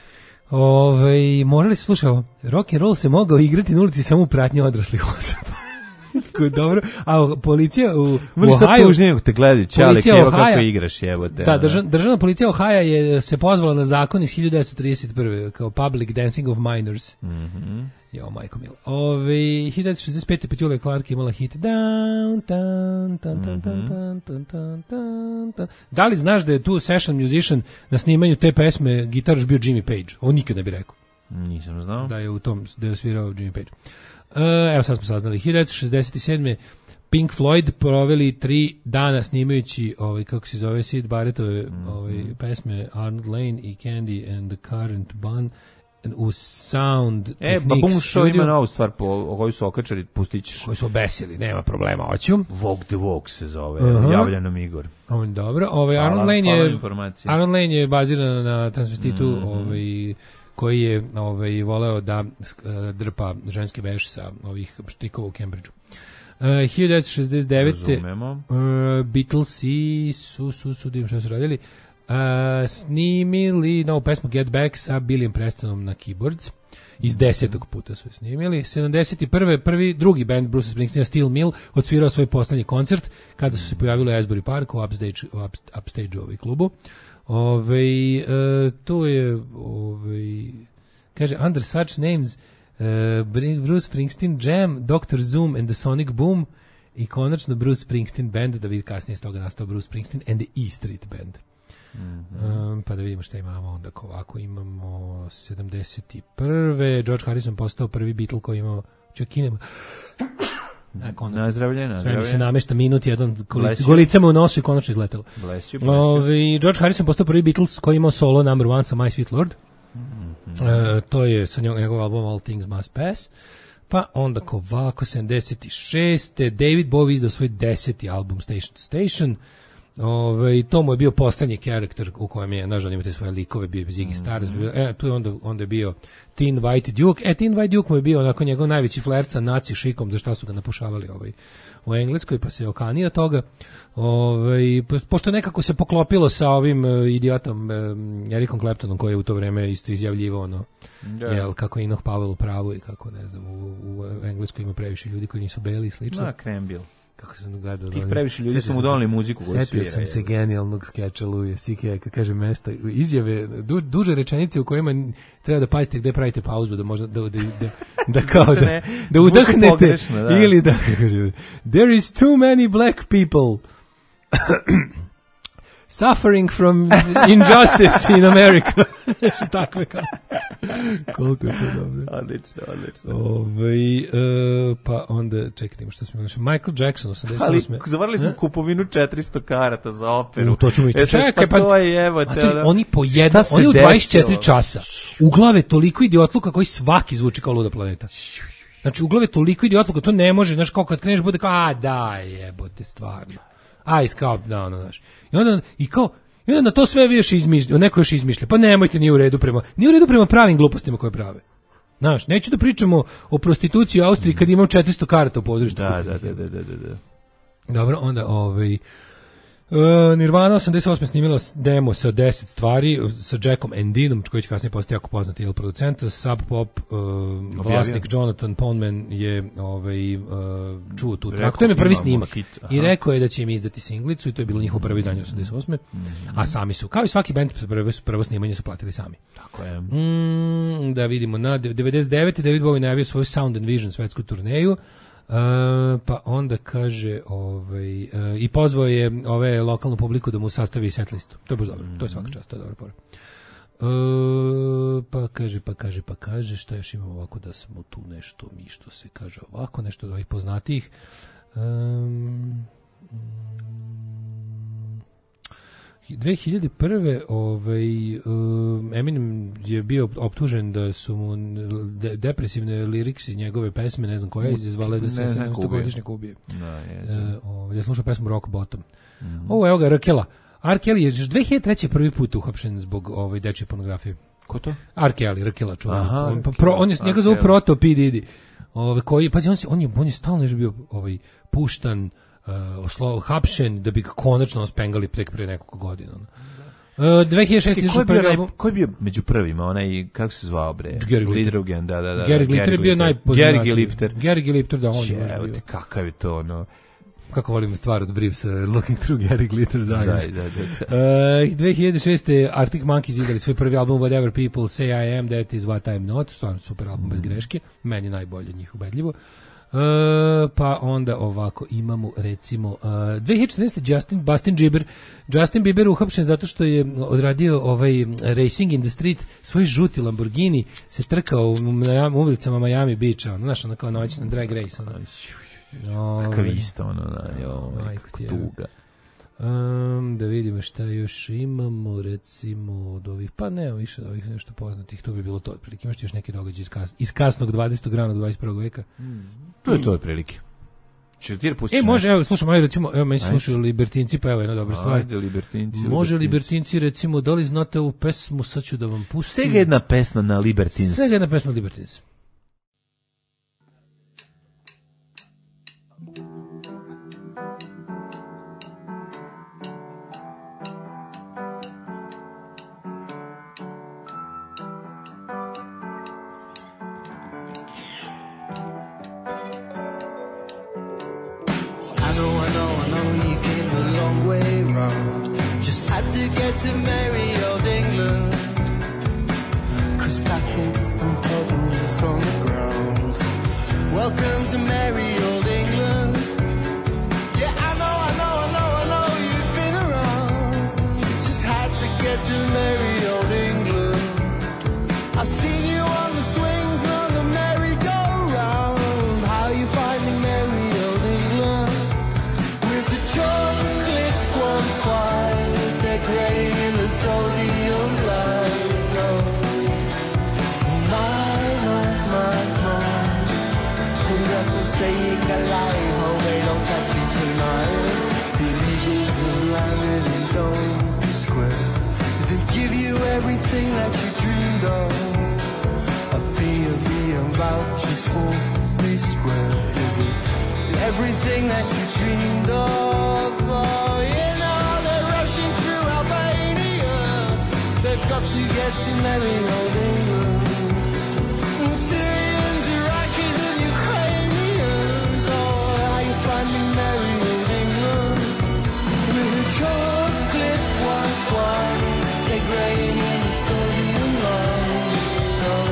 Ove, morali su slušati ovo. Rock and roll se mogao igrati na ulici samo u pratnji odraslih osoba. Dobro. A policija u Ohio tužnije te gleda čale evo kako igraš jebote. Da, državna, državna policija Ohio je se pozvala na zakon iz hiljadu devetsto trideset prve kao Public Dancing of Minors. Mhm. Jo, majko mil. Ove, hiljadu devetsto šezdeset pete. Petula Clark imala hit Down, down, down, down, down, down, down, down, down. Da li znaš da je tu session musician na snimanju te pesme gitaraš bio Jimmy Page? On nikad ne bi rekao. Nisam znao. Da je u tom, da je svirao Jimmy Page. Uh, evo sad smo saznali. hiljadu devetsto šezdeset sedme. Pink Floyd proveli tri dana snimajući ovaj, kako se zove, Sid Barrettove mm-hmm. ovaj, pesme Arnold Lane i Candy and the Current Bun u Sound E, Baboon Show ima novu stvar po, o kojoj su okačali, pustit ćeš. Koji su obesili, nema problema, hoću. Walk the Walk se zove, uh-huh. javlja nam Igor. On, dobro, ovaj, Arnold, Lane je, Arnold Lane je baziran na transvestitu mm-hmm. ovaj, koji je ovaj, voleo da uh, drpa ženski veš sa ovih štrikova u Cambridgeu. Uh, hiljadu devetsto šezdeset devete. Uh, Beatlesi su, su, su, dim što su radili, uh, snimili novu pesmu Get Back sa Billyem Prestonom na keyboards. Iz desetog puta su je snimili. sedamdeset prve prvi, drugi band Bruce Springsteen, Steel Mill, odsvirao svoj poslednji koncert kada su se pojavili u Asbury Park u Upstage, u Upstage ovaj klubu. Ove, uh, to je ove, kaže Under Such Names uh, Bruce Springsteen Jam, doktor Zoom and the Sonic Boom i konačno Bruce Springsteen Band, da vidi kasnije s toga nastao Bruce Springsteen and the E Street Band. Mm-hmm. Um, pa da vidimo šta imamo onda. Ovako imamo sedamdeset prve George Harrison postao prvi Beatle koji imao čekinemo nazdravlje, nazdravlje. Sve mi se namešta minut jedan golic, golicama u nosu i konačno izletelo. Bless you, bless you. Ovi, George Harrison postao prvi Beatles koji imao solo number one sa My Sweet Lord. Mm-hmm. Uh, to je sa njegov album All Things Must Pass. Pa onda ovako sedamdeset šeste David Bowie izdao svoj deseti album Station to Station. Ove, to mu je bio poslednji karakter u kojem je, nažal imate svoje likove, bio je Ziggy Stardust, mm-hmm. e, tu je onda, onda je bio Tin White Duke, e, Tin White Duke mu je bio onako njegov najveći flirt sa naci šikom, za šta su ga napušavali ovaj, u Engleskoj, pa se je okanio toga, ove, pošto nekako se poklopilo sa ovim uh, idiotom um, Ericom Claptonom, koji je u to vreme isto izjavljivo ono, yeah. jel, kako je Enoch Powell u pravu i kako, ne znam, u, u Engleskoj ima previše ljudi koji nisu beli i slično. Na, Krembil. Kako sam gledao. Tih previše ljudi su mu donali muziku koju svira. Setio sam se genijalnog skeča Louis C K, kad kaže mesta, izjave, du, duže rečenice u kojima treba da pazite gde pravite pauzu, da možda, da, da, da, da kao da, da udahnete, pogrešno, da. Ili da, there is too many black people suffering from injustice in America. Takve kao. Koliko je to dobro. Odlično, odlično. Ove, uh, pa onda, čekajte, što smo našli. Michael Jackson, osamdeset osme. Ali zavarili smo kupovinu četiristo karata za operu. U, to ćemo isto. E, čekaj, pa to je, evo te. Mater, oni po jedna, oni u dvadeset četiri časa uglave toliko idiotluka koji svaki zvuči kao luda planeta. Znači, uglave toliko idiotluka, to ne može, znaš, kao kad kreneš bude kao, a daj, jebote, stvarno. Aj, kao, da, ono, znaš. I onda, i kao, i onda na to sve vi još izmišlja, neko još izmišlja. Pa nemojte, nije u redu prema, nije u redu prema pravim glupostima koje prave. Znaš, neću da pričamo o prostituciji u Austriji kad imam četiristo karata u području. Da, da, da, da, da, da. Dobro, onda, ovaj, Uh, Nirvana osamdeset osme snimila demo sa deset stvari sa Jackom Endinom, koji će kasnije postati jako poznati il producent. Sub Pop uh, vlasnik Jonathan Poneman je ovaj, uh, čuo tu traku. To je prvi snimak hit, i rekao je da će im izdati singlicu i to je bilo njihovo prvo izdanje osamdeset osme. Mm-hmm. A sami su, kao i svaki band, prvo, prvo snimanje su platili sami. Tako je. Mm, da vidimo, na devedeset devete David Bowie najavio svoju Sound and Vision svetsku turneju. Uh, pa onda kaže ovaj, uh, i pozvao je ove lokalnu publiku da mu sastavi set listu. To je baš dobro, to je svaka čast, to je dobra fora. Uh, pa kaže, pa kaže, pa kaže, šta još imamo ovako da smo tu nešto, mi što se kaže ovako, nešto od ovih poznatijih. Um, dve hiljade prve ovaj, um, Eminem je bio optužen da su mu de, depresivne liriksi njegove pesme, ne znam koja, izazvale da se ne, sedamstogodišnjaka ubije. Da, je. Uh, ovaj, ja slušao pesmu Rock Bottom. Mm-hmm. Ovo, evo ga, R. Kelly. R. Kelly je dve hiljade treće prvi put uhapšen zbog ovaj, dečje pornografije. Ko to? R. Kelly, R. Kelly, čuvan. On, pa, pro, on je, njega zovu Proto P. Diddy. Ovaj, koji, pazi, on, on, je, on je stalno još bio ovaj, puštan, Uh, oslo, hapšen da bi ga konačno ospengali tek pre nekoliko godina. Uh, dve hiljade šeste Ko je bio, naj, ko je bio među prvima, onaj, kako se zvao bre? Gary Glitter. Da, da, da. Gary Glitter je bio najpoznatiji. Gary Glitter. Gary Glitter, da, on je baš bio. Kakav je to, ono... Kako volim stvar od Briefsa, Looking Through Gary Glitter's Eyes. Da, da, da. Uh, dve hiljade šeste Arctic Monkeys izdali svoj prvi album Whatever People Say I Am, That Is What I'm Not. Stvarno super album, mm. bez greške. Meni najbolje njih ubedljivo. Uh, pa onda ovako imamo recimo uh, dve hiljade četrnaeste Justin Justin Bieber Justin Bieber uhapšen zato što je odradio ovaj Racing in the Street, svoj žuti Lamborghini se trkao u, u ulicama Miami Beacha, znaš, ono kao noćna drag race, ono. Kakav isto, ono, da, jo, tuga. Um, da vidimo šta još imamo, recimo od ovih, pa ne, više od ovih nešto poznatih, to bi bilo to otprilike. Imaš ti još neki događaj iz, kas, iz kasnog dvadesetog rana do dvadeset prvog veka? Mm. To je to otprilike. E, može, evo, slušamo, ajde, recimo, evo, meni se slušaju Libertinci, pa evo jedna dobra stvar. Ajde, Libertinci. Može Libertinci, recimo, da li znate ovu pesmu, sad ću da vam pustim. Svega jedna pesma na Libertins. Svega jedna pesma na Libertins. To get to merry old England, 'cause packets and puddles on the ground. Welcome to merry old England. Yeah, I know, I know, I know, I know you've been around. You just had to get to merry old England. I've seen you on the swings and on the merry-go-round. How you finding merry old England? With the chocolate swans wide, decorating in the sodium light. Oh, my, my, my, my. Congrats on staying alive. Oh, they don't catch you tonight. The Eagles have landed in Dome Square. They give you everything that you dreamed of. A B and B and vouchers for Disney Square. Is it everything that you dreamed of? Oh, you know they're rushing through Albania. They've got to get to merry old England. And Syrians, Iraqis and Ukrainians. Oh, how you finding merry old England? With the chocolates once wine, they're graying in the sodium light. Oh,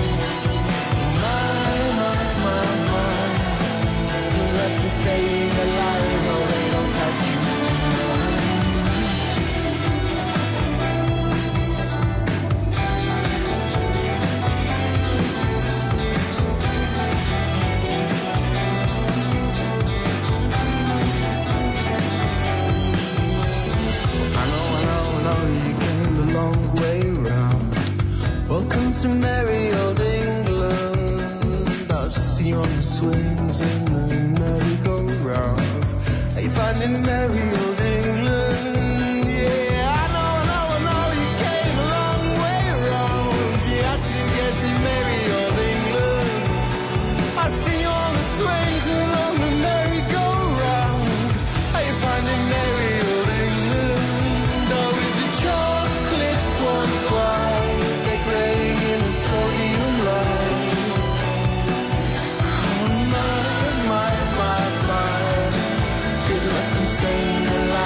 my, my, my, my. Congrats on staying alive. Oh, they don't catch you tonight. Welcome to merry old England. I've seen you on the swings and the merry-go-round. Are you finding merry old England? Yeah, I know, I know, I know you came a long way around. You had to get to merry old England. I see you on the swings and on the merry-go-round. Are you finding merry old England? Oh, with the chocolate swans wide, in the sodium light. Oh, my, my, my, my. Good luck and staying alive.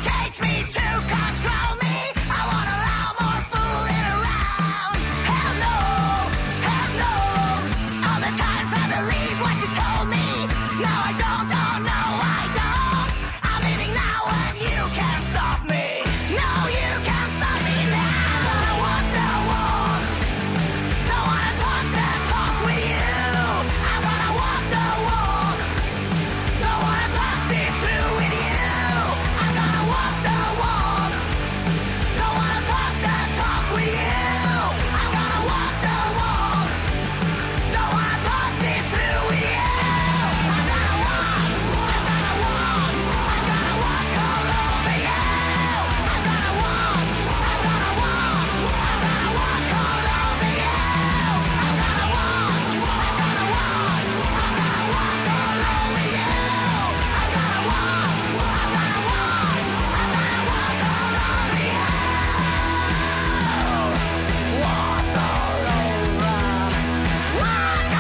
cage me to control me. I won't allow more fooling around. Hell no, hell no. All the times I believe what you told me. Now I don't, oh no I don't. I'm leaving now and you can't stop me. No, you can't stop me now. I want the walk. Don't wanna talk that talk with you. I'm gonna walk the walk. Don't wanna talk this through with you. I'm gonna walk the walk. Don't wanna talk that talk with you. I'm gonna walk the walk. Don't wanna talk this through with you. I'm gonna walk. I'm gonna walk. I'm gonna walk all over you. I'm gonna walk. I'm gonna walk. I'm gonna walk all over you. I'm gonna walk. I'm gonna walk. I'm gonna walk all over you. I'm gonna walk. I'm gonna walk. I'm gonna walk all over you. Walk all over. Walk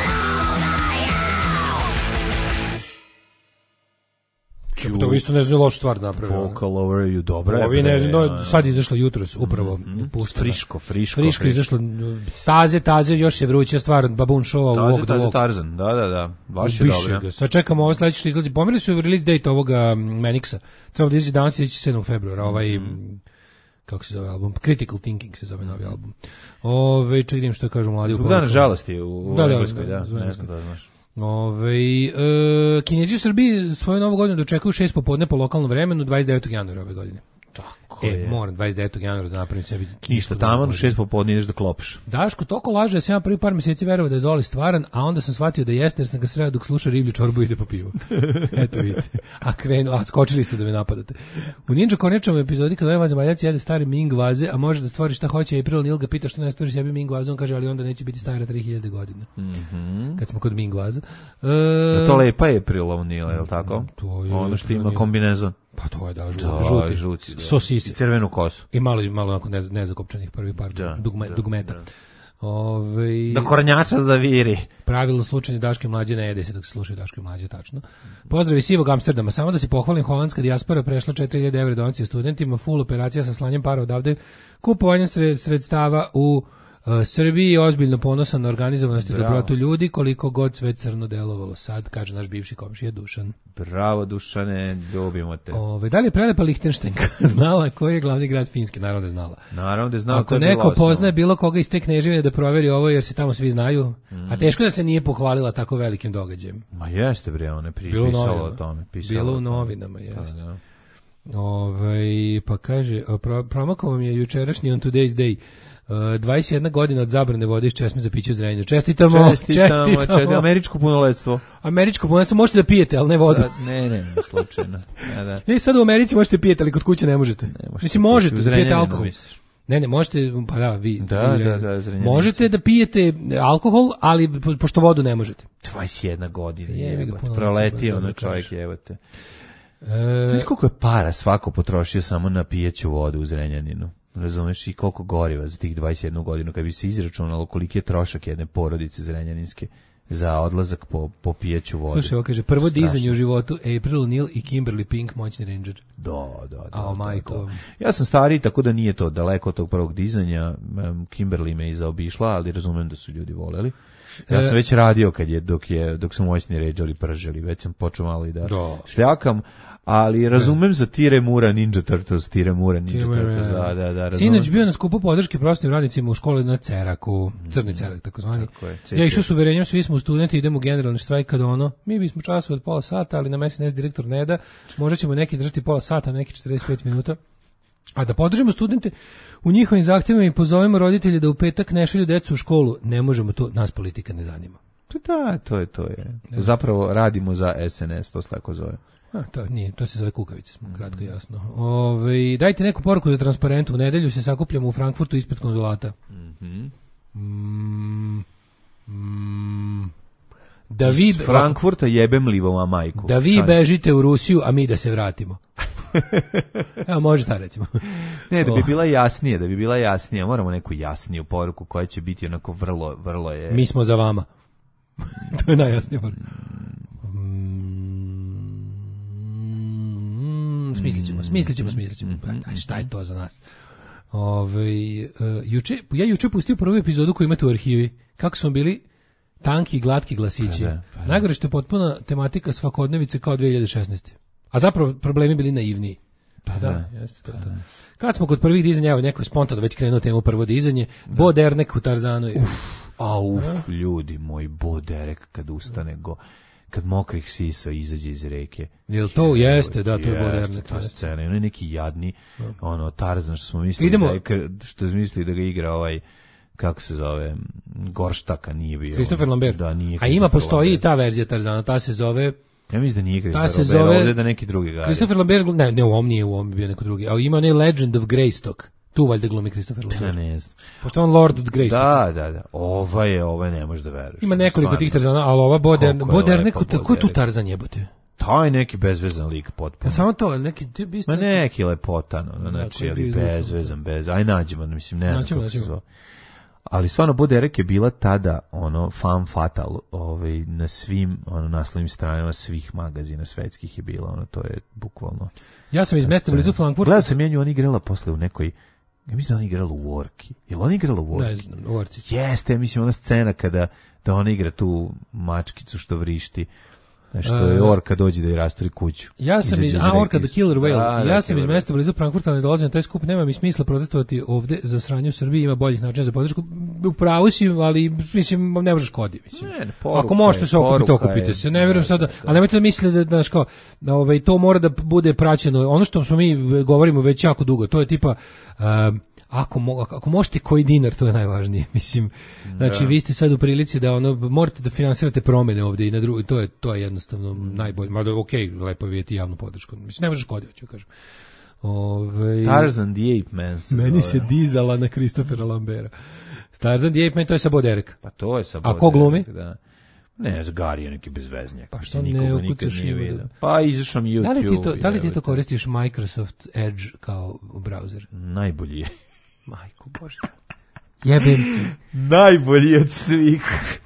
all over you. To isto ne znam lošu stvar napravio. Vocal over you, dobra. Ovi ne znam, no, sad izašlo jutros, upravo. Mm, pušteno. friško, friško. Friško izašlo. Taze, taze, još je vruća stvar, Baboon Show, Taze, Walk the taze, Walk. Tarzan, da, da, da. Baš je Biše dobro. ga. Sad čekamo ovo sledeće što izlazi. Pomerili su release date ovoga Manixa. Treba da izađe danas, izaći sedmog februara. Ovaj, kako se zove album? Critical Thinking se zove novi album. Ove, ček vidim što kažu mladi. Zbog dana žalosti u, u Da, da, Engleskoj, da, da, zbog ne znam da znaš. Ove, e, Kinezi u Srbiji svoju novu godinu dočekuju šest popodne po lokalnom vremenu dvadeset devetog januara ove godine. Tako e, je. moram dvadeset devetog januara da napravim sebi. Ništa, tamo u šest popodne ideš da klopiš. Daško toliko laže da sam ja prvi par mjeseci verovao da je Zoli stvaran, a onda sam shvatio da jeste jer sam ga sreo dok sluša riblju čorbu i ide po pivu. Eto vidite. A krenu, a skočili ste da me napadate. U Ninja Kornjačovom epizodi kad ovaj vazemaljac jede stari Ming vaze, a može da stvori šta hoće, April Neil ga pita što ne stvori sebi Ming vaze, on kaže ali onda neće biti stara tri hiljade godina. Mhm. Kad smo kod Ming vaza. E, Da to lepa je Aprilov Neil, je li tako? To je ono što ima Aprilov kombinezon. Pa to je da, žuti, Da, žuti, žuti, da. sosise. I crvenu kosu. I malo, malo onako nez, nezakopčanih prvi par Da, dugme, da, dugmeta. da. Ove, Da kornjača zaviri. Pravilno slučajni Daške mlađe ne jede se dok se slušaju Daške mlađe, tačno. Pozdrav iz sivog Amsterdama. Samo da se pohvalim, holandska dijaspora prešla četiri hiljade evra donacije studentima, full operacija sa slanjem para odavde, kupovanjem sred, sredstava u uh, Srbiji, ozbiljno ponosan na organizovanost i dobrotu ljudi, koliko god sve crno delovalo sad, kaže naš bivši komšija Dušan. Bravo Dušane, ljubimo te. Ove, da li je prelepa Lihtenštajnka znala koji je glavni grad Finske? Naravno da je znala. Naravno da je znala. Ako neko poznaje bilo koga iz te kneževine da proveri ovo jer se tamo svi znaju, mm. a teško da se nije pohvalila tako velikim događajem. Ma jeste bre, ona pri, Bilo pisala o tome. Pisala Bilo o u tome. novinama, jeste. Da, da. Ove, pa kaže, pro, promakao vam je jučerašnji on today's day. Uh, dvadeset jedna godina od zabrane vode iz česme za piće u Zrenjaninu. Čestitamo, čestitamo. Čestitamo, čestitamo. Američko punoletstvo. Američko punoletstvo možete da pijete, ali ne vodu. Sad, ne, ne, ne, slučajno. Ja, da. Ne, sad u Americi možete pijete, ali kod kuće ne možete. Ne možete. Mislim, možete da pijete alkohol. Misliš? Ne, ne, možete, pa da, vi. Da, vi, da, da, Zrenjanin. možete da pijete alkohol, ali po, pošto vodu ne možete. dvadeset jedna godina, Jebi ga, puno proletio da ono čovjek, kažeš. jebote. E, Znaš koliko je para svako potrošio samo na pijeću vodu u Zrenjaninu? Razumeš, i koliko goriva za tih dvadeset jednu godinu, kad bi se izračunalo koliki je trošak jedne porodice zrenjaninske za odlazak po, po pijeću vodu. Slušaj, ovo kaže, prvo dizanje u životu, April Neil i Kimberly Pink, moćni ranger. Da, da, da. A, da, majko. da. Ja sam stariji, tako da nije to daleko od tog prvog dizanja. Kimberly me i zaobišla, ali razumem da su ljudi voleli. Ja sam već radio kad je, dok, je, dok su moćni ređali, prželi, već sam počeo malo i da, da. šljakam. Ali razumem za Tire Mura Ninja Turtles, Tire Mura Ninja Tire, Turtles, da, da, da. Razumem. Sinoć bio na skupu podrške prostim radnicima u školi na Ceraku, Crni Cerak, takozvani. Tako ja išao s uverenjem, svi smo studenti, idemo u generalni štrajk kada ono, mi bismo časove od pola sata, ali nam es en es direktor ne da, možda ćemo neki držati pola sata, neki četrdeset pet minuta. A da podržimo studente u njihovim zahtjevima i pozovemo roditelje da u petak ne šalju decu u školu, ne možemo to, nas politika ne zanima. Da, to je, to je. Zapravo radimo za es en es, to se tako zove. A, to nije, to se zove kukavice, smo kratko jasno. Ove, dajte neku poruku za transparentu. U nedelju se sakupljamo u Frankfurtu ispred konzulata. Mm-hmm. Mm, mm, da Iz vi Frankfurta jebem livoma majku. Da vi bežite u Rusiju, a mi da se vratimo. Evo, može ta recimo. Ne, da bi bila jasnije, da bi bila jasnije. Moramo neku jasniju poruku koja će biti onako vrlo, vrlo je... Mi smo za vama. To je najjasnije poruka. smislit ćemo, smislit ćemo, smislit ćemo. Mm-hmm. Šta je to za nas? Ove, uh, juče, ja juče pustio prvu epizodu koju imate u arhivi. Kako smo bili tanki i glatki glasići. Pa da, pa da. Najgore što je potpuna tematika svakodnevice kao dve hiljade šesnaeste. A zapravo problemi bili naivniji. Pa, pa da, da, jeste to, to. Kad smo kod prvih dizanja, evo neko je spontano već krenuo temu prvo dizanje, da. Bo Derek u Tarzanu. Uf, a uf, ljudi moji, Bo Derek kad ustane go, kad mokrih sisa izađe iz reke. Jel to je, jeste, da, to je Bo Derek. Ta scena, ono je neki jadni, da. Ono, Tarzan što smo mislili, Idemo. Da je, što smo mislili da ga igra ovaj, kako se zove, Gorštaka nije bio. Christopher Lambert. Da, nije a ima, postoji i ta verzija Tarzana, ta se zove... Ja mislim da nije Christopher Lambert, zove... ovdje da neki drugi gari. Christopher Lambert, ne, ne u ovom nije, u ovom bio neko drugi, ali ima onaj Legend of Greystock, tu valjda glumi Christopher Lambert. Ja ne znam. Pošto on Lord of Greystock. Da, da, da, ova je, ova ne možeš da veruješ. Ima nekoliko tih Tarzana, ali ova Boder, Boder, neko, ko je tu Tarzan jebote? Taj neki bezvezan lik potpuno. Ja, samo to, neki... Ti bi Ma neki lepotan, znači, ali bezvezan, bez... Aj nađemo, mislim, ne znam kako se zove. Ali stvarno Bo Derek je bila tada ono fan fatal, ovaj na svim ono naslovnim stranama svih magazina svetskih je bila, ono to je bukvalno. Ja sam iz mesta blizu Frankfurta. Gledao sam nju, ona igrala posle u nekoj, ja mislim da ona igrala u Worki. Jel ona igrala u Worki? Ne znam, u Worci. Jeste, mislim ona scena kada da ona igra tu mačkicu što vrišti. Što je orka dođe da je rasturi kuću. Ja sam iz, a orka the killer whale. Da, ja sam iz mesta blizu Frankfurta, ne dolazim na taj skup, nema mi smisla protestovati ovde za sranje u Srbiji, ima boljih načina za podršku. U pravu si, ali mislim ne može škodi, mislim. Ne, ne, poruka, ako možete se okupiti, okupite se. Ne verujem sada, a nemojte da mislite da znaš kao, da ovaj to mora da bude praćeno. Ono što smo mi govorimo već jako dugo, to je tipa um, Ako, mo, ako možete koji dinar, to je najvažnije. Mislim, znači da. Vi ste sad u prilici da ono morate da finansirate promene ovdje i na drugo, to je to je jednostavno najbolje. Mada okej, okay, lepo vidjeti javnu podršku. Mislim ne možeš škoditi, hoću kažem. Ovaj Tarzan the Ape Man. Meni se dizala na Christophera Lambera. Tarzan the Ape Man, to je sa Bo Derek. Pa to je sa Bo A ko glumi? Da. Ne, Zgari je neki bezveznjak. Pa što ne ukucaš nije Pa izašao mi YouTube. Da li ti to, da li ti to koristiš Microsoft Edge kao browser? Najbolji je. Majko Bože. Jebem ti. Najbolji od svih.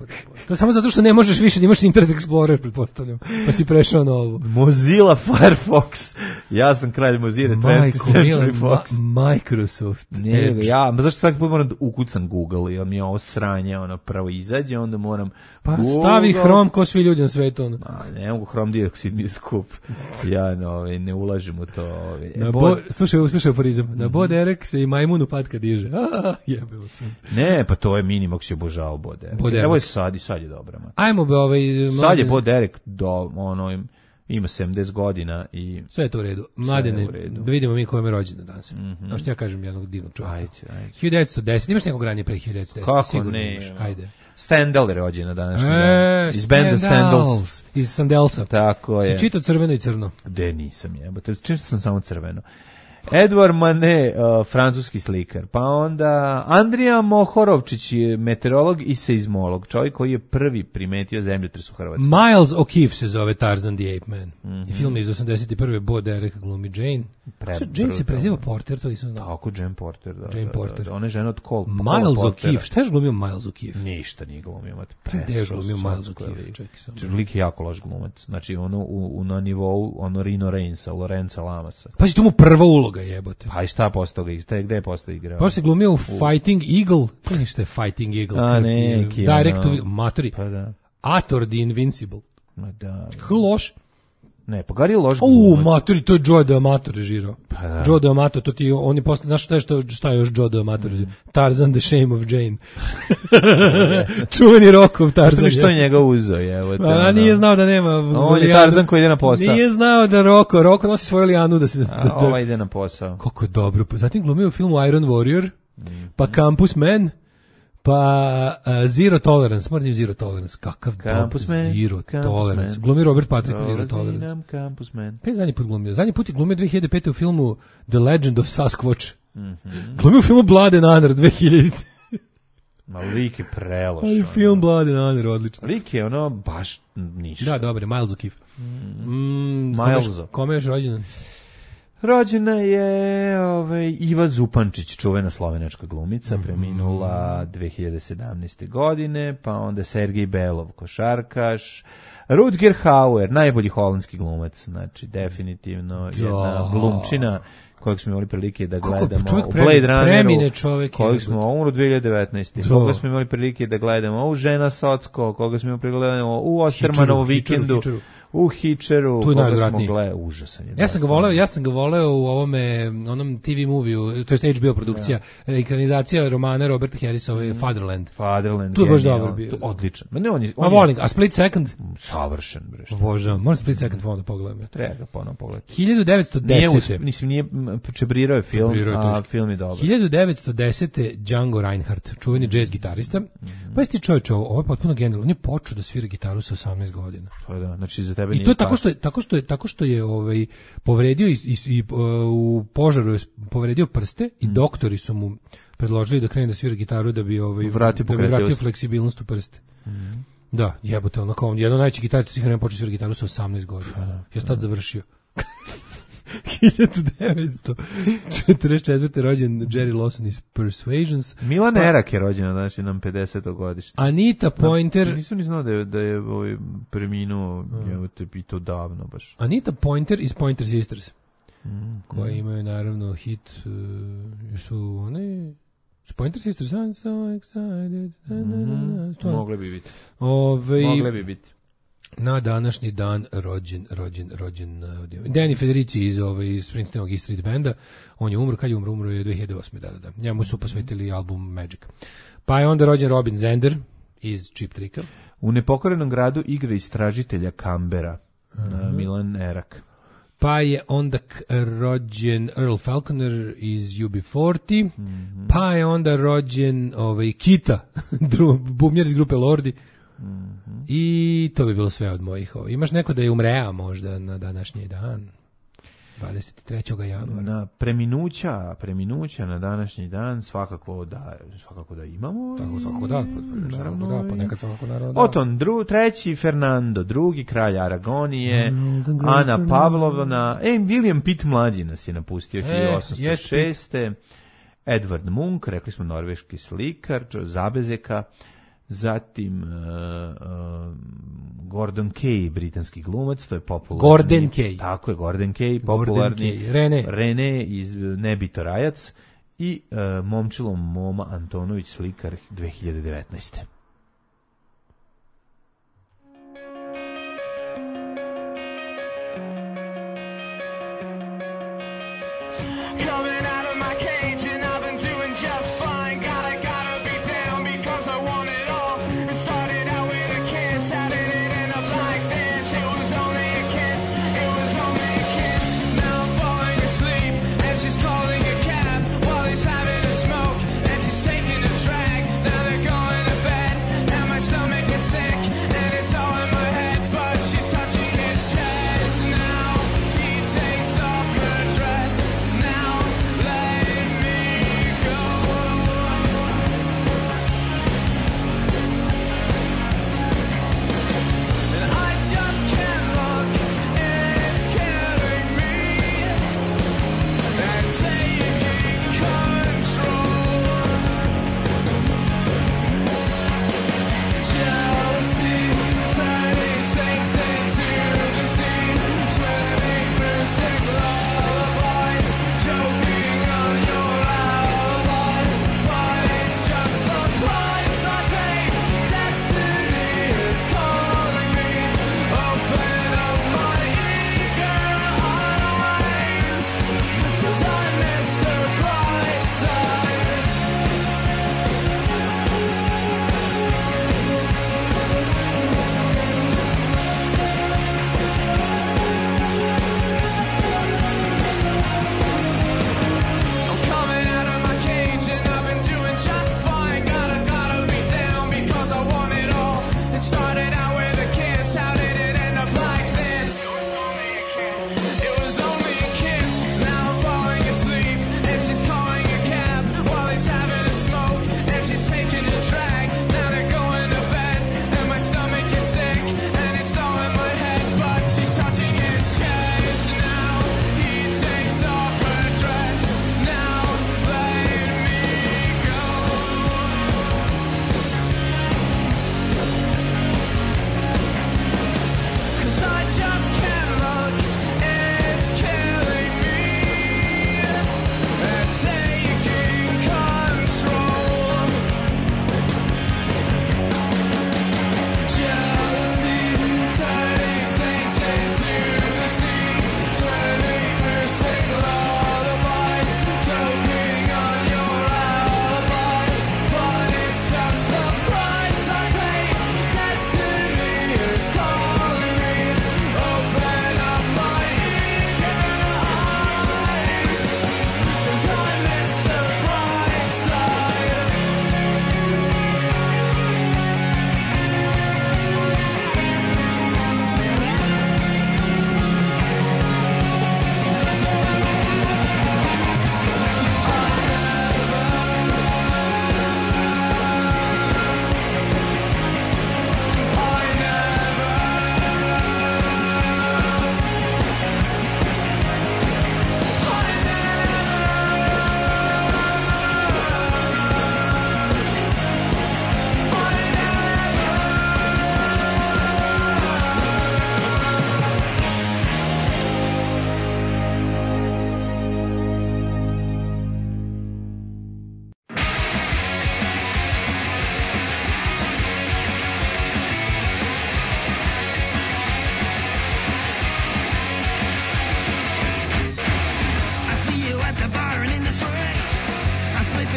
To samo zato što ne možeš više da imaš Internet Explorer, pretpostavljam. Pa si prešao na ovo. Mozilla Firefox. Ja sam kralj Mozilla, twentieth Century Fox. Ma- Microsoft. Ne, ja, ma zašto svaki put moram da ukucam Google, jer mi je ovo sranje, ono prvo izađe, onda moram Pa Google. Stavi Chrome ko svi ljudi na svetu. Ono. Ma, ne mogu Chrome dioksid mi je skup. Ja no, ne ulažem u to. Ove. Na bo, slušaj, slušaj aforizam. Mm-hmm. Na Bo Derek se i majmunu patka diže. Jebe od sunca. Ne, pa to je Minimax je obožao Bo Derek. Bo Derek. Evo je sad i sad je dobra. Ma. Ajmo be ovaj... Sad je Bo Derek do, ono, ima sedamdeset godina i... Sve je to u redu. Mladene, da vidimo mi kojem je rođena danas. Mm-hmm. No što ja kažem jednog divnog čovjeka. Ajde, ajde. hiljadu devetsto deset. Imaš nekog ranije pre hiljadu devetsto deset? Kako sigurno ne? Imaš. Ajde. Stendhal je rođena današnji e, dan. Iz benda Stendhals. Iz Sandelsa. Tako je. Si čitao Crveno i crno? De, nisam jebate. Čim sam samo crveno. Edward Manet, uh, francuski slikar, pa onda Andrija Mohorovčić je meteorolog i seizmolog, čovjek koji je prvi primetio zemljotres u Hrvatskoj. Miles O'Keefe se zove Tarzan the Ape Man. Mm-hmm. I film iz osamdeset prve. Bo Derek glumi Jane. Pre, Jane se preziva Porter, to nisam znao. Tako, Jane Porter, da. Jane da, Porter. Da, da. Ona je žena od Cole. Miles O'Keefe, šta je glumio Miles O'Keefe? Ništa nije glumio. Gde je glumio Miles O'Keefe? Lik je jako loš glumac. Znači, ono u, u, na nivou ono Rino Reinsa, Lorenza Lamasa. Pa si tu mu prva uloga jebote. Pa i šta postao ga, gde je postao igrao? Pa se glumio u Fighting Eagle. To je ništa je Fighting Eagle. A neki. Direct to Matori. Pa da. Ator the Invincible. Ma da. Loš. Ne, pa Gari je loš glumac. U, Matori, to je Joe D'Amato režirao. Pa da. Joe D'Amato, to ti, on je posle, znaš šta je, što, šta je još Joe D'Amato režirao? Mm. Tarzan the Shame of Jane. Čuveni Rokov Tarzan. Što je njega uzeo, evo. A nije znao da nema... On je Tarzan koji ide na posao. Nije znao da Roko, Roko nosi svoju lijanu da se... Da, A ova ide na posao. Kako je dobro. Zatim glumio u filmu Iron Warrior, mm. pa Campus Man, pa uh, Zero Tolerance, moram Zero Tolerance, kakav Campus dobar Man, Zero Campus Tolerance. Man. Glumi Robert Patrick u Zero Tolerance. Nam Campus Man. Kaj je zadnji put glumio? Zadnji put je glumio dve hiljade pete. u filmu The Legend of Sasquatch. Mm-hmm. Glumio u filmu Blood and Honor dve hiljade. Ma lik je preloš. Ali film Blood and Honor, odlično. Lik je ono baš ništa. Da, dobro, Miles O'Keefe. Mm. Mm, Miles. Kome je još rođendan? Rođena je ovaj, Iva Zupančić, čuvena slovenačka glumica, mm-hmm. preminula dve hiljade sedamnaeste. godine, pa onda Sergej Belov, košarkaš, Rutger Hauer, najbolji holandski glumac, znači definitivno jedna glumčina kojeg smo imali prilike da gledamo u Blade Runneru, kojeg smo umru dve hiljade devetnaeste. Koga smo imali prilike da gledamo u Žena Socko, koga smo imali prilike da gledamo u Ostermanovu vikendu, u Hitcheru, koga smo gledali, užasan je. Ja sam ga voleo, ja sam ga voleo u ovome, onom T V movie-u, to je H B O produkcija, ja. ekranizacija romana Roberta Harrisova, Fatherland. Fatherland. Tu je baš dobar bio. Odličan. Ma ne, on je, on a volim, a Split Second? Savršen, bre. Bože, moram Split Second ponovno pogledam. Treba ga ponovno pogledati. hiljadu devetsto desete. Nije, mislim, nije čebrirao je film, a film je dobar. hiljadu devetsto desete. Django Reinhardt, čuveni jazz gitarista. Mm-hmm. Pa jesi ti čovječe, ovo je potpuno genijalno. On je počeo da svira gitaru sa osamnaest godina. Pa da, znači za tebe I to je tako što je, tako što je, tako što je ovaj, povredio i, i, i uh, u požaru je povredio prste mm. i doktori su mu predložili da krene da svira gitaru da bi, ovaj, vratio, da bi vratio fleksibilnost u prste. Mm. Da, jebote, onako, on jedan najveći gitarista svih vremena počeo svira gitaru sa osamnaest godina. Ja sam tad završio. hiljadu devetsto četrdeset četvrte. rođen Jerry Lawson iz Persuasions. Milan pa, Erak je rođena, znači nam pedeseto godište. Anita Pointer. No, nisam ni znao da je, da je ovaj preminuo, evo te i to davno baš. Anita Pointer iz Pointer Sisters. Mm, koji mm. imaju naravno hit, uh, su one... Su Pointer Sisters, I'm so excited. Mm-hmm. Mogle bi biti. Ove, Mogle bi biti. Na današnji dan rođen, rođen, rođen uh, Danny Federici iz, ove, iz Springsteenog East Street Banda. On je umro, kad je umro, umro je dve hiljade osme. Da, da, da. Njemu su posvetili album Magic. Pa je onda rođen Robin Zender iz Cheap Tricka. U nepokorenom gradu igra istražitelja Kambera, uh-huh. Milan Erak. Pa je onda k- rođen Earl Falconer iz U B četrdeset. Mm-hmm. Pa je onda rođen ovaj, Kita, bubnjar iz grupe Lordi. Mm-hmm. I to bi bilo sve od mojih. Imaš neko da je umrea možda na današnji dan? dvadeset trećeg januara. Na preminuća, preminuća na današnji dan svakako da, svakako da imamo. Tako svakako da, naravno da, ponekad svakako naravno da. Oton dru, treći, Fernando drugi, kralj Aragonije, Ana Pavlovna, e, William Pitt mlađi nas je napustio hiljadu osamsto šeste. Edward Munch, rekli smo norveški slikar, Zabezeka, zatim uh, uh, Gordon Kay, britanski glumac, to je popularni. Gordon Kay. Tako je, Gordon Kay, popularni. Gordon Kay. Rene. Rene iz Nebito Rajac i uh, momčilo Moma Antonović, slikar dve hiljade devetnaeste.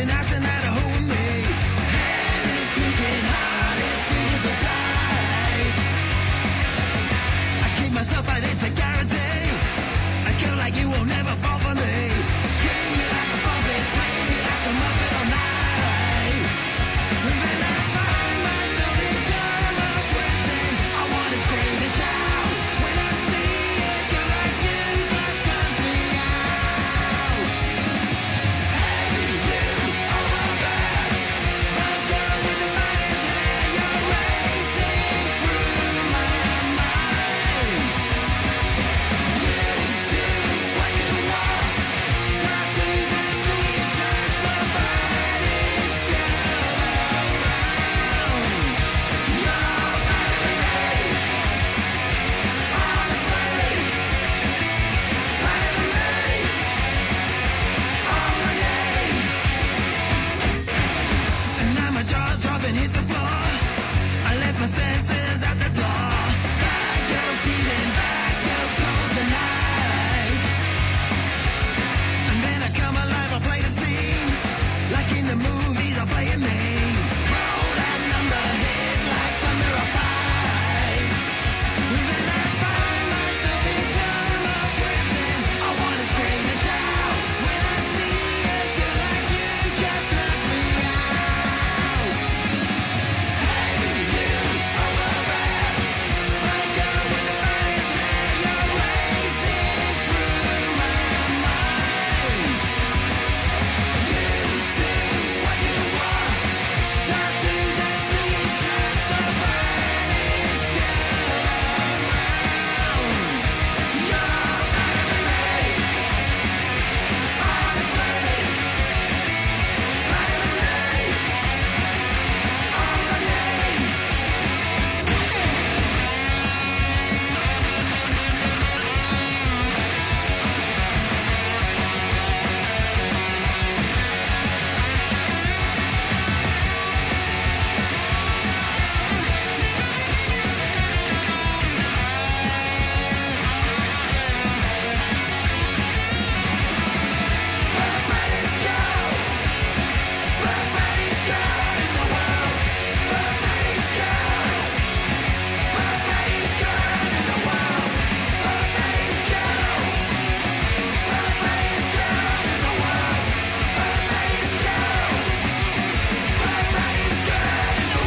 been acting out of who with me. Head is tweaking, heart is beating so tight. I keep myself out, it's a guarantee. A girl like you will never fall for me. String me like a puppet, play me like a muppet all night. And then I find myself in turmoil twisting. I wanna scream and shout when I see a girl like you drive country out. Hey, you over there, the girl with the finest hair, you're racing through my mind. You do what you want, tattoos and sweet shirts, the body's girl around. You're better than me, honestly, better than me, on my knees. And now my jaw's dropping, hit the floor. I left my senses at the door. Bad girls teasing, bad girls trouble tonight. And then I come alive, I play the scene. Like in the movies, I play it mean. Roll that number, hit like thunder, I fight. And then I find myself in turmoil twisting. I wanna scream and shout when I see a girl like you just knock me out. Hey, you over there, the girl with the finest hair, you're racing through my mind. You do what you want, tattoos and sweet shirts, the body's girl around. You're better than me, honestly, better than me, on my knees. Everybody's girl, everybody's girl in the world. Everybody's girl, everybody's girl in the world. Everybody's girl, everybody's girl in the world. Everybody's girl, everybody's girl in the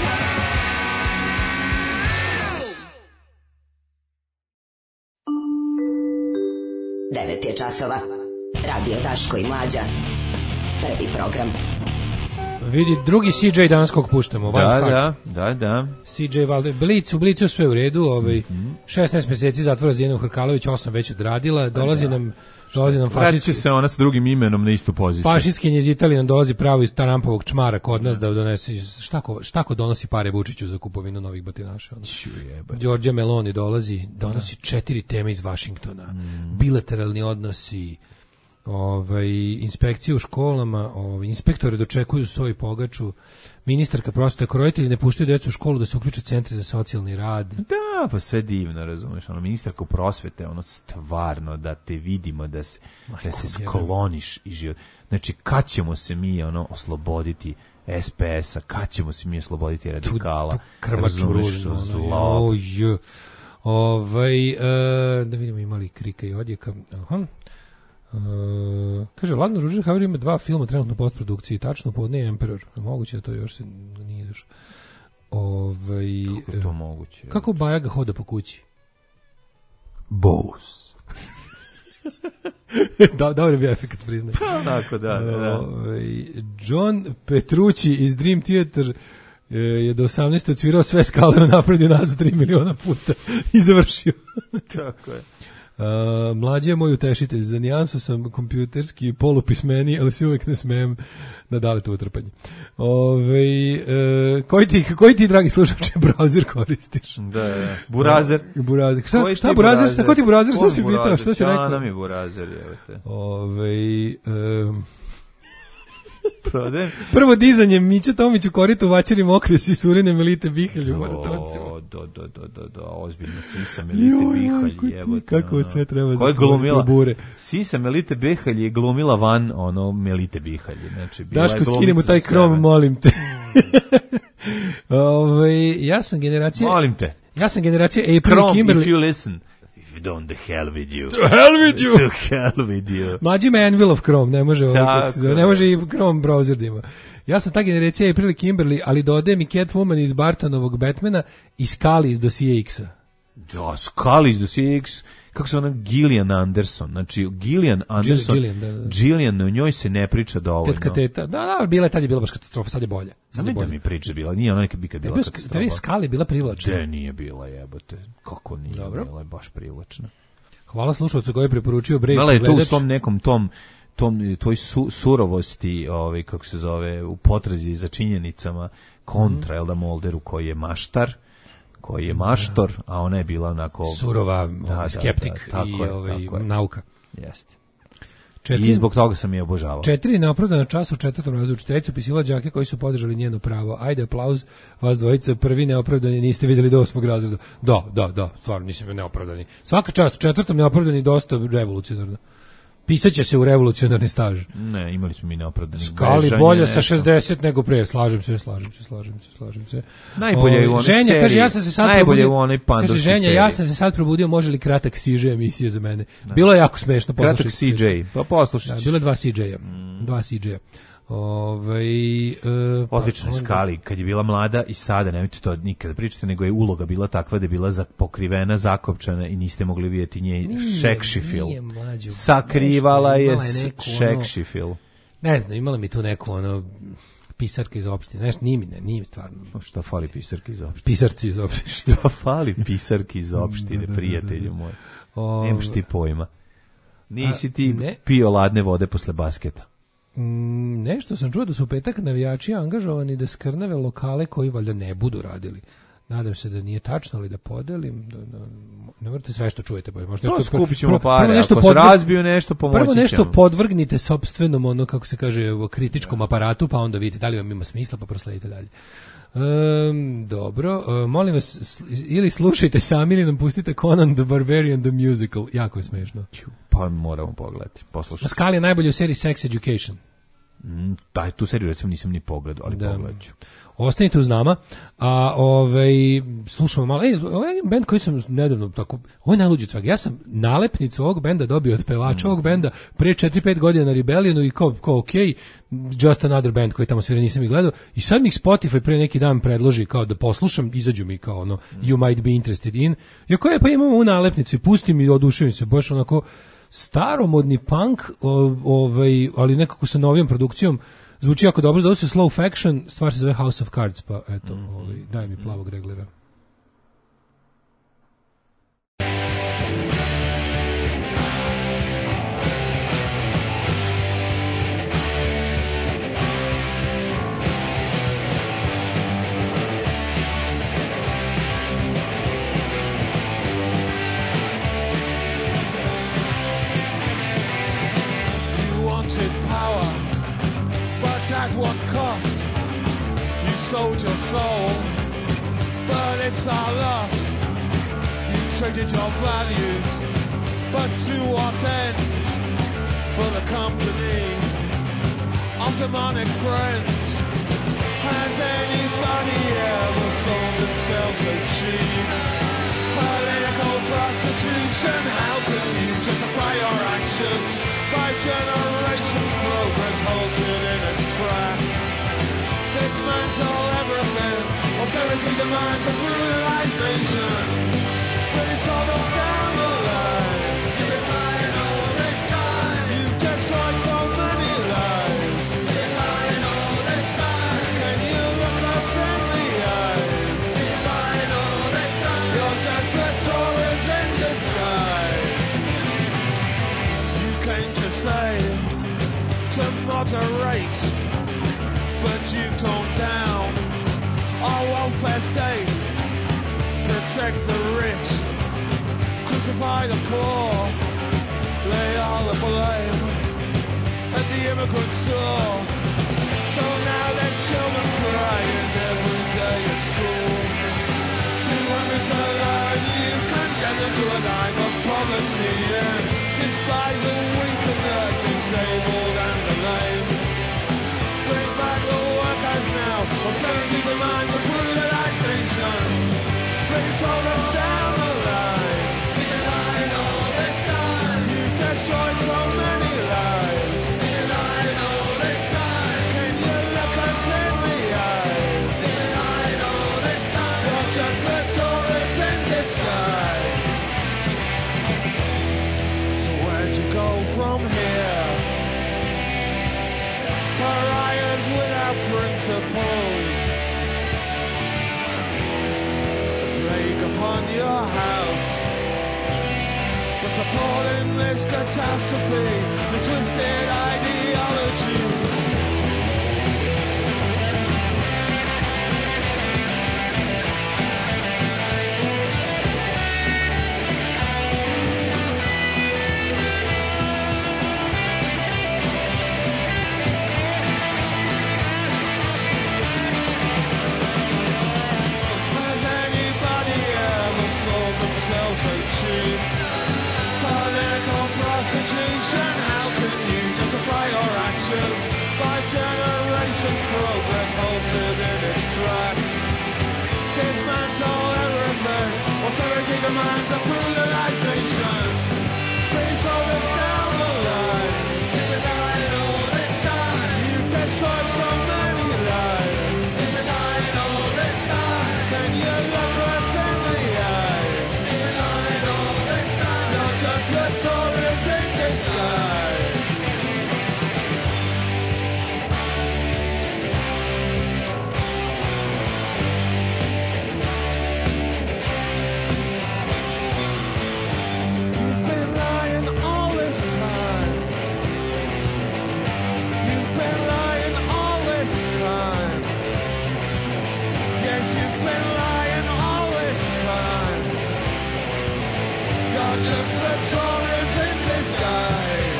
world. devet je časova. Radio Daško i Mlađa. Prvi program. Vidi, drugi C J danas kog puštamo. Da, Wild Heart. da, da, da. C J Valde, Blic, u Blicu sve u redu, ovaj, šesnaest meseci zatvora za Dijanu Hrkalović, osam već odradila, dolazi nam, dolazi nam Vratit će fašistski, se ona sa drugim imenom na istu poziciju. fašistkinje iz Italije nam dolazi pravo iz Tarampovog čmara kod nas da donese, šta ko, šta ko donosi pare Vučiću za kupovinu novih batinaša. Ono. Đorđe Meloni dolazi, donosi četiri teme iz Vašingtona, bilateralni odnosi, ovaj, inspekcije u školama, ovaj, inspektore dočekuju svoj pogaču, ministarka prosvete, ako roditelji ne puštaju decu u školu da se uključe centri za socijalni rad. Da, pa sve divno, razumeš, ono, ministarka prosvete, ono, stvarno, da te vidimo, da se, Majko, da se skloniš i život. Znači, kad ćemo se mi, ono, osloboditi S P S-a, kad ćemo se mi osloboditi radikala, Tu, tu krmaču ružno, zlo. Oj, ovaj, e, da vidimo imali krika i odjeka. Aha. Uh, kaže, Ladno Ružer Havir ima dva filma trenutno u postprodukciji, tačno Podne i Emperor. Moguće da to još se nije izašlo. Ovaj, kako to moguće? Kako Bajaga hoda po kući? Bose. da, dobro bi efekt, priznaj. Pa, onako, da, da, da. Ovaj, John Petrucci iz Dream Theater je do osamnaeste odsvirao sve skale, napredio nazad tri miliona puta i završio. Tako je. Uh, mlađi je moj utešitelj, za nijansu sam kompjuterski polupismeni, ali se uvijek ne smijem na daleto utrpanje. Ove, uh, koji, ti, koji ti, dragi slušače, brauzer koristiš? Da, da. Burazer. Burazer. Šta, šta burazer? Šta, ko ti burazer? Šta si pitao? Šta si rekao? Šta nam je burazer, jevete? Ove, um, Prodajem. Prvo dizanje Mića Tomić u koritu vaćeri mokre si surine Melite Bihalj u Maratoncima. Do, do, do, do, do, ozbiljno Sisa Melite Bihalj, evo te. Kako sve treba za glumila bure. Sisa Melite Bihalj je glumila van ono Melite Bihalj. Znači, bila Daško, skinemo taj krom, molim te. Ove, ja sam generacija... Molim te. Ja sam generacija April Chrome, Kimberly. If you listen. If you don't, the hell with you. To hell with you. To hell with you. Mlađi ima Anvil of Chrome, ne može, ovo, ne može i Chrome browser da ima. Ja sam ta generacija April Kimberly, ali dodajem i Catwoman iz Bartonovog Batmana i Scully iz Dosije X-a. Da, Scully iz Dosije X, kako se ona Gillian Anderson, znači Gillian Anderson, Gillian, da, da. Gillian, o njoj se ne priča dovoljno. Tetka teta, da, da, bila je tad je bila baš katastrofa, sad je bolje. Sad je bolje. Da mi priča bila, nije ona neka bi kad bila katastrofa. Da je Scully bila privlačna. Da, nije bila, jebote, kako nije, Dobro. Bila je baš privlačna. Hvala slušalcu koji je preporučio Brave. Bila je tu u tom nekom tom tom toj su, surovosti, ovaj kako se zove, u potrazi za činjenicama kontra mm. Elda Molderu koji je maštar, koji je maštor, a ona je bila onako surova, da, skeptik da, da, i je, ovaj nauka. Jeste. Četiri, I zbog toga sam je obožavao. Četiri napravda na čas u četvrtom razredu učiteljicu pisila đake koji su podržali njeno pravo. Ajde, aplauz, vas dvojica, prvi neopravdani, niste vidjeli do osmog razreda. Da, da, da, stvarno nisam neopravdani. Svaka čast u četvrtom neopravdani dosta revolucionarno. Pisaće se u revolucionarni staž. Ne, imali smo mi neopravdani. Skali bolje sa šezdeset nego pre. Slažem se, slažem se, slažem se, slažem se. Najbolje je u onoj Ženja, seriji. Kaže, ja sam se sad najbolje probudio. U onoj pandorskoj Kaže, Ženja, seriji. ja sam se sad probudio, može li kratak C J emisije za mene? Da. Bilo je jako smešno. Kratak C J, pa poslušaj. Da, bilo je dva C J-a. Mm. Dva C J-a. Ovaj uh, odlična pa, Skali kad je bila mlada i sada nemojte to nikada pričate, nego je uloga bila takva da je bila pokrivena, zakopčana i niste mogli vidjeti nje šekšifil. Sakrivala je šekšifil. Ono, ne znam, imala mi tu neku ono pisarka iz opštine. Nešto nije mi, ne, nije mi stvarno. Šta fali pisarki iz opštine? Pisarci iz opštine. Šta fali pisarki iz opštine, prijatelju moj? Nemaš ti pojma. Nisi ti ne. Pio ladne vode posle basketa. Mm, nešto sam čuo da su u petak navijači angažovani da skrnave lokale koji valjda ne budu radili. Nadam se da nije tačno, ali da podelim. Da, da, ne morate sve što čujete. Možda nešto, skupit ćemo pare, nešto ako podvrg... se razbiju nešto, pomoći ćemo. Prvo nešto ćemo. Podvrgnite sopstvenom, ono, kako se kaže, kritičkom aparatu, pa onda vidite da li vam ima smisla, pa prosledite dalje. Um, dobro, uh, molim vas, sl ili slušajte sami ili nam pustite Conan the Barbarian the Musical, jako je smešno. Pa moramo pogledati, poslušati. Skali je najbolje u seriji Sex Education. Mm, taj, tu seriju recimo nisam ni pogledao, ali da. Pogledat ću. Ostanite uz nama, a ovaj slušamo malo. Ej, ovaj bend koji sam nedavno tako, ovo je najluđi svega. Ja sam nalepnicu ovog benda dobio od pevača mm. ovog benda pre četiri pet godina na Rebellionu i kao, kao ok, Just Another Band koji tamo svira, nisam ih gledao. I sad mi ih Spotify pre neki dan predloži kao da poslušam, izađu mi kao ono, mm. You Might Be Interested In. I ako je, pa imamo u nalepnicu i pustim i oduševim se, baš onako staromodni punk, ovaj, ali nekako sa novijom produkcijom. Zvuči jako dobro, zove se Slow Faction, stvar se zove House of Cards, pa eto, mm-hmm. ovaj, daj mi plavog reglera. At what cost? You sold your soul, but it's our loss. You traded your values, but to what end? For the company of demonic friends. Has anybody ever sold themselves so cheap? Political prostitution, how can you justify your actions? Five generation progress halted in its tracks. Dismantle everything, austerity demands a brutalized nation. But it's all those down the line. You've been lying all this time. You've destroyed so many lives. You've been lying all this time. Can you look us in the eyes? You've been lying all this time. You're just the Taurus in disguise. You came to save, to moderate, but you toned down our welfare state. Protect the rich, crucify the poor, lay all the blame at the immigrant's door. like the weak and the disabled and the lame. Bring back the workers now. Austerity demands a brutalization. Bring soldiers down the line. Been lying all this time. You've destroyed so many lives. Been lying all this time. Can you look us in the eyes? Been lying all this time. You're just the Tories in disguise. So where'd you go from here? Pariahs without principles. A plague upon your house. For supporting this catastrophe, the twisted ideology. Has anybody ever sold themselves so cheap? Political prostitution, how can you justify your actions? Five generation progress halted in its tracks. Dismantle everything, authority demands a brutalization. Bring soldiers down the line. Keep it lying all this time. You've destroyed so many lives. Keep it lying all this time. Can you look us in the eyes? Keep it lying all this time. You're just the Tories in disguise. You've been lying all this time. You've been lying all this time. Yes, you've been lying all this time. You're just the Tories in disguise.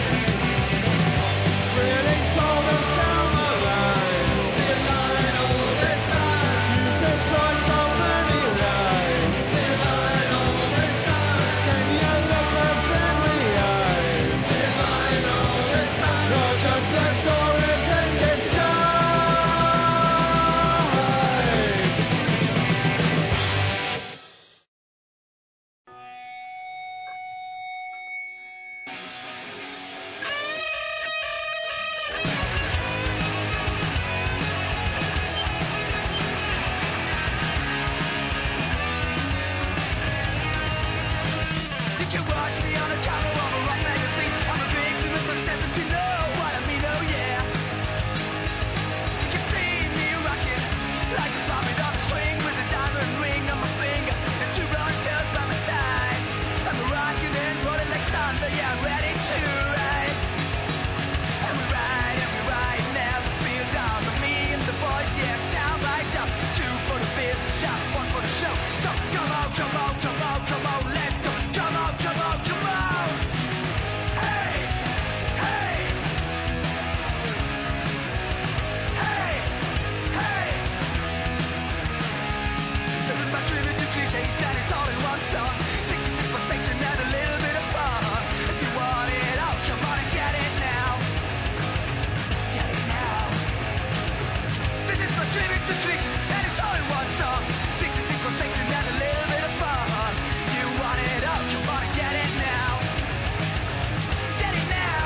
Really sold us down the line. Been lying all this time. You've destroyed so many lives. Been lying all this time. Can you look us in the eyes? Been lying all this time. You're just the Tories in disguise. You can watch me on the cover of a rock magazine. I'm a victim of success if you know what I mean, oh yeah. You can see me rocking like a puppet on a string with a diamond ring on my finger and two blonde girls by my side. I'm rocking and rolling like thunder, yeah, I'm ready to ride. And we ride and we ride, never feel down. But me and the boys, yeah, town by town. Two for the business, just one for the show. So come on, come on, come on, come on, let's go. Come on, come on, come on. Hey, hey. Hey, hey. This is my tribute to cliches and it's all in one song. sixty-six for Satan and a little bit of fun. If you want it all, come on and get it now. Get it now. This is my tribute to cliches and it's all in one song. sixty-six for Satan and a little bit of fun. You want it all, come on and get it now. Get it now.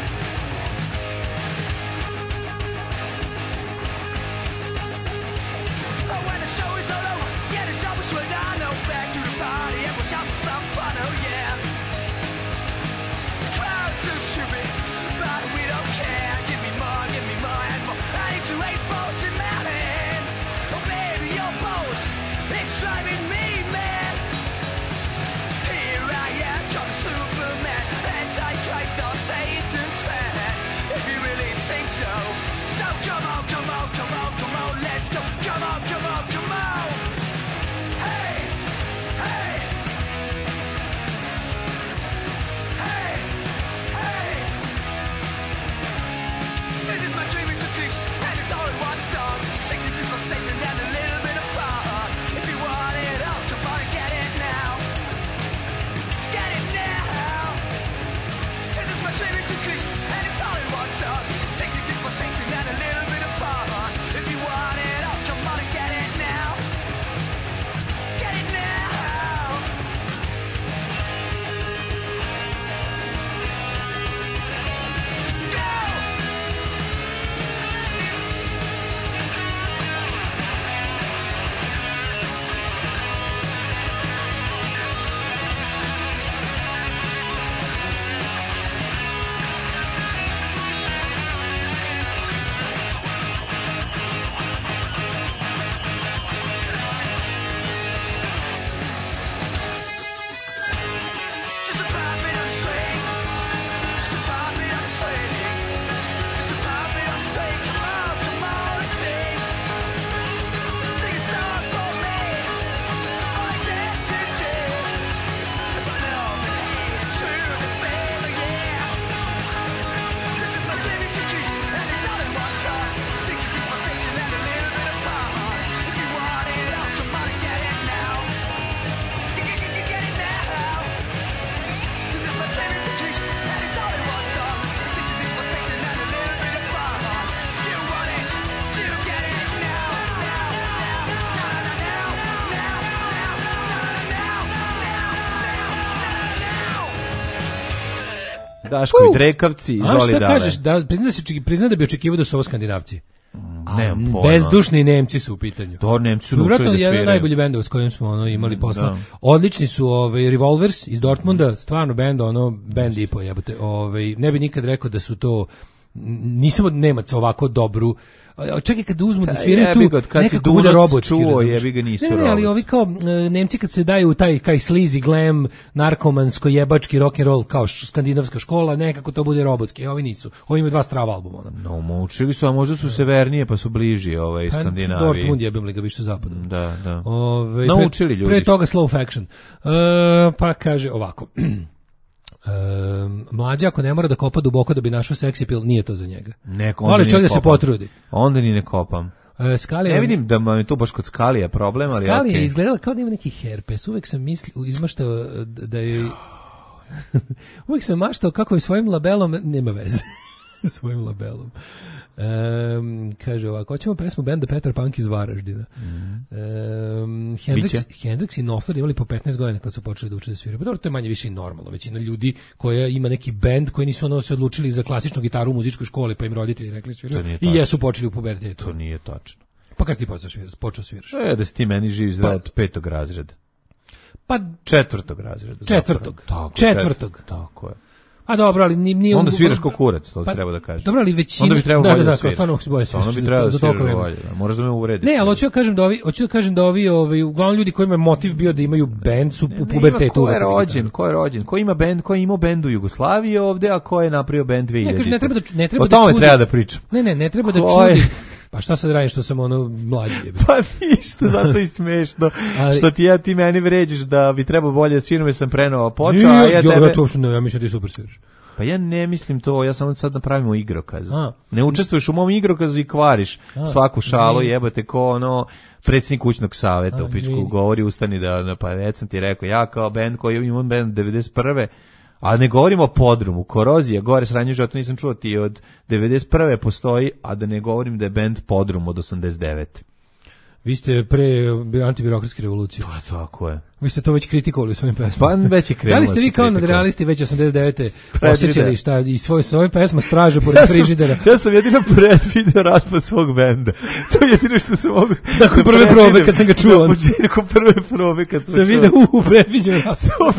Oh, when the show is all over, yeah, the job is well done. Oh, back to the party and we'll have some fun, oh yeah. Crowds too stupid, but we don't care. Give me more, give me more and more. I need to eight balls in my hand. Oh, baby, your boat, it's driving me mad. Here I am, coming Superman, Antichrist on Satan's fan. If you really think so, so come on, come on, come on, come on, let's go. Come on, come on, come on. Hey, hey. Hey, hey. This is my dream, it's a cliché, and it's all in one song. sixty-two for Satan and a little bit of fun. If you want it all, come on and get it now. Get it now. Daško i Drekavci, izvoli dalje. A šta dale. kažeš, da, priznam da, se, priznam da bi očekivao da su ovo Skandinavci. A bezdušni Nemci su u pitanju. To Nemci su naučili da sviraju. Jedan najbolji bend s kojim smo ono imali posla. Da. Odlični su ovaj Revolvers iz Dortmunda, stvarno bend, ono bend i po jebote. Ovaj ne bi nikad rekao da su to, nisam od Nemaca ovako dobru. Čekaj kad uzmu da sviraju tu, nekako bude robotski. Čuo, jebi ga nisu ne, ne, ali ovi kao Nemci kad se daju u taj kaj sleazy glam, narkomansko jebački rock and roll kao skandinavska škola, nekako to bude robotski. Ovi nisu. Ovi imaju dva strava albuma. No, naučili su, a možda su severnije pa su bliži ovaj Skandinaviji. Dortmund jebem li ga više zapadom. Da, da. Ove, naučili pre, ljudi. Pre toga Slow Faction. Uh, pa kaže ovako. Um, mlađa ako ne mora da kopa duboko da bi našao seksi pil, nije to za njega. Neko, ali čovjek da se potrudi. Onda ni ne kopam. Uh, Skalija, ne vidim da vam je tu baš kod Skalija problem, ali Skalija okay. je izgledala kao da ima neki herpes. Uvek sam mislio, izmaštao da je uvek sam maštao kako je svojim labelom, nema veze svojim labelom. Um, kaže ovako, hoćemo pesmu benda Petar Punk iz Varaždina. Mm. Um, Hendrix, Hendrix i Knopfler imali po petnaest godina kad su počeli da uče da sviraju. Pa dobro, to je manje više i normalno. Većina ljudi koja ima neki bend koji nisu ono se odlučili za klasičnu gitaru u muzičkoj školi, pa im roditelji rekli sviraju i jesu počeli u pubertetu. To nije tačno. Pa kad si počeo sviraš? Počeo sviraš? E, da si ti meni živ za od petog razreda. Pa četvrtog razreda. Četvrtog. Tako, četvrtog. Tako je. A dobro, ali nije... Onda sviraš ko kurac, to pa, treba da kažeš. Dobro, ali većina... Onda bi trebalo da, bolje da, da sviraš. Stvarno boje sviraš. Onda bi trebalo da sviraš bolje. Moraš da me uvrediš. Ne, ali hoću da kažem da ovi, hoću da kažem da ovi, ovi, uglavnom ljudi kojima je motiv bio da imaju bend su u pubertetu. Ko je rođen, ko je rođen, ko ima bend, ko je imao bend u Jugoslaviji ovde, a ko je napravio bend dve hiljadite. Ne, ne treba da, ne treba o tome treba da pričam. Ne, ne, ne treba da čudi. Pa šta sad radim što sam ono mlađi je? Pa ništa, zato i smešno. Ali, što ti ja ti meni vređaš da bi trebao bolje svirati, jer sam prenovo počeo, a ja tebe... Ja to uopšte ne, ja mislim da ti super sviraš. Pa ja ne mislim to, ja samo sad napravimo igrokaz. A, ne učestvuješ u mom igrokazu i kvariš a, svaku šalu, zvi. Jebate ko ono predsjednik kućnog saveta u pičku govori, ustani da, pa već sam ti rekao, ja kao bend koji imam bend devedeset prve a ne govorimo o podrumu, Korozija, gore sranje života nisam čuo ti od devedeset prve postoji, a da ne govorim da je bend Podrum od osamdeset devete Vi ste pre antibirokratske revolucije. Pa tako je. Vi ste to već kritikovali u svojim pesmama. Pa već je krenulo. Da li ste vi kao nadrealisti već osamdeset devete osjećali šta i svoje svoje pesma Straže pored ja frižidera? Ja sam jedino predvideo raspad svog benda. To je jedino što sam mogu. Nakon prve probe kad sam ga čuo. Nakon prve probe kad sam čuo. Sam vidio u predviđeno raspad.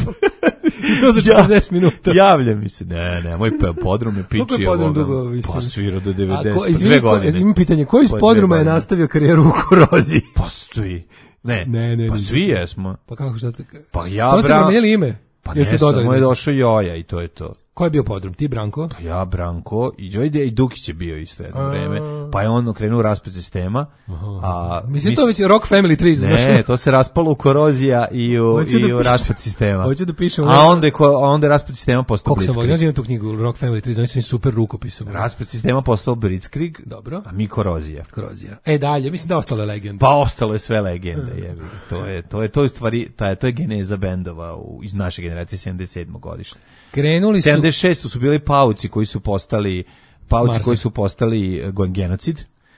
I to za četrdeset minuta. Javlja mi se. Ne, ne, moj Podrum je piči ovoga. Pa svira do devedeset dve godine. Imam pitanje, koji iz Podruma je nastavio karijeru u Koroziji? Postoji. Ne, ne, ne, pa svi jesmo. Pa kako šta ste? Pa ja, samo ste promenili ime? Pa ne, samo je došao Joja i to je to. Ko je bio Podrum? Ti, Branko? Pa ja, Branko, i Đojde i Dukić je bio isto jedno vreme. Pa je on okrenuo raspad sistema. A, mislim, mis... to već Rock Family tri, znaš? Ne, to se raspalo u Korozija i u, i da u raspad sistema. Hoću da pišem. A onda je, onda je raspad sistema postao Blitzkrieg. Koliko sam voljeno, tu knjigu Rock Family tri, znači sam super rukopisom. Raspad sistema postao Blitzkrieg, dobro. A mi Korozija. Korozija. E, dalje, mislim da ostale legende. Pa ostalo je sve legende, jebi. To je, to je, to je stvari, ta, to je geneza bendova u, iz naše generacije sedamdeset sedmog godišnje. Krenuli su sedamdeset šeste su bili pauci koji su postali pauci koji su postali genocid.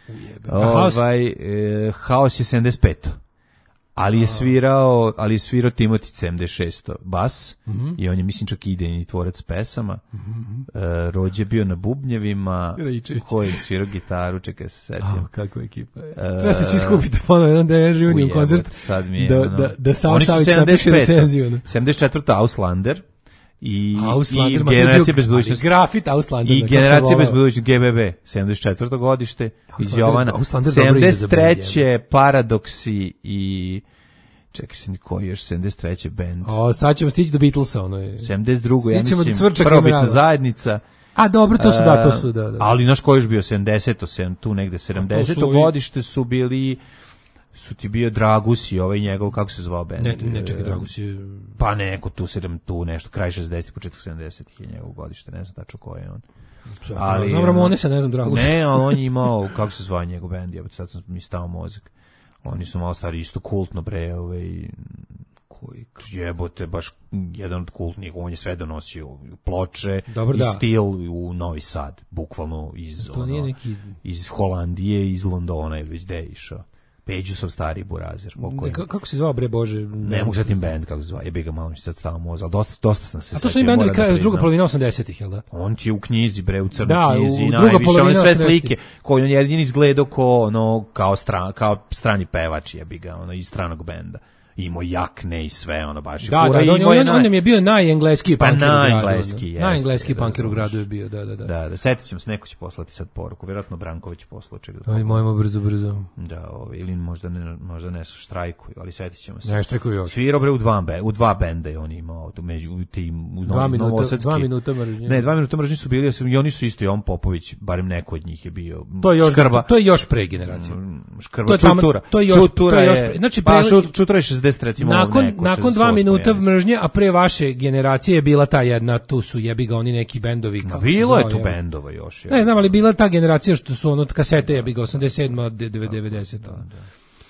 Ovaj e, Haos je sedamdeset pete Ali je svirao, ali je svirao Timothy sedamdeset šeste bas mm -hmm. i on je mislim čak i idejni tvorac pesama. Mm -hmm. e, Rođe bio na bubnjevima, koji je svirao gitaru, čekaj se setim. Oh, kakva ekipa je. E, Treba se svi skupiti ponovno jedan da je reunion koncert. Sad mi je, da, no, da, da Sav Savić napiše recenziju. sedamdeset četvrte Auslander. I, Auslander, i generacija bez budućnosti grafit Auslander i generacija bez budućnosti G B B sedamdeset četvrto godište iz Jovana sedamdeset treće Paradoksi i čekaj se koji još sedamdeset treće bend. O, sad ćemo stići do Beatlesa, ono je. sedamdeset drugo ja mislim prvobitna zajednica. A dobro, to su da, to su da, da. Ali naš koji još bio sedamdeseto tu negde sedamdeseto godište su bili su ti bio Dragus i ovaj njegov, kako se zvao bend? Ne, ne, čekaj, Dragus je... Pa neko, tu sedam, tu nešto, kraj šezdesetih, početak sedamdesetih je njegov godište, ne znam tačno ko je on. Ali, znam Ramonesa, ne znam Dragus. Ne, ali on je imao, kako se zvao njegov bend, ja, sad sam mi stao mozak. Oni su malo stari, isto kultno bre, ovaj... Koji jebote, baš jedan od kultnih, on je sve donosio ploče i stil u Novi Sad, bukvalno iz, ono, neki... iz Holandije, iz Londona, ili već gde je išao. Peđusov stari burazir. Pokojni. K- kako se zvao bre Bože? Ne mogu setim bend kako se zvao. Jebi ga, malo mi se sad stava mozak, ali dosta, dosta sam se. A to su i bendovi kraja druga polovina osamdesetih, jel da? On ti je u knjizi bre, u crnoj da, knjizi, u najviše one sve slike koje on jedini izgledao ko ono kao stran, kao strani pevač, jebi ga, ono iz stranog benda. Imao jakne i sve, ono baš. Da, da, da, on, on, on, on je bio najengleski pa punker u gradu. Najengleski, jeste. Najengleski punker u gradu je bio, da, da, da. Da, da, setit ćemo se, neko će poslati sad poruku, vjerojatno Branković poslao čega. Aj, mojmo brzo, brzo. Da, ovaj, ili možda ne, možda ne štrajkuju, ali setit ćemo se. Ne štrajkuju još. Svirao bre u dva, u dva benda je on imao, među u tim, u dva minuta, Novosadski. Dva minuta mržnje. Ne, dva minuta mržnje su bili, i oni su isto, i on Popović, barem neko od njih je bio. To je još, Škrba. To je još pre generacije. Škrba, Čutura. To je još, Čutura to je još, je, znači, pa Čutura je šezdeset recimo. Nakon, nakon dva minuta mržnje, a pre vaše generacije je bila ta jedna, tu su jebi ga oni neki bendovi. Kako bilo je tu bendova još. Je. Ne znam, ali bila ta generacija što su ono kasete jebi ga osamdeset sedma devedeseta. Da, da.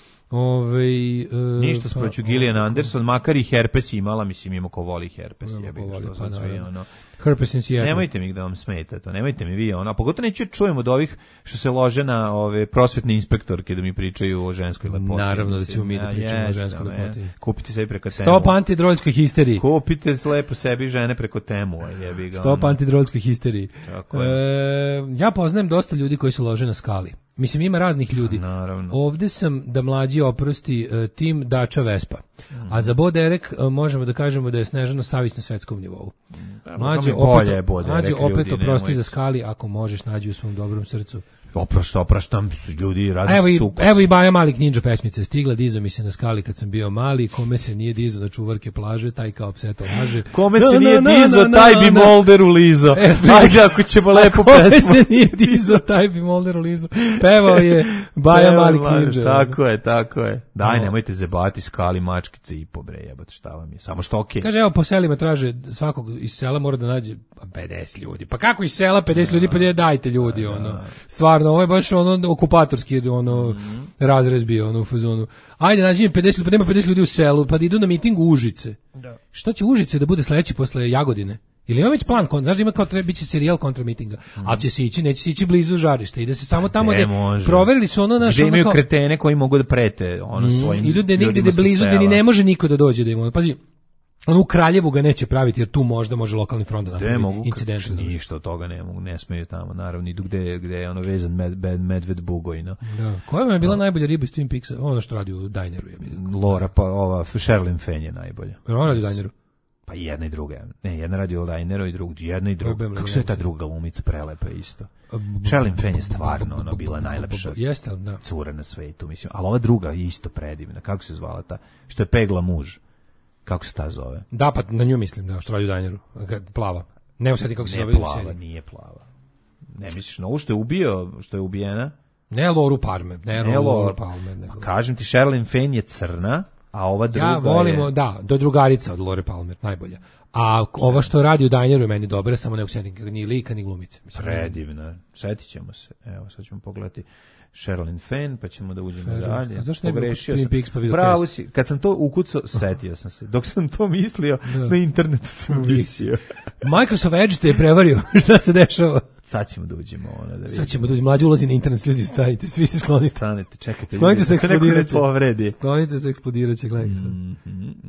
Ove, e, ništa sproću pa, Gillian Anderson, makar i herpes imala, mislim ima ko voli herpes, jebi ga što sad sve ono. Herpes in Seattle. Nemojte mi da vam smeta to, nemojte mi vi ono, a pogotovo neću čujem od ovih što se lože na ove prosvetne inspektorke da mi pričaju o ženskoj lepoti. Naravno da ćemo mi da pričamo ja, o ženskoj lepoti. Kupite sebi preko Temu. Stop antidroljskoj histeriji. Kupite lepo sebi žene preko Temu, jebi ga. Stop antidroljskoj histeriji. Tako je. E, ja poznajem dosta ljudi koji se lože na skali. Mislim, ima raznih ljudi. Naravno. Ovde sam, da mlađi oprosti, uh, tim Dača Vespa. Mm. A za Boderek uh, možemo da kažemo da je Snežana Savić na svetskom nivou. Mlađe opet, mlađe opet oprosti za skali, ako možeš, nađi u svom dobrom srcu. Oprošta, opraštam, ljudi radi evo i, cukas. Evo i Baja Malik Ninja pesmica stigla, dizo mi se na skali kad sam bio mali, kome se nije dizo na čuvarke plaže, taj kao pseto laže. Kome se nije dizo, taj bi Molderu lizo. E, ajde, ako ćemo lepo pesmu. Kome se nije dizo, taj bi Molderu lizo. Pevao je Baja Malik Ninja. Tako je, tako je. Daj, nemojte zebati skali, mačkice i pobre, jebate, šta vam je. Samo što okej. Kaže, evo, po selima traže, svakog iz sela mora da nađe pedeset ljudi. Pa kako iz sela pedeset ljudi, pa dajte ljudi, ono. Stvarno, ovo je baš ono okupatorski ono mm-hmm. razrez bio ono u fazonu. Ajde nađi mi pedeset ljudi, pa nema pedeset ljudi u selu, pa da idu na miting u Užice. Da. Šta će Užice da bude sledeći posle Jagodine? Ili ima već plan, znaš da ima kao treba biće serijal kontra mitinga, mm. ali će se ići, neće se ići blizu žarišta, ide se samo tamo gde proverili su ono naš gde imaju kao, kretene koji mogu da prete ono svojim. Mm, idu da negde da blizu gde ni ne može niko da dođe da im. Pazi, ono u Kraljevu ga neće praviti jer tu možda može lokalni front da napravi incident. Ništa od toga ne mogu, ne smeju tamo, naravno idu gde, gde je ono vezan med, med, medved bugojno. Da. Koja vam je bila no. najbolja riba iz Twin Peaksa? Ono što radi u Dineru. Je Lora, pa ova Sherlyn Fenn je najbolja. Ona radi u Dineru? Pa jedna i druga. Ne, jedna radi u Dineru i druga, jedna i druga. Kako se je ta druga glumica prelepa isto. Sherlyn Fenn je stvarno ona bila najlepša Jeste, da. cura na svetu, mislim. Ali ova druga je isto predivna. Kako se zvala ta? Što je pegla muž. Kako se ta zove? Da, pa na nju mislim, da, što radi u Dineru. Plava. Ne usjeti kako se zove. Ne plava, nije plava. Ne misliš na ovo što je ubio, što je ubijena? Ne Loru Palmer, ne, ne Loru Palmer. Nego. Kažem ti, Sherlyn Fenn je crna, a ova druga ja volimo, je... da, do drugarica od Lore Palmer, najbolja. A ova što radi u Dineru je meni dobra, samo ne usjetim ni lika, ni glumice. Mislim, predivna, setit ćemo se. Evo, sad ćemo pogledati Sherlyn Fenn, pa ćemo da uđemo Sherlyn. dalje. A zašto ne bi Twin Peaks pa vidio Pravo si, kad sam to ukucao, setio sam se. Dok sam to mislio, da. Na internetu sam visio. Microsoft Edge te je prevario, šta se dešava? Sad ćemo da uđemo ona da vidimo. Sad ćemo da uđemo, mlađi ulazi na internet, ljudi stavite, svi se sklonite. Stanite, čekajte. Sklonite se, eksplodirat će. Sklonite se, eksplodirat će, gledajte sad. Mm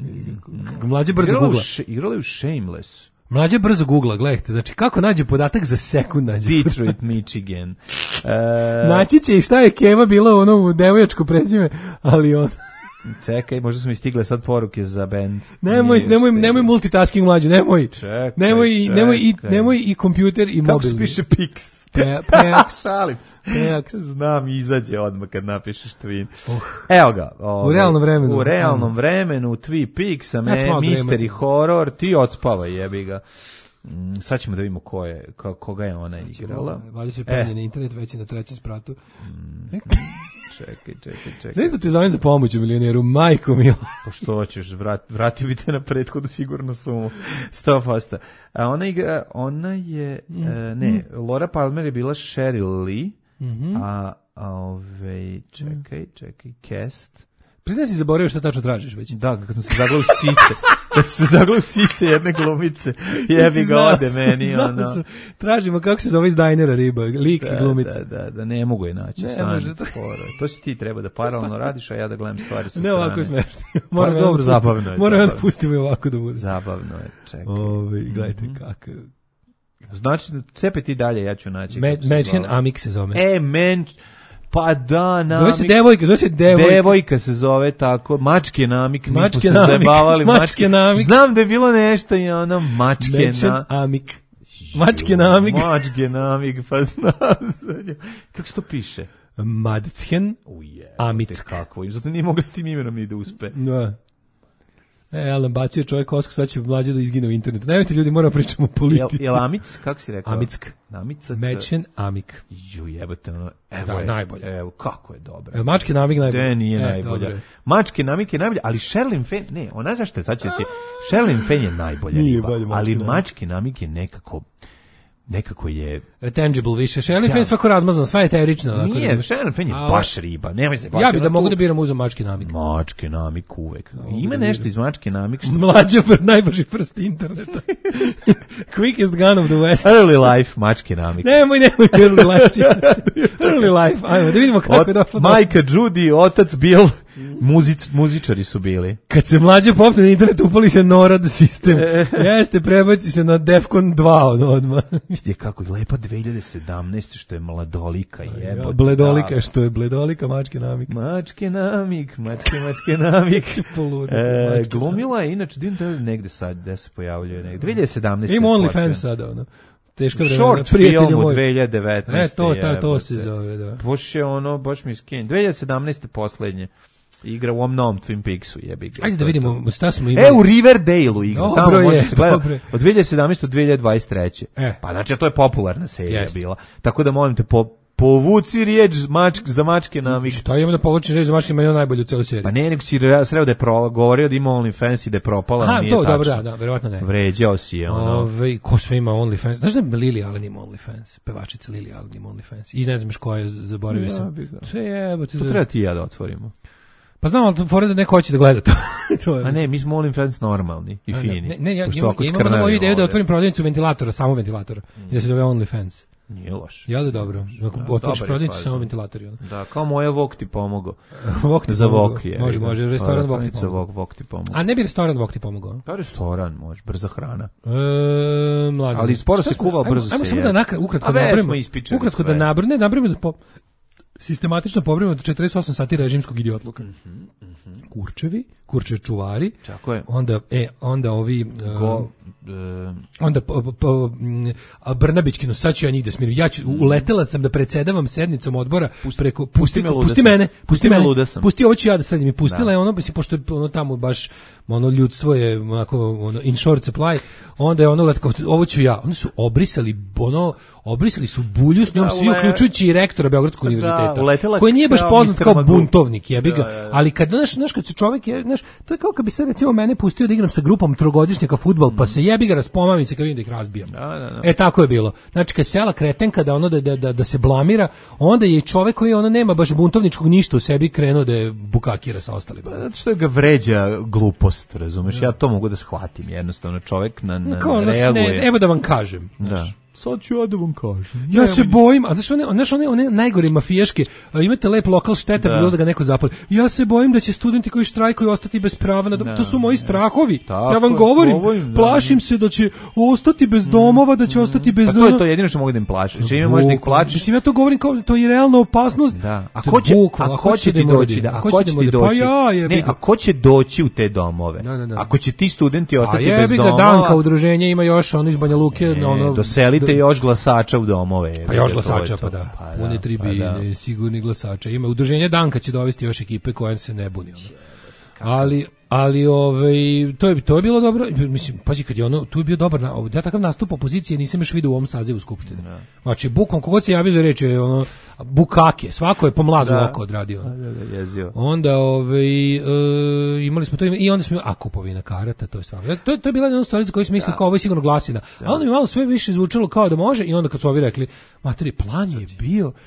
-hmm. Mlađe brzo googla. Igrala je u Shameless. Mlađe brzo googla, gledajte, znači kako nađe podatak za sekund nađe. Detroit, Michigan. Uh, Naći će i šta je Keva bila u ono devojačko prezime, ali on... Čekaj, možda su mi stigle sad poruke za band. Nemoj, nemoj, nemoj multitasking mlađe, nemoj. Čekaj, nemoj, čekaj. Nemoj, i, nemoj i kompjuter i mobil. Kako se piše Pix? Peaks. Šalim se. Peaks. Znam, izađe odmah kad napišeš Twin. Uh. Evo ga. Ove, u realnom vremenu. U realnom vremenu, Twin Peaks, a me, mystery horror, ti odspavaj, jebi ga. Mm, sad ćemo da vidimo ko je, ko, koga je ona igrala. Vali se penje e. na internet, već je na trećem spratu. Mm. Čekaj, čekaj, čekaj. Znaš da te zovem za pomoć u milionijeru, majko mila. Pa što hoćeš, vrat, vratio bi te na prethodu sigurno sumu. sto posto. A ona igra, ona je, mm. e, ne, Laura Palmer je bila Sheryl Lee, mm -hmm. a, a ove, čekaj, čekaj, cast. Priznaj si zaboravio šta tačno tražiš već. Da, kad sam se zagledao sise. kad se zaglav sise jedne glumice, jebi ga ode meni, ono. Su, tražimo kako se zove iz Dajnera riba, lik da, i glumica. Da, da, da, ne mogu je naći. Ne može to. To si ti treba da paralelno radiš, a ja da gledam stvari sa ne strane. Ne ovako smešno. Moram pa, dobro, zabavno je. Moram da pustim i ovako da bude. Zabavno je, čekaj. Ove, gledajte mm-hmm. kako. Znači, cepe ti dalje, ja ću naći. Mention Amik se zove. E, men... Pa da, namik. Zove se devojka, zove se devojka. Devojka se zove tako, mačke namik, mi smo se namik. zajebavali. Mačke, mačke namik. Znam da je bilo nešto i ono, mačke Mention na... Amik. Mačke namik. Mačke namik, pa znam. Kako se to piše? Madchen Amick. Kako, i zato nije mogla s tim imenom ni da uspe. Da. E, Alan bacio čovjek kosku, sad će mlađe da izgine u internetu. Nemojte ljudi, moramo pričamo o politici. Jel, jel Amic, kako si rekao? Amick. Amic. Mečen Amik. Ju, jebate, ono, evo da, je, najbolje. Evo, kako je dobro. Evo, Mačke namik najbolje. De, nije e, najbolja. Mačke namik je najbolja, ali Sherlyn Fenn, ne, ona zašto je, sad ću ti, Sherlyn Fenn je najbolja nije riba, bolje, ali Mačke namik je nekako, nekako je tangible više. Sherlyn Fenn svako razmazano, sva je teorična. Nije, Sherlyn Fenn je baš riba. Nemoj se ja bih da mogu da biram uzem Mačke namik. Mačke namik uvek. Ima nešto iz Mačke namik što mlađa najbrži prst interneta. Quickest gun of the West. Early life Mačke namik. Nemoj, nemoj early life. Early life. Ajmo da vidimo kako je došlo. Majka Judy, otac Bill, muzic, muzičari su bili. Kad se mlađa popne na internet, upali se NORAD sistem. Jeste, prebaci se na Defcon dva odmah. Vidje kako je lepa dve hiljade sedamnaeste što je mladolika jebote. Bledolika što je bledolika Mačke namik. Mačke namik, mačke, mačke namik. Poludi, e, mačke glumila je, inače, dim da negde sad, gde se pojavljuje negde. dve hiljade sedamnaeste Ima OnlyFans sada, ono. Teško vremena. Short film u dve hiljade devetnaeste. E, to, ta, to se zove, da. Boš je ono, baš mi skin. dve hiljade sedamnaeste poslednje. Igra u ovom novom Twin Peaksu, jebi ga. Ajde da vidimo, šta smo imali. E, u Riverdale-u igra. Dobro tamo može je, se gleda dobro je. od dve hiljade sedamnaeste do dve hiljade dvadeset treće. E. Pa znači, to je popularna serija Jest. bila. Tako da molim te, po, povuci riječ mačk, za Mačke namik. Šta imamo da povučem riječ za Mačke namik najbolju u celoj seriji? Pa ne, nego si sreo da je pro, govorio da ima OnlyFans i da je propala, aha, nije to, tačno. dobro, da, da, verovatno ne. Vređao si je, ono. Ove, ko sve ima OnlyFans? Znaš da Lily Allen ima OnlyFans? Pevačica Lily Allen ima OnlyFans. I ne znaš ko je, zaboravio sam. Sve jebote. To treba ti ja da otvorimo. Pa znam, ali fora da neko hoće da gleda to. to je. A ne, mi smo OnlyFans normalni i fini. Ne, ne, ja, imam, imam na moju ideju da otvorim prodavnicu ventilatora, samo ventilatora. Mm. I da se zove OnlyFans. Nije loš. Ja da dobro. Ako da, otvoriš prodavnicu, samo ventilatori. Ono. Da, kao moja Vok ti pomogao. Vok ti za pomogao. Vok je. Može, može, restoran Vok ti pomogao. Vok, Vok ti pomogao. A ne bi restoran Vok ti pomogao? Pa restoran može, brza hrana. E, mladi. Ali sporo se kuva, brzo se ajmo je. Ajmo samo da nakra, ukratko nabrimo. Ukratko da nabrimo, ne, nabrimo da po sistematično pobrimo od četrdeset osam sati režimskog idiotluka. Mm-hmm, mm-hmm. Kurčevi, kurče čuvari. Tako je. Onda e onda ovi Go, um, onda po, po, a Brnabićkino, sad ću ja njih da smirim. Ja ću, uletela sam da predsedavam sednicom odbora pusti, preko pusti, pusti, me pusti mene, pusti, pusti mene. Pusti ovo ću ja da sedim i pustila da. je ono, pošto je ono tamo baš ono ljudstvo je onako ono in short supply, onda je ono letko, ovo ću ja. Oni su obrisali ono obrisali su bulju s njom da, svi, uključujući i rektora Beogradskog da, univerziteta, koji nije baš poznat kao buntovnik, jebi ga, da, da, da. Ali kad znaš, znaš kad se čovjek je, znaš, to je kao kad bi se recimo mene pustio da igram sa grupom trogodišnjaka fudbal, mm. pa se jebi ga raspomamim se kad vidim da ih razbijam. Da, da, da. E tako je bilo. Znači kad sela kretenka da ono da, da, da, da se blamira, onda je i čovjek koji ono nema baš buntovničkog ništa u sebi krenuo da je bukakira sa ostalima. Zato što ga vređa glupost, razumeš? Da. Ja to mogu da shvatim, jednostavno čovjek na, na kao, reaguje. Ne, evo da vam kažem. Da. Sad ću ja da vam kažem. Ja se bojim, a znaš one, znaš one, one najgore mafijaške, imate lep lokal šteta, bilo da ga neko zapali. Ja se bojim da će studenti koji štrajkuju ostati bez prava na dom. To su moji strahovi. Tako, ja vam govorim, govorim plašim se da će ostati bez domova, da će ostati bez... Pa to je to jedino što mogu da im plašeš. Čime možeš da ih plašiš? Mislim, ja to govorim kao, to je realna opasnost. Da. A ko će, a ko će ti doći? Da, a ko će ti doći? Ne, a ko će doći u te domove? Ako će ti studenti ostati bez domova... A jebi ga, Danka udruženje ima još ono iz Banja Luke. Doselite još glasača u domove. Pa još glasača, pa da. Pa pune tribine, pa da. Sigurni glasača. Ima udruženje Danka će dovesti još ekipe koja se ne buni. Ono. Ali, ali ovaj, to je, to je bilo dobro. Mislim, pazi, kad je ono, tu je bio dobar, na, ja takav nastup opozicije nisam još vidio u ovom sazivu Skupštine. Da. Znači, bukom, kogod se javio za reč je ono, bukake, svako je pomlazu da. Oko odradio. Ono. Da, da, jezio. Onda, ovaj, e, imali smo to i onda smo, a kupovina karata, to je stvarno. To, to je bila jedna stvar za koju smo mislili kao ovo je sigurno glasina. Da. A onda mi malo sve više zvučalo kao da može i onda kad su ovi rekli, materi, plan je bio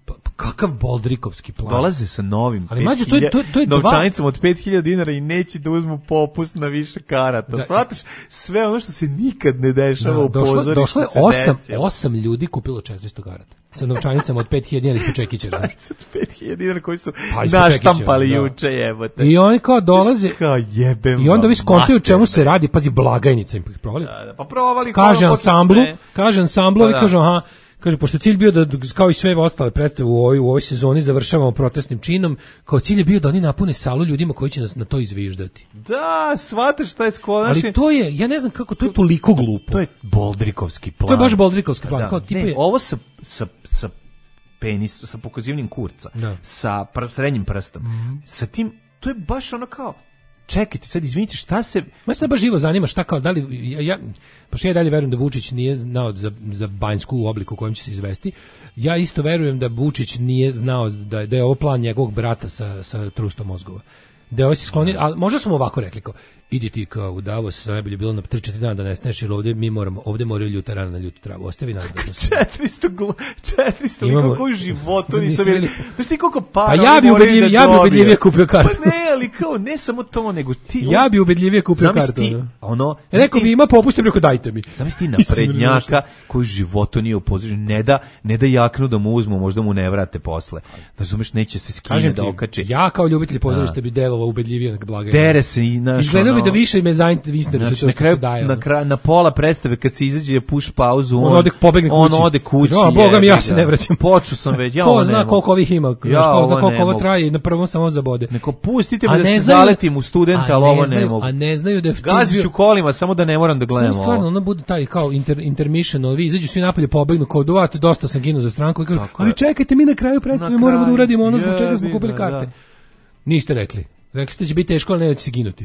kakav boldrikovski plan. Dolaze sa novim ali mađo, to je, to, to je novčanicom dva... od pet hiljada dinara i neće da uzmu popust na više karata. Da, shvataš, sve ono što se nikad ne dešava da, u pozorištu. Došlo je osam, osam ljudi kupilo četiristo karata. Sa novčanicama od pet hiljada dinara ispod čekića. od pet hiljada dinara koji su pa, naštampali juče, jebote. I oni kao dolaze kao jebem. I onda vi skontaju čemu se radi, pazi, blagajnica im provali. Da, da, pa provali. Kaže ansamblu, kaže ansamblovi, pa, kažu aha, kaže, pošto cilj bio da, kao i sve ostale predstave u ovoj, u ovoj sezoni, završavamo protestnim činom, kao cilj je bio da oni napune salu ljudima koji će nas na to izviždati. Da, shvataš šta je skonaši. Ali to je, ja ne znam kako, to je toliko glupo. To je boldrikovski plan. To je baš boldrikovski plan. Da, kao, tipa ne, je... ovo sa, sa, sa penis, sa pokazivnim kurca, da. Sa pr, srednjim prstom, mm-hmm. sa tim, to je baš ono kao, čekajte, sad izvinite, šta se... Ma se baš živo zanima šta kao, da li, ja, ja, pa što ja dalje verujem da Vučić nije znao za, za Banjsku u obliku u kojem će se izvesti, ja isto verujem da Vučić nije znao da, da je ovo plan njegovog brata sa, sa trustom mozgova. Da je ovo se skloni, ali možda smo ovako rekli kao, idi ti kao u Davos, najbolje bilo na tri četiri dana da ne sneš, jer ovdje mi moramo, ovdje moraju ljuta rana na ljutu travu, ostavi nas da se... četiristo, četiristo, imamo, koji životu nisu bili, znaš ti koliko para... Pa ja bi ubedljivije, ja bi ubedljivije kupio kartu. Pa ne, ali kao, ne samo to, nego ti... Ja bi ubedljivije kupio kartu. Ti, ono... Rekao bi, ima popušte, preko dajte mi. Zamisli ti naprednjaka koji životu nije u pozorju, ne da, ne da jaknu da mu uzmu, možda mu ne vrate posle. Razumeš, neće se skine da okače. Ja kao ljubitelj pozorišta bi delovao ubedljivije na blagajnu. Tere se i naš... Izgledao bi da više me zainteresuje. Znači, na kraju, na, kraju, na pola predstave kad se izađe push pauzu, on, on ode pobegne kući. On ode kući. No, Boga mi, ja se ne vraćam. Počeo sam već, ja ko zna koliko ovih ima, ja ko zna koliko ovo traje, na prvom samo zabode. Neko pustite me da se znaju, zaletim u studenta, ali ovo ne mogu. A ne znaju da je Gazit ću kolima, samo da ne moram da gledam ovo. Stvarno, ono bude taj kao inter, intermission, ovi izađu svi napolje, pobegnu, kao dovate, dosta sam ginuo za stranku i kažu, ali čekajte, mi na kraju predstave moramo da uradimo ono zbog čega smo kupili karte. Niste rekli. Rekli ste da će biti teško, ali neće se ginuti.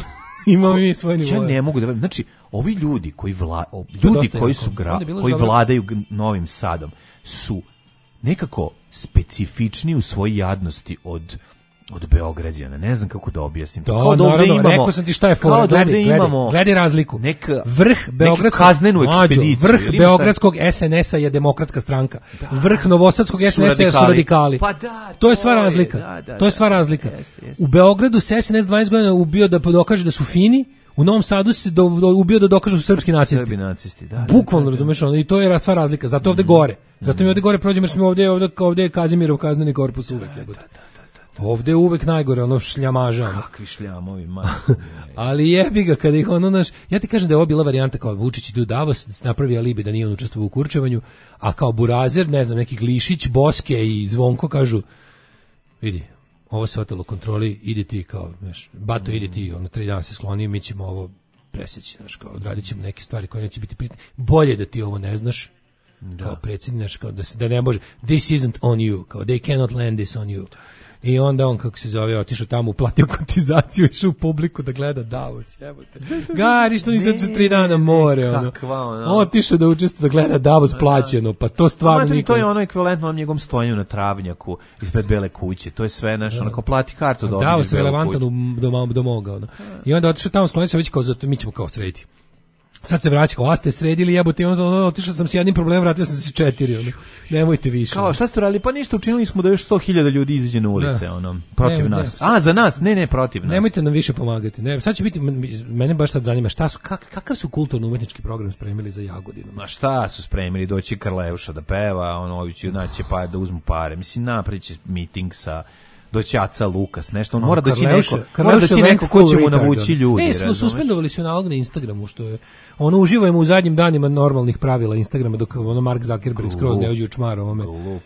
Imamo mi svoje nivoje. Ja ne mogu da, znači, ovi ljudi koji vla, ljudi koji su gra, koji vladaju Novim Sadom su nekako specifični u svojoj jadnosti od od Beograđana, ne znam kako da objasnim. Da, kao da ovdje imamo, rekao sam ti šta je fora, gledaj, gledaj, gledaj razliku. Neka, vrh Beogradskog, kaznenu ekspediciju. Vrh Beogradskog S N S-a je demokratska stranka. Da. Vrh Novosadskog S N S-a su radikali. Pa da, to je sva razlika. Da, da, to je sva razlika. Jest, jest. U Beogradu se S N S dvadeset godina ubio da dokaže da su fini, u Novom Sadu se do, do, ubio da dokažu da su srpski nacisti. Srbi nacisti, da. Bukvalno, razumeš, ono, i to je sva razlika. Zato ovde gore. Zato mi ovde gore prođemo jer smo ovde, ovde, ovde je Kazimirov kazneni korpus uvek. Da, da, da. Ovde je uvek najgore, ono šljamaža. Kakvi šljamovi, man. Ali jebi ga, kada ih ono, naš... Ja ti kažem da je ovo bila varijanta kao Vučić ide u Davos, napravi alibi da nije on učestvovao u kurčevanju, a kao Burazer, ne znam, neki Glišić, Boske i Zvonko kažu, vidi, ovo se otelo kontroli, ide ti kao, znaš, Bato, ide ti, ono, tri dana se skloni, mi ćemo ovo presjeći, znaš, kao, odradit ćemo neke stvari koje neće biti pritne. Bolje da ti ovo ne znaš, da. Kao predsjednik, kao da, se, da ne može, this isn't on you, kao, they cannot land this on you. I onda on, kako se zove, otišao tamo, uplatio kotizaciju, išao u publiku da gleda Davos, jebote. Gari, što nisam se tri dana more, ono. Kakva, ono. Otišao da učestvuje da gleda Davos plaćeno, pa to stvarno nikom... To je ono ekvivalentno onom njegovom stojanju na travnjaku ispred Bele kuće, to je sve naš, onako plati kartu da Davos je relevantan do, do moga, ono. I onda otišao tamo, sklonio se već kao, zato mi ćemo kao srediti. Sad se vraća kao, a ste sredili, jebote, ono, ono, otišao sam s jednim problemom, vratio sam se s četiri, ono. Nemojte više. Kao, šta ste radili? Pa ništa, učinili smo da još sto hiljada ljudi izađe na ulice, ne. Ono, protiv ne, nas. Ne, a, za nas? Ne, ne, protiv nas. Nemojte nam više pomagati. Ne, sad će biti, mene baš sad zanima, šta su, kak, kakav su kulturno-umetnički program spremili za Jagodinu? Ma šta su spremili? Doći Karleuša da peva, ono, ovi će naći pa da uzmu pare. Mislim, naprići miting sa... doći Aca Lukas, nešto, on mora doći neko, mora doći neko ko će mu navući ljudi. Ne, smo suspendovali su nalog na Instagramu, što je, ono, uživajemo u zadnjim danima normalnih pravila Instagrama, dok ono Mark Zuckerberg skroz ne uđe u čmar ovome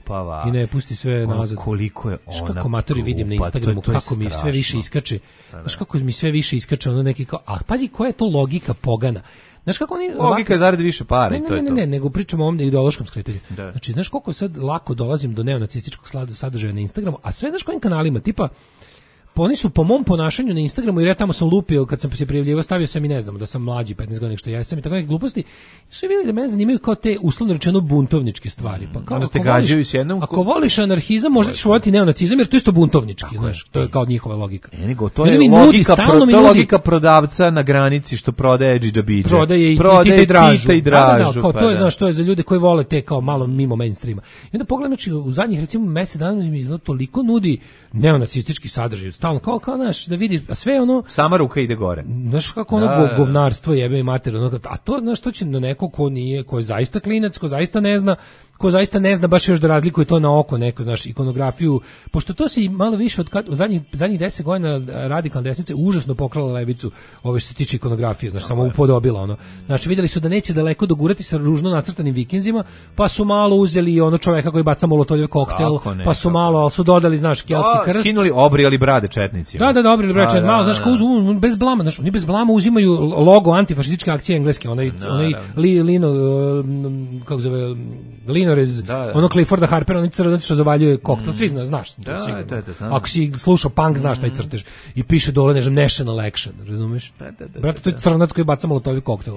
i ne pusti sve nazad. Koliko je ona kako matori vidim na Instagramu, to, to kako mi sve više iskače, znaš kako mi sve više iskače, ono neki kao, a pazi koja je to logika pogana. Znaš kako oni logika je zaradi više para ne, i to ne, je ne, to. Ne, ne, nego pričamo o ovom ideološkom skretanju. Znači, znaš koliko sad lako dolazim do neonacističkog sadržaja na Instagramu, a sve znaš kojim kanalima, tipa oni su po mom ponašanju na Instagramu, jer ja tamo sam lupio, kad sam se prijavljivao, stavio sam i ne znam, da sam mlađi petnaest godina što ja sam i tako neke gluposti, su vidjeli da mene zanimaju kao te, uslovno rečeno, buntovničke stvari. Pa kao, onda te gađaju s jednom... Ako voliš anarhizam, možda ćeš voliti neonacizam, jer to je isto buntovnički, znaš, to je kao njihova logika. Ne, nego, to je logika, pro, to logika prodavca na granici što prodaje džidžabidže. Prodaje i tita i dražu. I dražu. Da, da, kao, pa to je, znaš, to je za ljude koji vole te kao malo mimo mainstreama. I onda pogledam, znači, u zadnjih, recimo, mesec dana mi izgleda toliko nudi neonacistički sadržaj, stalno, kao, kao, znaš, da vidi, a sve ono... Sama ruka ide gore. Znaš, kako ono da, govnarstvo jebe i mater, ono, a to, znaš, to će na neko ko nije, ko je zaista klinac, ko zaista ne zna, ko zaista ne zna baš još da razlikuje to na oko, neko, znaš, ikonografiju, pošto to se i malo više od kad, u zadnjih, zadnjih deset godina radikalna desnica užasno pokrala levicu ove što se tiče ikonografije, znaš, no, samo upodobila, ono. Znači, vidjeli su da neće daleko dogurati sa ružno nacrtanim vikinzima, pa su malo uzeli ono čoveka koji baca molotovljev koktel, ne, pa su malo, ali su dodali, znaš, keltski krst. Skinuli, obrijali brade četnicima. Da, da, da, obrijali brade četnicima, malo, znaš, kao uz, bez blama, znaš, oni bez blama uzimaju logo antifašističke akcije engleske, onaj, onaj li, lino, kako zove, linorez, da, da. Ono Clifforda Harpera, oni crnac što zavaljuje koktel, svi zna, znaš, to da, sigurno. Da, da, da. Ako si slušao punk, znaš taj crtež. I piše dole, ne znam, National Action, razumeš? Da, da, da, brate, to je crnac koji baca molotovi koktel.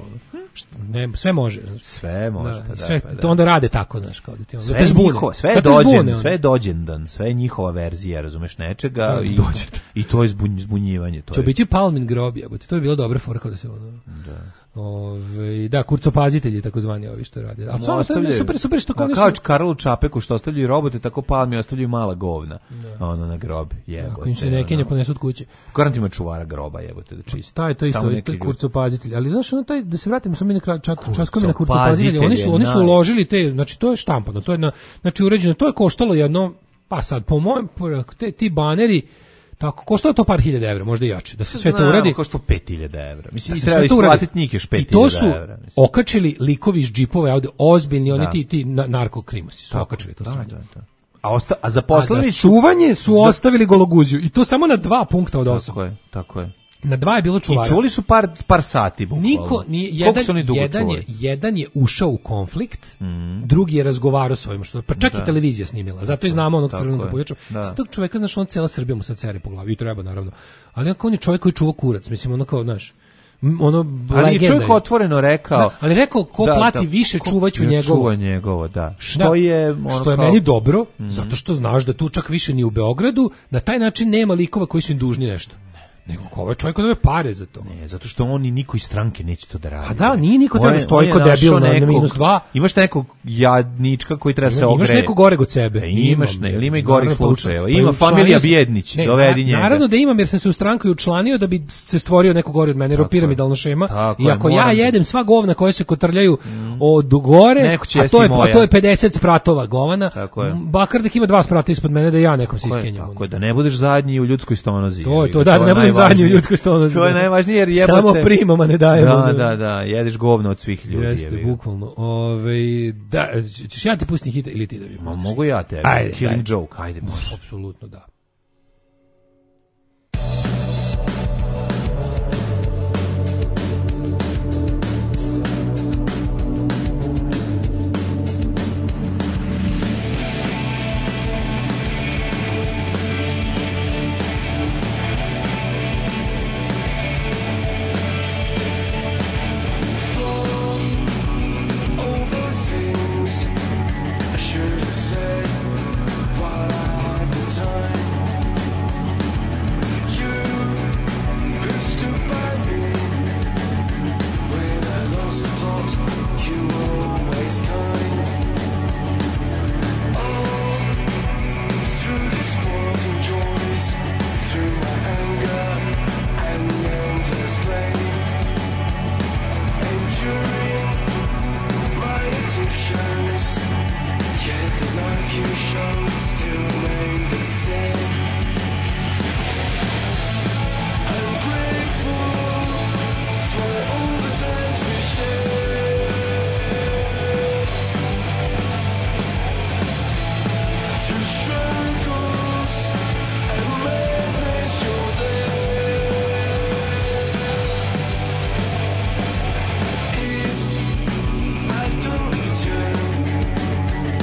Ne, sve može. Sve može, da, pa da, sve, pa da. To onda rade tako, znaš, kao da ti onda sve, njiho, sve je dođen, sve je dođendan, sve je njihova verzija, razumeš, nečega da, i, i to je zbunj, zbunjivanje. To će biti Palmin grob, jebote, to je bilo dobra fora kao da se ono... Da. Ove, da, kurcopazitelji takozvani ovi što rade. A stvarno no, super, super što kao kao Karlu Čapeku što ostavljaju robote, tako Palmi ostavljaju mala govna. Da. Ono na grob, jebote. Ako im se nekenja ponesu od kuće. Garantima čuvara groba, jebote, da čisti. Taj to isto, to je kurcopazitelj. Ali znaš, ono taj da se vratimo samo na časkovi na kurcopazitelji, oni su oni su uložili te, znači to je štampano, to je na, znači uređeno, to je koštalo jedno, pa sad po mojem te ti baneri tako, koštalo to par hiljada evra, možda i jače, da se sve to uradi. Koštalo pet hiljada evra. Mislim, da treba isplatiti njih još pet hiljada evra. I to su okačili likovi iz džipova, ovde, ozbiljni, oni ti, ti narkokrimosi su tako, okačili to sve. Da, da, da. A, osta, a zaposlili a su... čuvanje su za... ostavili gologuziju, i to samo na dva punkta od osam. Tako je, tako je. Na dva je bilo čuvara. I čuli su par, par sati, bukvalno. Niko, nije, jedan, jedan, je, jedan je ušao u konflikt, mm. drugi je razgovarao s ovim, što, pa čak da. I televizija snimila, zato i znamo onog crvenog kapuljača. S tog čoveka, znaš, on cijela Srbija mu sad cere po glavi, i treba, naravno. Ali on je čovjek koji čuva kurac, mislim, ono kao, znaš, ono, ali je čovjek otvoreno rekao, da, ali rekao ko da, plati da, više čuvaću njegovo. Čuva njegovo, da. Što da, je ono što je kao... meni dobro, mm. zato što znaš da tu čak više ni u Beogradu, na taj način nema likova koji su im dužni nešto. Nego ko ovaj čovjek dobe pare za to. Ne, zato što on i niko iz stranke neće to da radi. A da, nije niko treba stoji kod debil na, na minus dva. Imaš nekog jadnička koji treba se ogreje. Imaš nekog goreg od sebe. E, imaš, ne, ili ima i gorih slučajeva. Ima familija Bjednić, ne, dovedi njega. Naravno da imam, jer sam se u stranku učlanio da bi se stvorio neko gore od mene, jer piramidalna šema. I ako ja jedem sva govna koje se kotrljaju od gore, a to je, a to je pedeset spratova govana, Bakardek ima dva sprata ispod mene da ja nekom se iskenjam. Tako je, da ne budeš zadnji u ljudskoj stonozi. To je to, da ne budeš zadnji u ljudskoj stonozi. To je najvažnije jer jebote. Samo primama ne dajemo. Da, da, da, jedeš govno od svih ljudi. Jeste, bukvalno. Ove, da, ćeš ja te pustim hita ili ti da bi pustiš? Ma mogu ja te. Ajde, Killing ajde. Joke, ajde možeš. Apsolutno da.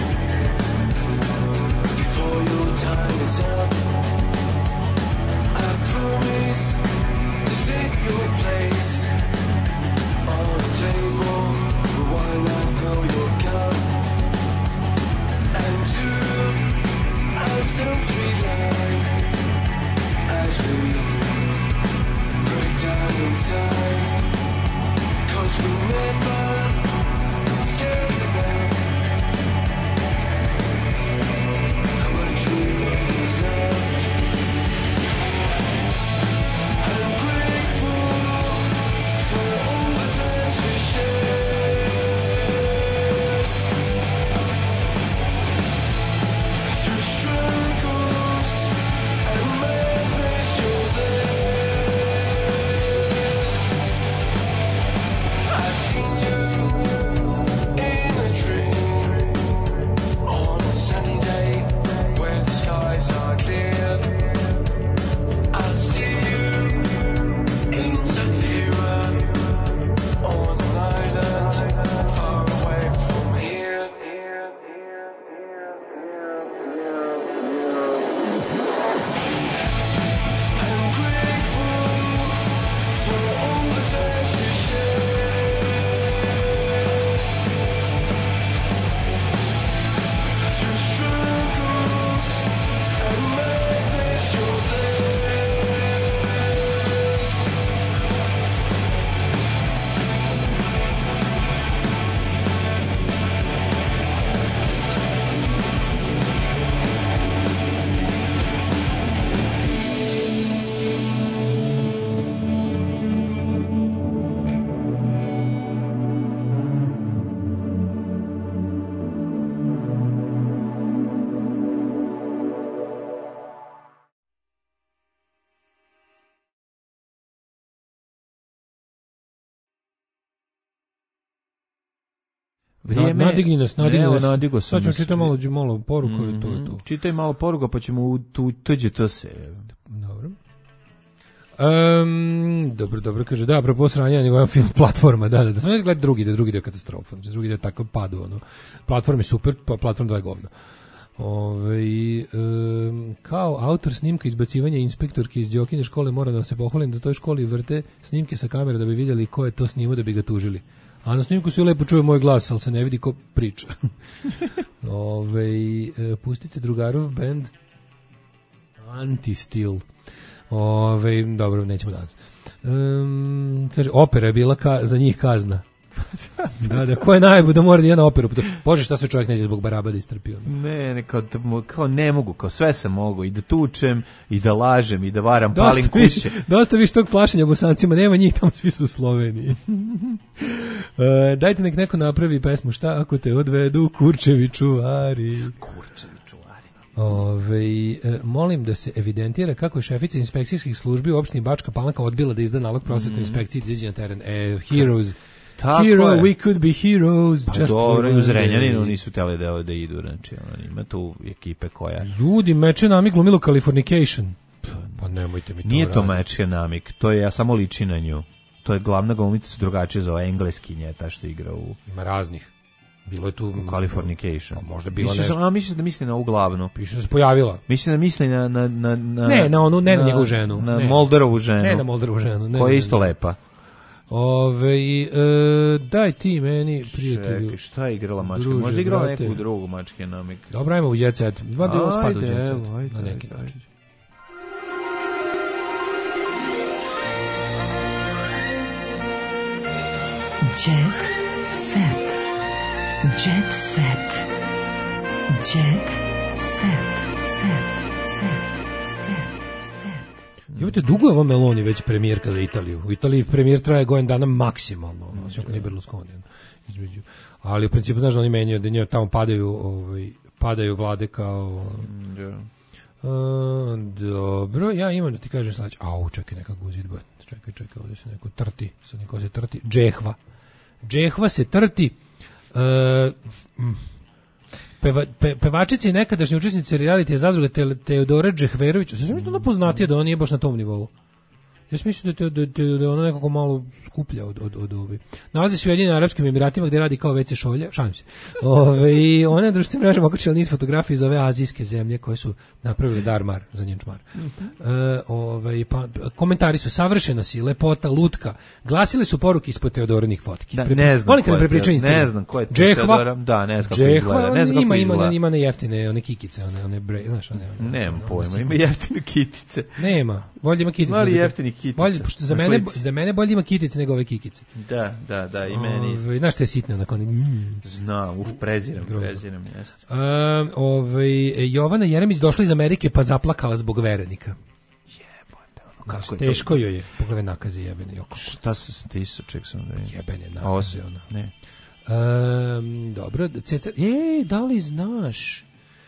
Time is up. I Vrijeme, nadigni nas, nadigni nas. Nadigo sam. Sad ćemo čitati malo, malo poruku. Mm-hmm. To je to. Čitaj malo poruka, pa ćemo u tu tuđe to se. Dobro. Um, dobro, dobro, kaže, da, apropo sranja njegova film Platforma, da, da, da sam ne gledati drugi, da drugi dio katastrofa, drugi dio tako padu, ono, Platform je super, pa Platform dva je govno. Ove, um, kao autor snimka izbacivanja inspektorke iz Đokine škole moram da se pohvalim da toj školi vrte snimke sa kamere da bi vidjeli ko je to snimao da bi ga tužili. A na snimku se lepo čuje moj glas, ali se ne vidi ko priča. Ove, pustite drugarov band Anti-Steel. Ove, dobro, nećemo danas. Um, kaže, opera je bila ka, za njih kazna. Da, da, ko je najbolj da mora da je na operu? Bože, šta sve čovjek neće zbog baraba da istrpio? Ne, ne, kao, kao ne mogu, kao sve sam mogu, i da tučem, i da lažem, i da varam, dosta palim kuće. Dosta više tog plašenja Bosancima, nema njih, tamo svi su u Sloveniji. uh, dajte nek neko napravi pesmu, šta ako te odvedu Kurčevi čuvari. Kurčevi čuvari. Ove, e, molim da se evidentira kako je šefica inspekcijskih službi u opštini Bačka Palanka odbila da izda nalog prosvetnoj mm. inspekciji da izađe na teren. E, heroes. Tako Hero, je. we could be heroes. Pa just dobro, i u Zrenjaninu nisu teli da, da idu, znači, ima tu ekipe koja... Ljudi, Meče Namik glumilo Californication. Pa nemojte mi to Nije to raditi. Meče Namik, to je, ja samo liči na nju. To je glavna glumica, su drugačije zove, engleskinje, ta što igra u... Ima raznih. Bilo je tu... U Californication. Pa možda bilo nešto. Sam, a mislim da misli na ovu glavnu. Piše da se pojavila. Mislim da misli na... na, na, na ne, na onu, ne na, na njegovu ženu. Na ne. Molderovu ženu. Ne na Molderovu ženu. Ne, koja je ne, isto ne. lepa. Ove, e, daj ti meni, prijatelju. Čekaj, šta je igrala Mačka? Druže, možda igrala brate. Neku drugu Mačke Namik. Dobro, ajmo u Jet Set. Dva dela spada u Jet Set. Evo, ajde, na neki ajde, način. Jet Set. Jet Set. Jet Set. Set. Set. Set. Set. Imate dugo je ovo Meloni već premijerka za Italiju. U Italiji premijer traje godin dana maksimalno. Ono, sve nije Berlusconi. Između. Ali u principu, znaš da oni menjaju, da njoj tamo padaju, ovaj, padaju vlade kao... Yeah. Uh, dobro, ja imam da ti kažem sledeće. Au, čekaj, neka guzidba. Čekaj, čekaj, ovdje se neko trti. Sad neko se trti. Džehva. Džehva se trti. Uh, peva, pe, pevačici nekadašnji učesnici realitija zadruge te, Teodora Džehverović. Sve što ona poznatija da ona nije baš na tom nivou. Ja sam mislio da, da, da, da je ono nekako malo skuplja od, od, od ove. Nalazi se u Ujedinjenim Arapskim Emiratima gde radi kao ve ce šolja, šalim se. Ove, ona je društvenim mrežama okačila niz fotografija iz ove azijske zemlje koje su napravili darmar za njen čmar. Uh-huh. E, ove, pa, komentari su savršena si, lepota, lutka. Glasile su poruke ispod Teodorinih fotki. Da, ne znam ko je Teodora. Ne znam ko je Teodora. Da, ne znam kako izgleda. Ne znam ima, kako izgleda. Ima, ima ne jeftine, one kikice, one, one, bre, znaš, one, one, nema pojma, ima jeftine kitice. Nema, bolje ima kitice. Mali jeftini kitice. Bolje, pošto za mene, za mene bolje ima kitice nego ove kikice. Da, da, da, i meni isto. Znaš što je sitno, onako oni... Znam, uf, preziram, preziram, jeste. Um, ovaj, Jovana Jeremić došla iz Amerike pa zaplakala zbog verenika. Jebote, ono, kako je teško joj je, pogledaj nakaze jebene. Joko. Šta se stisu, ček sam da je? Jebene nakaze, ona. Ne. Um, dobro, ceca, ej, da li znaš?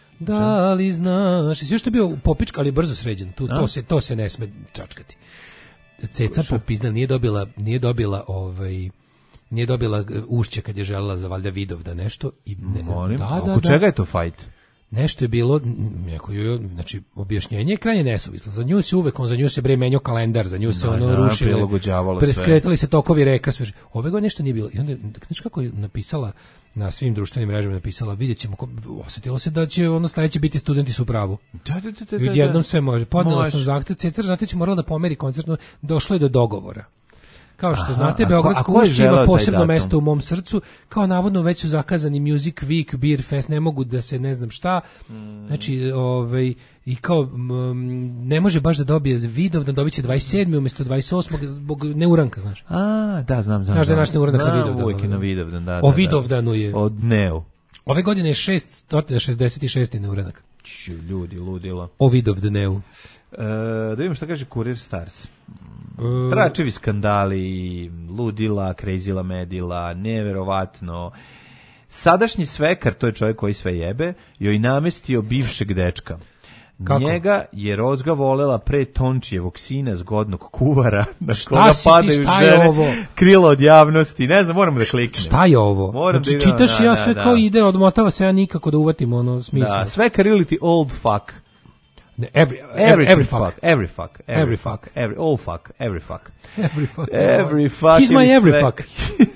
Da li znaš? Sve što je bio popička, ali brzo sređen. Tu, to, se, to se ne sme čačkati. Ceca popizna nije dobila, nije dobila ovaj... nije dobila ušće kad je želela za valjda Vidovda nešto. I ne, Molim, da, oko da, čega da. je to fajt? Nešto je bilo, neko joj, znači, objašnjenje je krajnje nesuvislo. Za nju se uvek, on za nju se bre menjao kalendar, za nju se da, ono da, rušilo, preskretali se tokovi reka, sve. Ove godine nešto nije bilo. I onda, znači kako je napisala na svim društvenim mrežama, napisala, vidjet ćemo, osjetilo se da će ono sledeće biti studenti su u pravu. Da, da, da, da, I odjednom sve može. Podnela može. sam zahtev, Cecar Žnatić morala da pomeri koncertno, došlo je do dogovora. Kao što Aha, znate, Beogradsko ušće ima posebno mesto u mom srcu, kao navodno već su zakazani Music Week, Beer Fest, ne mogu da se ne znam šta, mm. znači, ovaj, i kao, m, ne može baš da dobije Vidov, da dobit će dvadeset sedmog umjesto dvadeset osmog zbog neuranka, znaš. A, da, znam, znam. Znaš da je naš neuranak na Vidovdanu. Uvijek je na Vidovdanu, da, da. O Vidovdanu je. Od dnevu. Ove godine je šeststo šezdeset šest neuranak. Ču, ljudi, ludilo. O Vidovdanu. E, da vidimo šta kaže Kurir Stars. Tračevi skandali, ludila, krejzila, medila, neverovatno. Sadašnji svekar, to je čovjek koji sve jebe, joj namestio bivšeg dečka. Kako? Njega je Rozga volela pre Tončijevog sina, zgodnog kuvara, na koga padaju žene, krilo od javnosti. Ne znam, moram da kliknem. Šta je ovo? Moram znači, da idem, čitaš da, ja da, sve da. kao ide, odmotava se ja nikako da uvatim ono smisla. Da, svekar ili ti old fuck. Every, every, every fuck. fuck, every fuck, every, every fuck, fuck, every all fuck, every fuck, every fuck, every fuck. He's my every svek. fuck.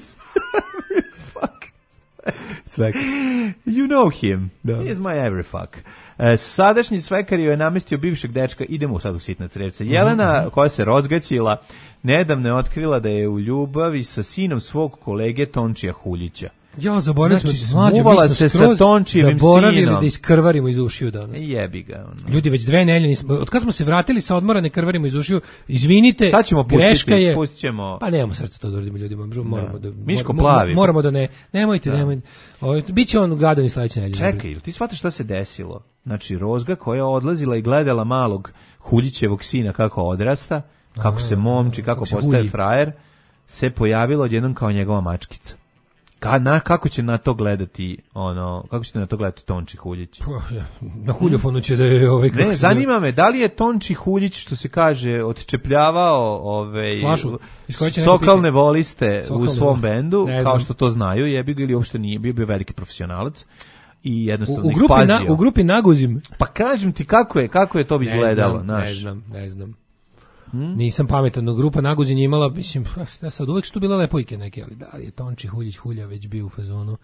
Every fuck. Svek. You know him. Da. He's my every fuck. E, sadašnji svekar je namestio bivšeg dečka. Idemo sad u sitna crevca. Jelena, mm-hmm. koja se rozgaćila, nedavno je otkrila da je u ljubavi sa sinom svog kolege Tončija Huljića. Ja, zaboravili znači, smo, mlađu, smuvala se sa Tončijevim zaboravili sinom. da iskrvarimo iz ušiju danas. Jebi ga. Ono. Ljudi, već dve nedelje nismo, od kad smo se vratili sa odmora, ne krvarimo iz ušiju, izvinite, sad ćemo pustiti, greška je, pustit ćemo. Pa nemamo srca to da uradimo ljudima, moramo da, Miško mor, plavi. Moramo da ne, nemojte, da. nemojte, o, biće on gadan i sledeće nedelje. Čekaj, ili ti shvataš šta se desilo? Znači, Rozga koja je odlazila i gledala malog Huljićevog sina kako odrasta, kako a, se momči, kako, kako postaje frajer, se pojavila odjednom kao njegova mačkica. Ka, na, kako će na to gledati ono, kako će na to gledati Tonči Huljić? Na huljofonu će da je ovaj kako ne, zanima me da li je Tonči Huljić, što se kaže, odčepljavao ovaj sokalne voliste sokalne u svom voliste. bendu, kao što to znaju, jebi ga, ili uopšte nije bio, bio veliki profesionalac i jednostavno u, u grupi na, u grupi Naguzim. Pa kažem ti kako je, kako je to bi izgledalo, znaš. Ne znam, ne znam. Hmm? Nisam pametan, no grupa Naguzin je imala, mislim, šta sad, uvijek su tu bile lepojke neke, ali da li je Tonči Huljić Hulja već bio u fazonu,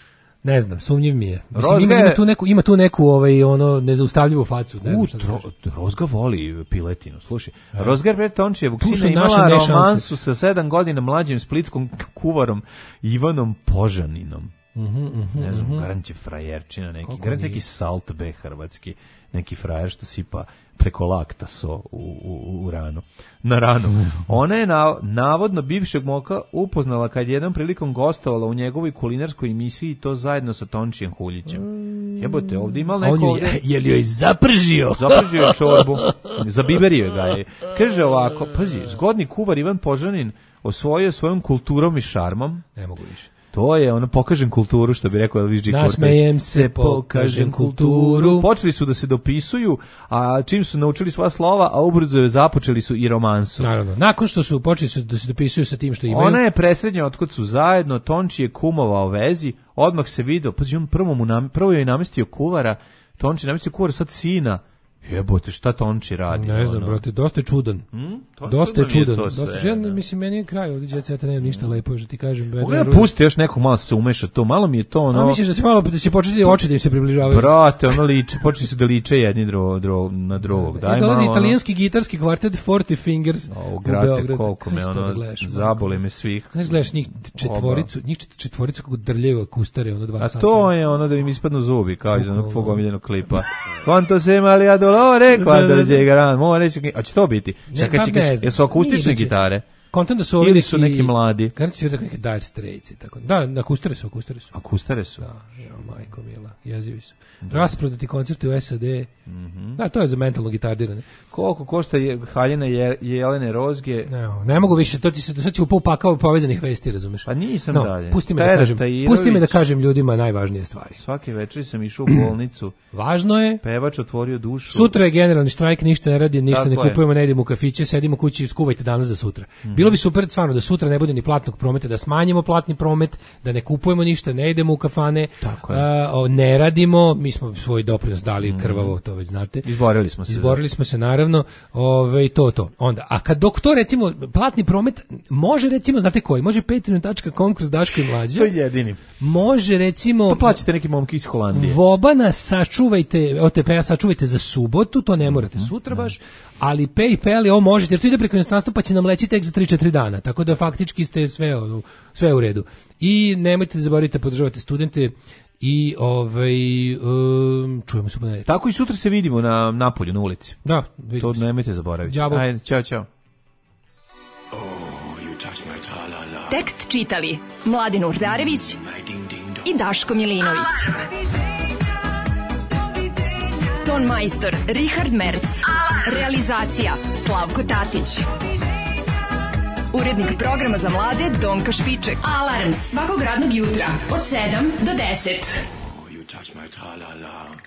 ne znam, sumnjiv mi je. Mislim, ima, ima tu neku, ima tu neku ovaj, ono, nezaustavljivu facu. Ne znam šta da kažem. Rozga voli piletinu, slušaj. Ja. Rozga je pre Tončijevog sina imala romansu sa sedam godina mlađim splitskom kuvarom Ivanom Požaninom. Mm-hmm, mm-hmm, ne znam, mm-hmm. garant je frajerčina neki, garant neki salt be hrvatski, neki frajer što sipa preko lakta so u, u, u ranu. Na ranu. Ona je na, navodno bivšeg moka upoznala kad jednom prilikom gostovala u njegovoj kulinarskoj emisiji i to zajedno sa Tončijem Huljićem. Jebote, ovdje imao neko... On je, ovdje... je li joj zapržio? Zapržio je čorbu. Zabiberio ga je. Kaže ovako, pazi, zgodni kuvar Ivan Požanin osvojio svojom kulturom i šarmom. Ne mogu više. To je ono, pokažem kulturu, što bi rekao Elvis G. Nasmejem se, pokažem kulturu. Počeli su da se dopisuju, a čim su naučili sva slova, a ubrzo započeli su i romansu. Naravno, nakon što su počeli su da se dopisuju sa tim što imaju. Ona je presrednja otkud su zajedno, Tonči je kumovao vezi, odmah se video, pa on prvo, mu nam, prvo je namestio kuvara, Tonči namestio kuvara sad sina, Jebote, šta Tonči radi? Ne znam, ono? brate, dosta je čudan. Hmm? Dosta je čudan. To sve, dosta, ja, mislim, meni je kraj ovdje djeceta, nema ništa lepo, što ti kažem. Mogu ja pusti još nekog malo se umeša to, malo mi je to ono... A misliš da će malo, da će početi oči da im se približavaju? Brate, ono liče, počeli su da liče jedni dro, dro, na drugog. Daj, I dolazi malo, italijanski ono... gitarski kvartet Forty Fingers o, u grate, Beograd. koliko me ono, zabole me svih. Znaš, gledaš njih četvoricu, njih četvoricu kako drljaju akustare, ono dva A sata. to je ono da im ispadnu zubi, kao iz onog tvog omiljenog klipa. Quanto se mali a dolore, quando llegarán, more, a će to biti? Čekaj, čekaj, jesu akustične gitare? Kontent da su ovi ili su neki mladi. Garanti se neke Dire Straits i tako. Da, akustare su, akustare su. Akustare su. Da, jo, majko mila, jezivi su. Rasprodati koncerti u S A D. Mm-hmm. Da, to je za mentalno gitardirane. Koliko košta je haljina je, Jelene Rozge? Ne, ne mogu više, to ti se sad će u pol pakao povezanih vesti, razumeš? Pa nisam no, dalje. Pusti me da kažem, pusti me da kažem ljudima najvažnije stvari. Svake večeri sam išao u bolnicu. Važno je. Pevač otvorio dušu. Sutra je generalni štrajk, ništa ne radi, ništa tako ne kupujemo, je. Ne idemo u kafiće, sedimo kući, skuvajte danas za sutra. Mm-hmm. Bilo bi super stvarno da sutra ne bude ni platnog prometa, da smanjimo platni promet, da ne kupujemo ništa, ne idemo u kafane, a, ne radimo, mi smo svoj doprinos dali mm-hmm. krvavo, to već znate. Izborili smo se. Izborili smo se naravno, ovaj to to. Onda, a kad dok to recimo platni promet može recimo znate koji, može patreon dot com kroz Daško i Mlađa. To je jedini. Može recimo to plaćate neki momki iz Holandije. Vobana sačuvajte, O T P-a sačuvajte za subotu, to ne morate mm-hmm. sutra baš, ali PayPal je ovo možete, jer to ide preko inostranstva pa će nam leći tek za tri četiri dana. Tako da faktički ste sve sve u redu. I nemojte da zaboravite podržavati studente. I ovaj um, čujemo se ponedeljak. Tako i sutra se vidimo na napolju na ulici. Da, to nemojte zaboraviti. Đavo. Ajde, ćao, ćao. Oh, you touch my tra-la-la. Tekst čitali Mladin Urdarević i Daško Milinović. Ton majstor Richard Merc. Realizacija Slavko Tatić. Urednik programa za mlade Donka Špiček. Alarms svakog radnog jutra od sedam do deset. Oh, you touch my tra-la-la.